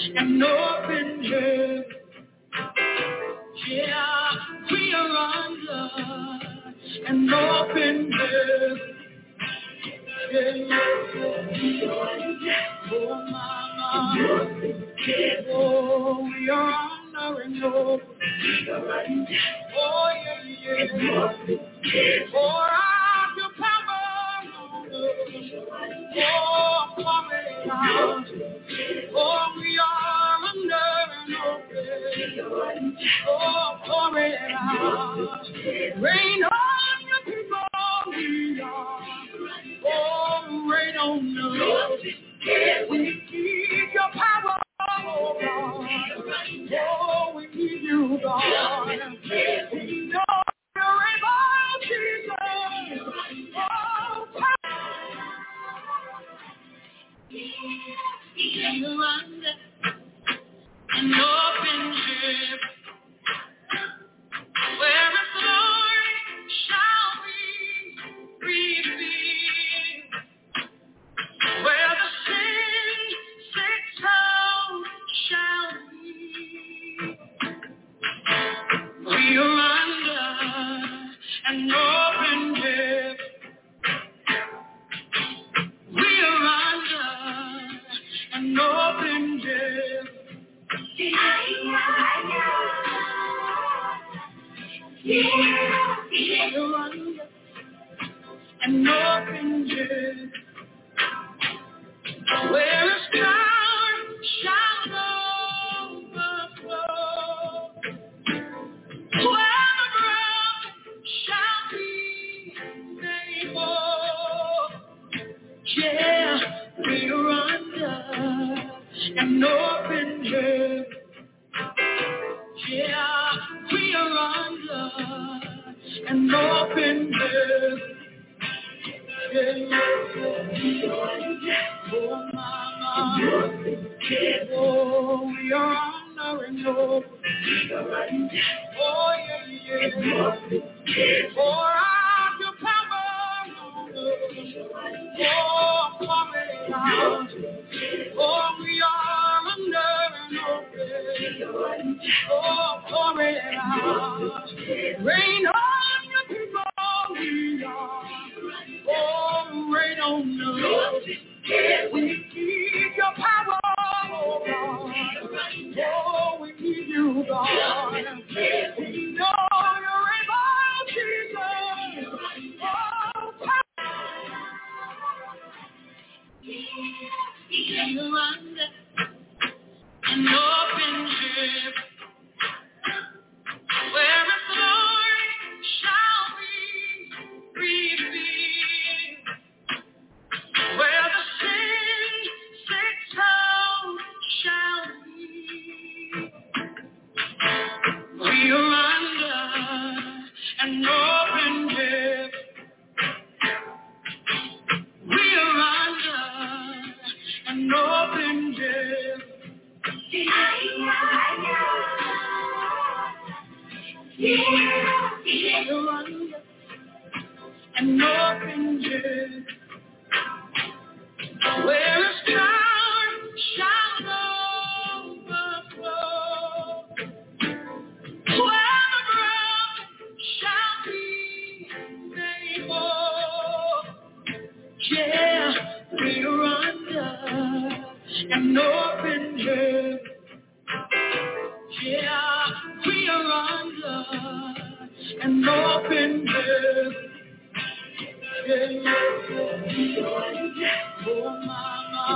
and open heaven. Yeah, we are under an open heaven. Yeah. Oh, mama. Oh, we are under an open heaven. Oh, yeah. Pour out your power on us. Oh, pour it out. Oh, we are under an open. Oh, pour it out. Rain on your people, we are. Oh, rain on us. We need your power, oh God. Oh, we need you, God. We know you're able, Jesus. Oh, you're under an open heaven, where His glory shall be revealed, where the sin sick town shall be. We are under an open heaven. We are under an open heaven. We are under an open heaven, where His power shall overflow, where the broken shall be made whole. Yeah, we are under an open heaven. Yeah, we are under an open heaven. Oh, mama. Oh, we are under an open heaven. Oh, yeah. Pour out your power on us. Oh, pour it out. Oh, we are under an open. Oh, pour it out. Rain on your people, we are. Oh, rain on us. We need your power, oh God. Oh, we need you, God. We know you're able, Jesus. Oh, power. You're under an open heaven, where His glory shall be revealed, where the sin sick town shall be. We are under an open heaven. We are under an open heaven. We are under an open heaven, where His power shall overflow, where the broken shall be made whole. Yeah, we are under an open heaven. Yeah, we are under an open heaven. Oh, mama.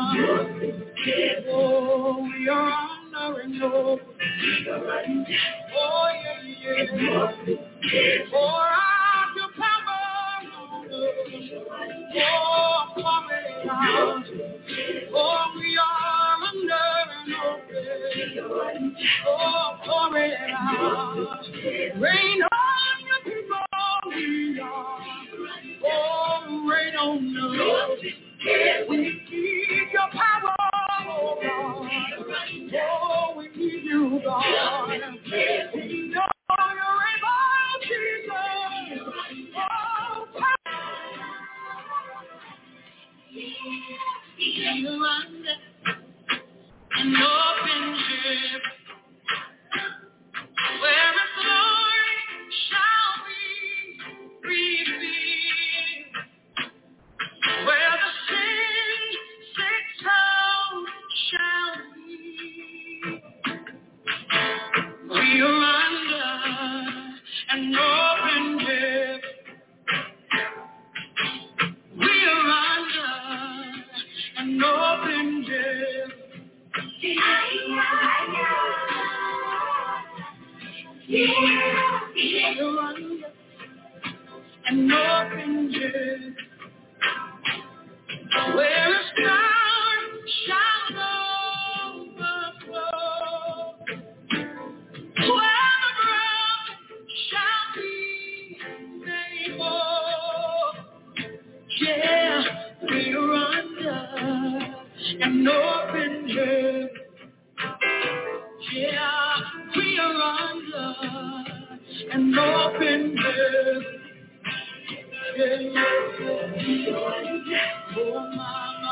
Oh, we are under an open heaven. Oh, yeah. Pour out your power on us. Oh, pour it out. Oh, we are under an open. Oh, pour it out. Rain on your people, we are. Oh, rain on us. We need your power, oh God. Oh, we need you, God. We know you're able, Jesus. Oh, power. You're under an open grave, where His glory shall be revealed, where the sin-sick soul shall be. We are under an open grave. We are under an open grave. We are under an open grave, where His power shall overflow, where the broken shall be made whole. Yeah, we are under an open grave. Yeah, we are under an open grave. Oh, mama.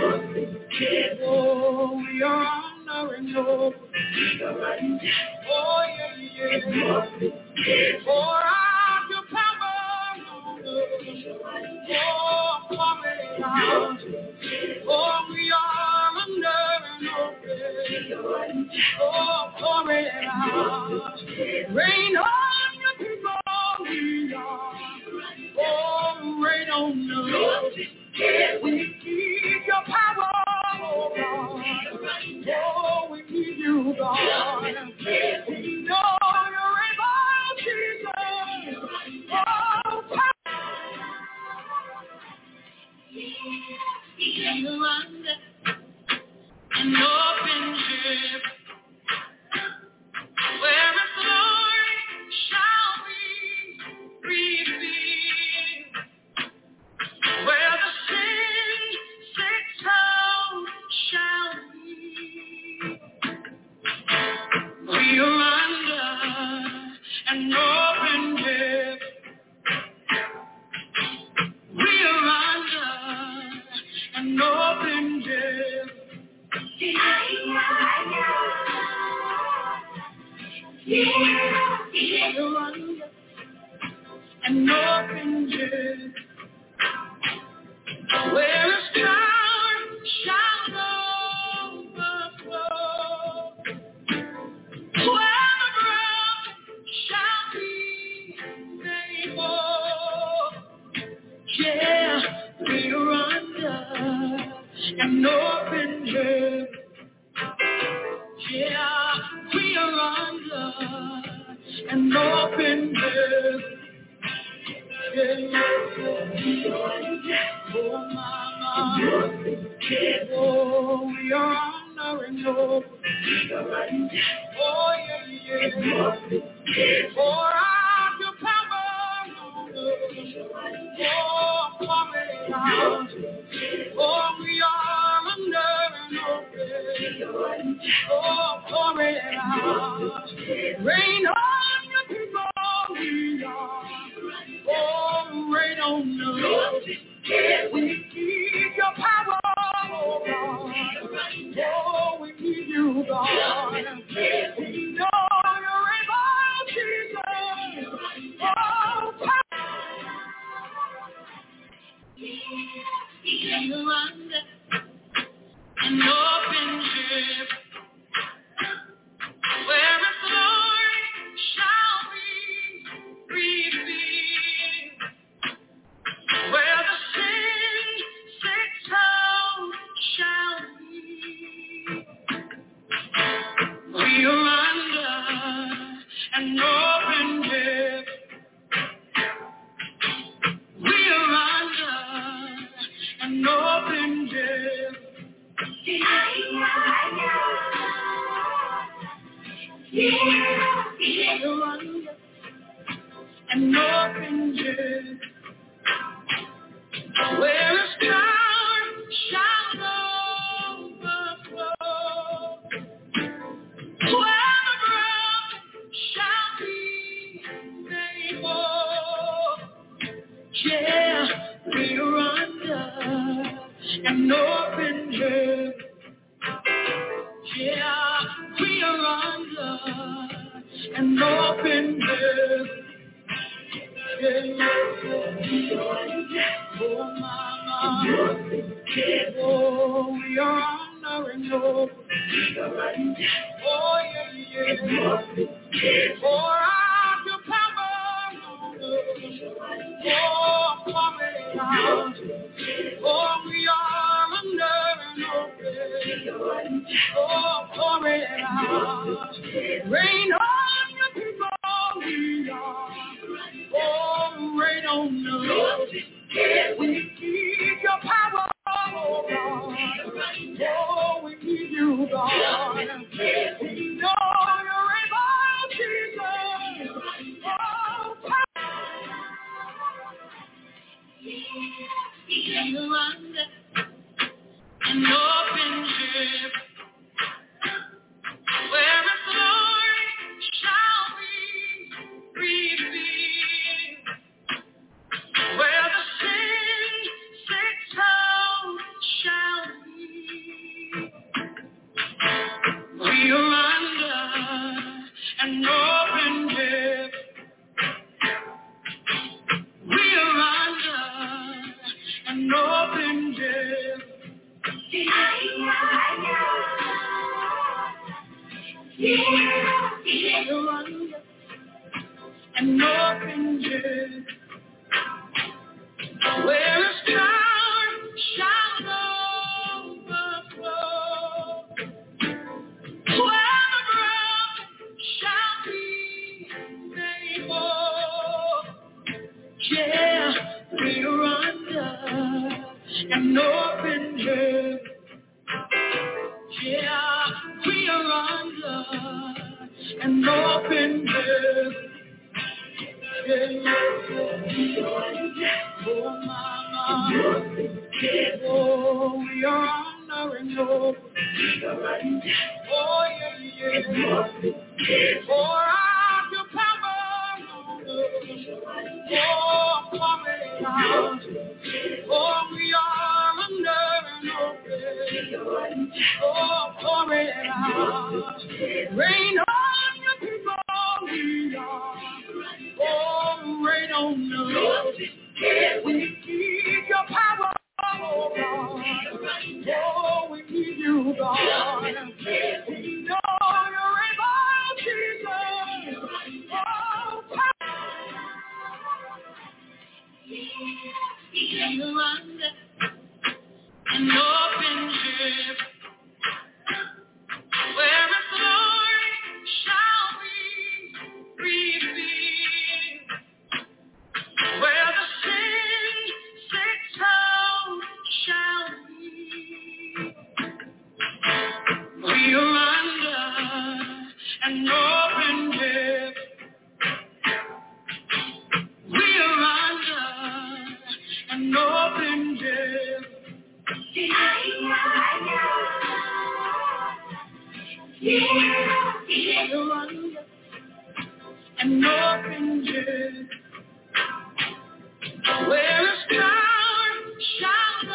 Oh, we are under an open. Oh, yeah. Pour out your power on us. Oh, pour it out. Oh, we are under an open. Oh, pour it out. Rain on your people, we are. Oh, rain on us. We need your power, oh God. Oh, we need you, God. We know you're able, Jesus. Oh, power. You're under an open grave, where His glory shall be revealed, where the sin-sick soul shall be. We are under an open grave. We are under an open grave. We are under an open grave, where His power shall overflow, where the broken shall be made whole. Yeah, we are under an open grave. Yeah, we are under an open grave. Oh, mama. Oh, we are under an open. Oh, yeah. Pour out your power on us. Oh, pour it out. Oh, we are under an open. Oh, pour it out. Rain on your people, we are. Oh, rain on us. We need your power, oh God. Oh, we need you, God. We know you're able, Jesus. Oh, power. You're under an open grave, where His glory shall be revealed, where the sin-sick soul shall be. We are under an open grave. We are under an open grave. We are under an open grave, where His power shall overflow, where the broken shall be made whole. Yeah, we are under an open grave. Yeah, we are under an open heaven. Oh, mama. Oh, we are under an open heaven. Oh, yeah. Pour out your power on us. Oh, pour it out. Oh, we are under an open. Oh, pour it out. Rain on your people, we are. Oh, rain on us. We need your power, oh God. Oh, we need you, God. We know you're able, Jesus. Oh, you're under an open heaven, where His glory shall be revealed, where the sin-sick soul shall be. We are under an open heaven. We are under an open heaven. We are under an open heaven, where His power shall overflow, where the broken shall be made whole. Yeah, we are under an open heaven. Yeah, we are under an open heaven. Oh, mama. Oh, we are under an open heaven. Oh, yeah. Pour out your power on us. Oh, pour it out. Oh, we are under an open. Oh, pour it out. Rain on your people, we are. Oh, rain on us. We need your power, oh God. Oh, we need you, God. We know you're able, Jesus. Oh, you're under an open heaven, where His glory shall be revealed, where the sin-sick soul shall be. We are under an open heaven. We are under an open heaven. We are under an open heaven, where His power shall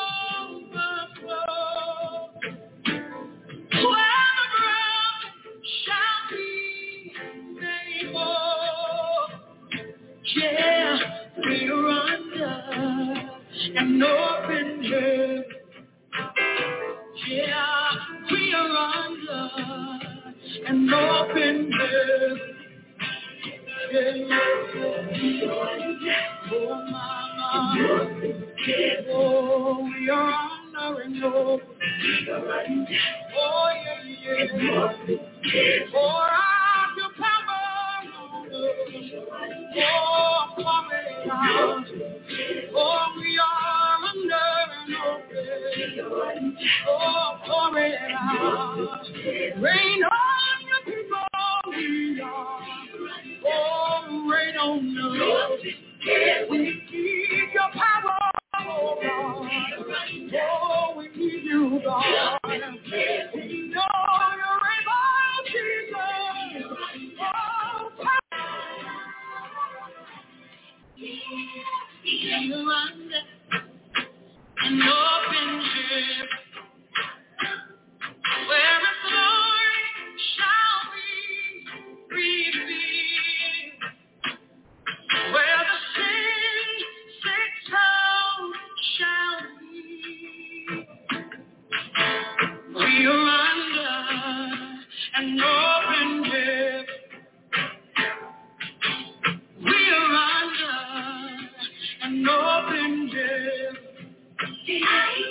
overflow, where the broken shall be made whole. Yeah, we are under an open heaven. Yeah, we are under an open heaven. Oh, mama. Oh, we are under an open heaven. Oh, yeah. Pour out your power on us. Oh, pour it out. Oh, we are under an open. Oh, pour it out. Rain on your people, we are. Oh, rain on us. We need your power, oh God. Oh, we need you, God. We know you're able, Jesus. Oh, you're under an open heaven, where His We are under an open heaven. We are under an open heaven. We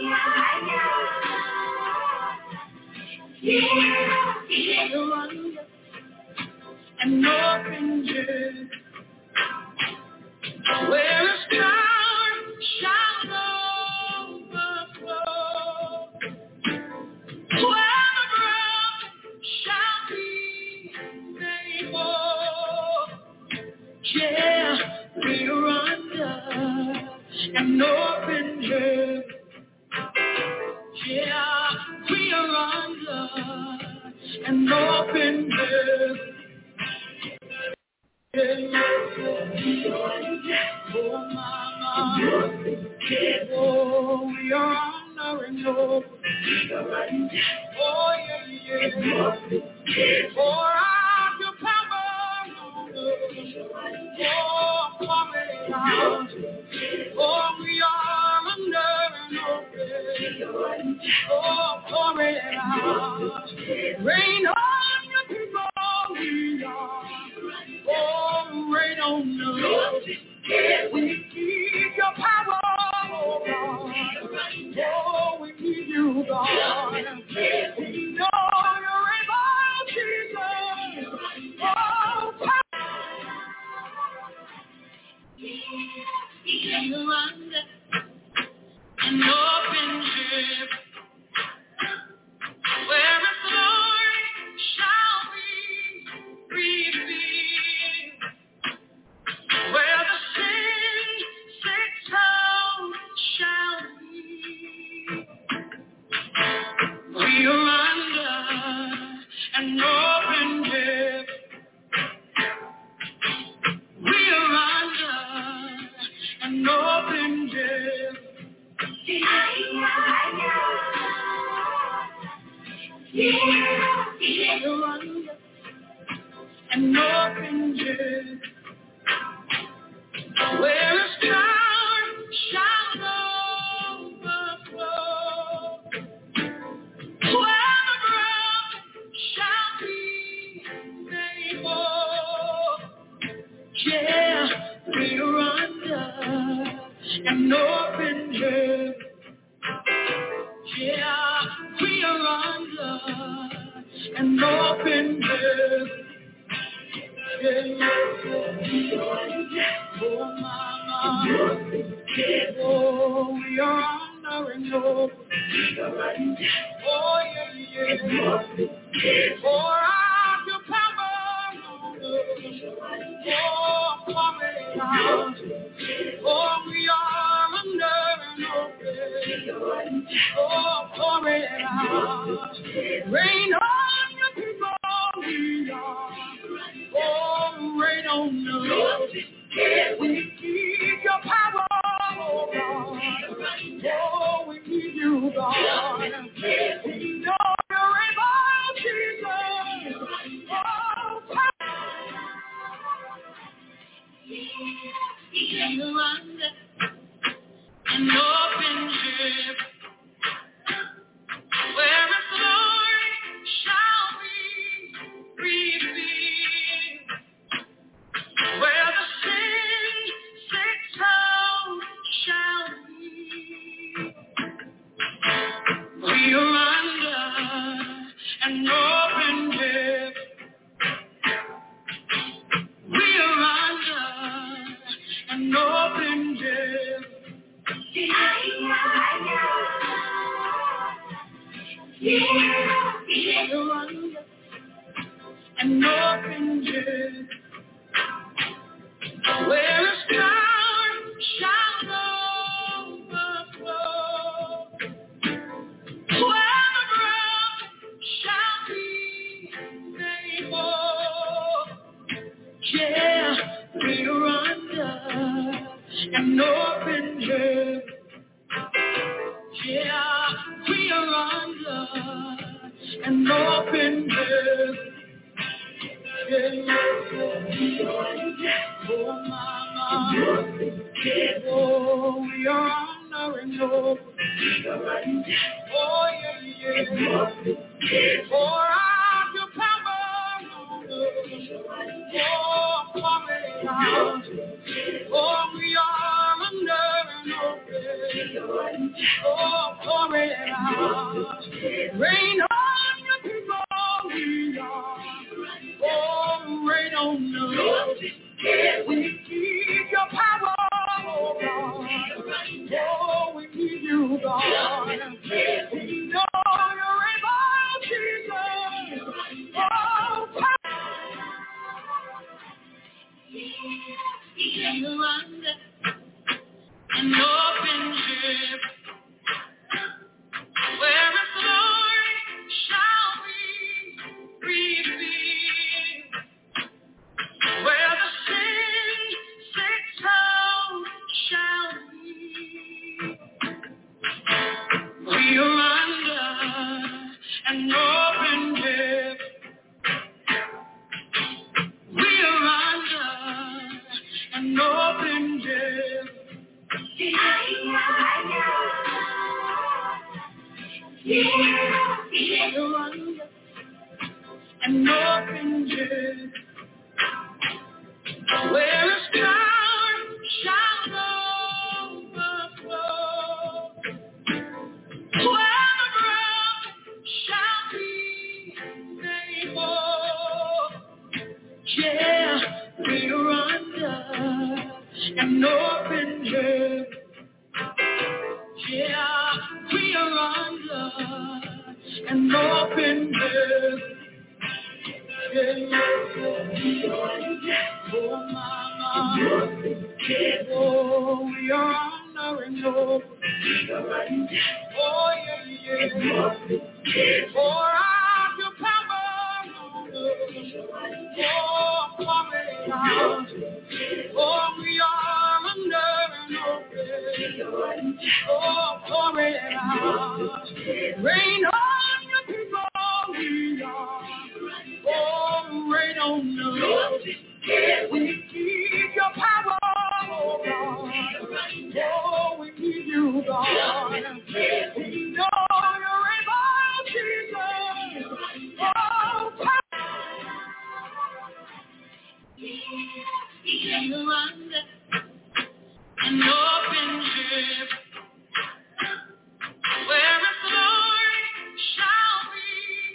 are under an open heaven. Where His power shall overflow. Where the broken shall be made whole. Yeah, we are under an open heaven. Yeah, we are under an open heaven. Oh, mama. Oh, we are under an open. Oh, yeah. Pour out your power on us. Oh, pour it out. Oh, we are under an open. Oh, pour it out. Rain on your people. We are. Oh, rain on us. We need your power, oh God. Oh, we need you, God. We know you're able, Jesus. Oh, power. You're under an open heaven. Where His glory shall be revealed. Where the sin-sick soul shall be. We are under an open heaven. We are under an open heaven. We are under an open heaven. Where His power shall overflow. Where the broken shall be made whole. Yeah, we are under an open heaven. Yeah, we are under an open heaven. Oh, mama. Oh, we are under an open. Oh, yeah. Pour out your power on us. Oh, pour it out. Oh, we are under an open. Oh, pour it out. Rain on your people. We are. Oh, rain on us. We need your power, oh God. Oh, we need you, God. We know you're able, Jesus. Oh, power. You're under an open heaven. Where His glory shall be revealed. Where the sin-sick soul shall be. We are under an open heaven. We are under an open heaven. We are under an open heaven. Where His power shall overflow. Where the broken shall be made whole. Yeah, we are under an open heaven. Yeah, we are under an open heaven. Oh, mama. Oh, we are under an open. Oh, yeah. Pour out your power on us. Oh, pour it out. Oh, we are under an open. Oh, pour it out. Rain on your people, we are. Oh, rain on us. We need your power, oh God. Oh, we need you, God. We know you're able, Jesus. Oh, power. You're under an open heaven, where His glory shall be revealed, where the sin sick town shall be. We are under an open heaven. We are under an open heaven. We are under an open heaven, where His power shall overflow, where the broken shall be made whole. Yeah, we are under an open heaven. Yeah, we are under an open heaven. Oh, mama. Oh, we are under an open. Oh, yeah. Pour out your power on us. Oh, pour it out. Oh, we are under an open. Oh, pour it out. Rain on your people, we are. Oh, rain on us. We need your power, oh God. Oh, we need you, God. We know you're able, Jesus. Oh, power. You're under an open heaven, where His glory shall be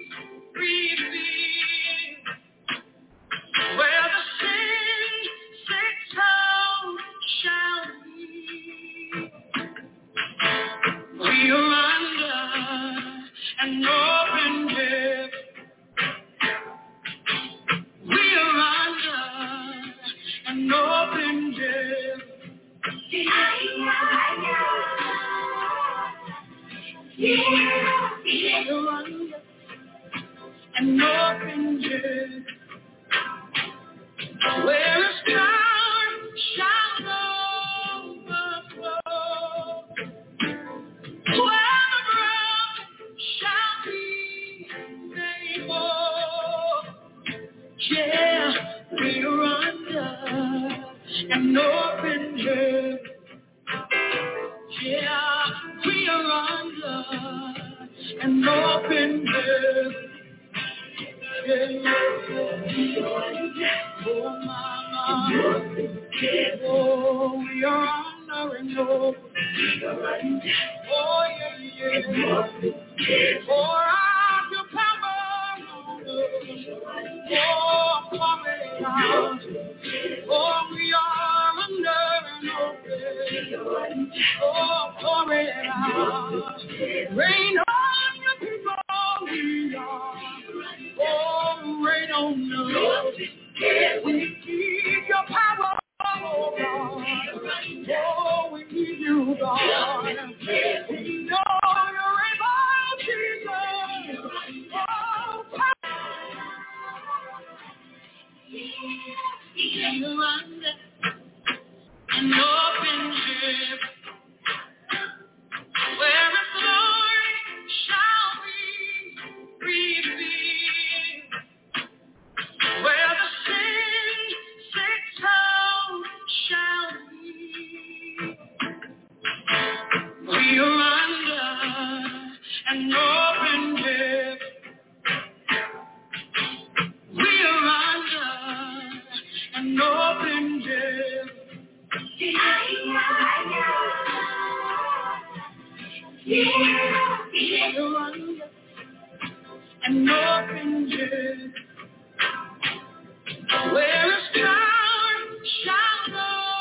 revealed, where the sin sick town shall be. We are under an open heaven. We are under an open heaven. We are under an open heaven, where His power shall overflow, where the broken shall be made whole. Yeah, we are under an open heaven. Yeah, we are under an open heaven. Oh, mama. Oh, we are under an open. Oh, yeah. Pour out your power on us. Oh, pour it out. Oh, we are under an open. Oh, pour it out. Rain on your people, we are. Oh, rain on us. We need your power, oh God. Oh, we need you, God. We know you're able, Jesus. Oh, power. You're under an open heaven, where His glory shall be revealed, where the sin sick town shall be. We are under an open open heaven. We are under an open heaven. We are under an open heaven. Where His power shall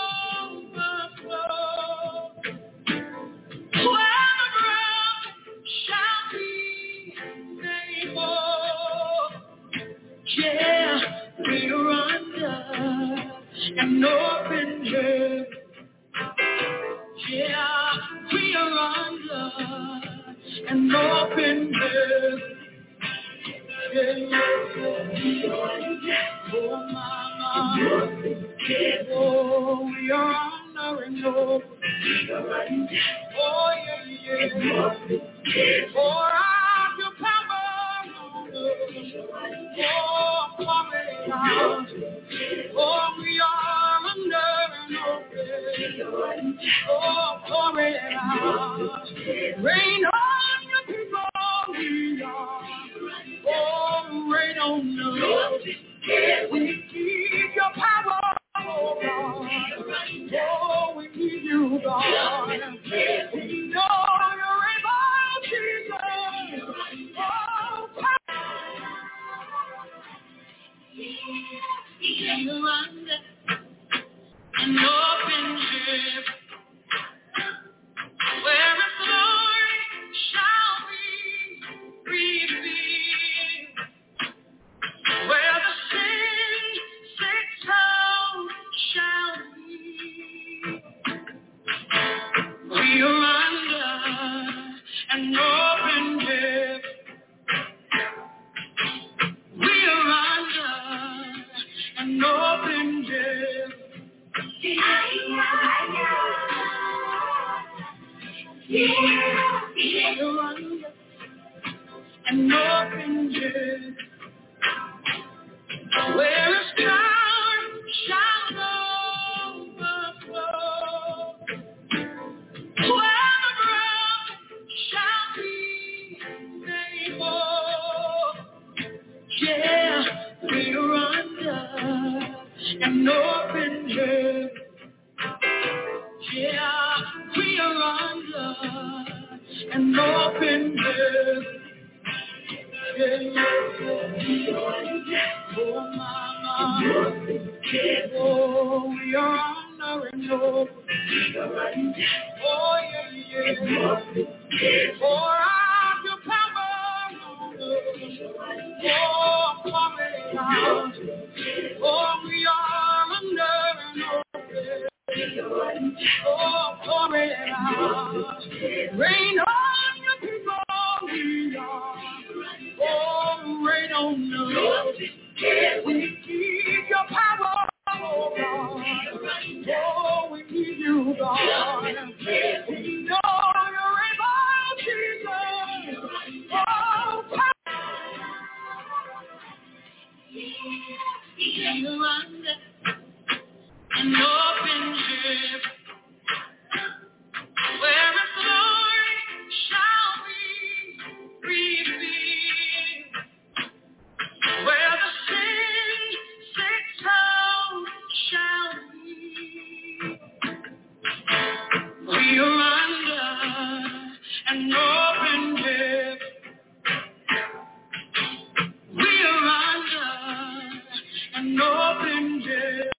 overflow, where the broken shall be made whole. Yeah, we are under an open heaven. Yeah, we are under an open heaven. Oh, mama, oh, we are under an open. Oh, yeah. Pour out your power on us. Oh, pour it out. Oh, we are under an open. Oh, pour it out. Rain on your people, we are. Oh, rain on us. We need your power, oh God. Oh, we need you, God. We know you're able, Jesus. Oh, power. You're under an open heaven, where His glory shall be revealed, where the sin sick town shall be. We are under an open heaven. We are under an open heaven. We are under an open heaven, where His power shall overflow, where the broken shall be made whole. Yeah, we are under an open heaven. Yeah, we are under an open heaven. Oh, mama, oh, we are under an open. Oh, yeah. Pour out your power on us. Oh, pour it out. Oh, we are under an open. Oh, pour it out. Rain on your people, we are. Oh, rain on us. We need your power, oh God. Oh, we need you, God. We know you're able, Jesus. Oh, power. You're under an open heaven, where His glory shall be revealed, where the sin sick town shall be. We are under an open heaven. We are under an open heaven.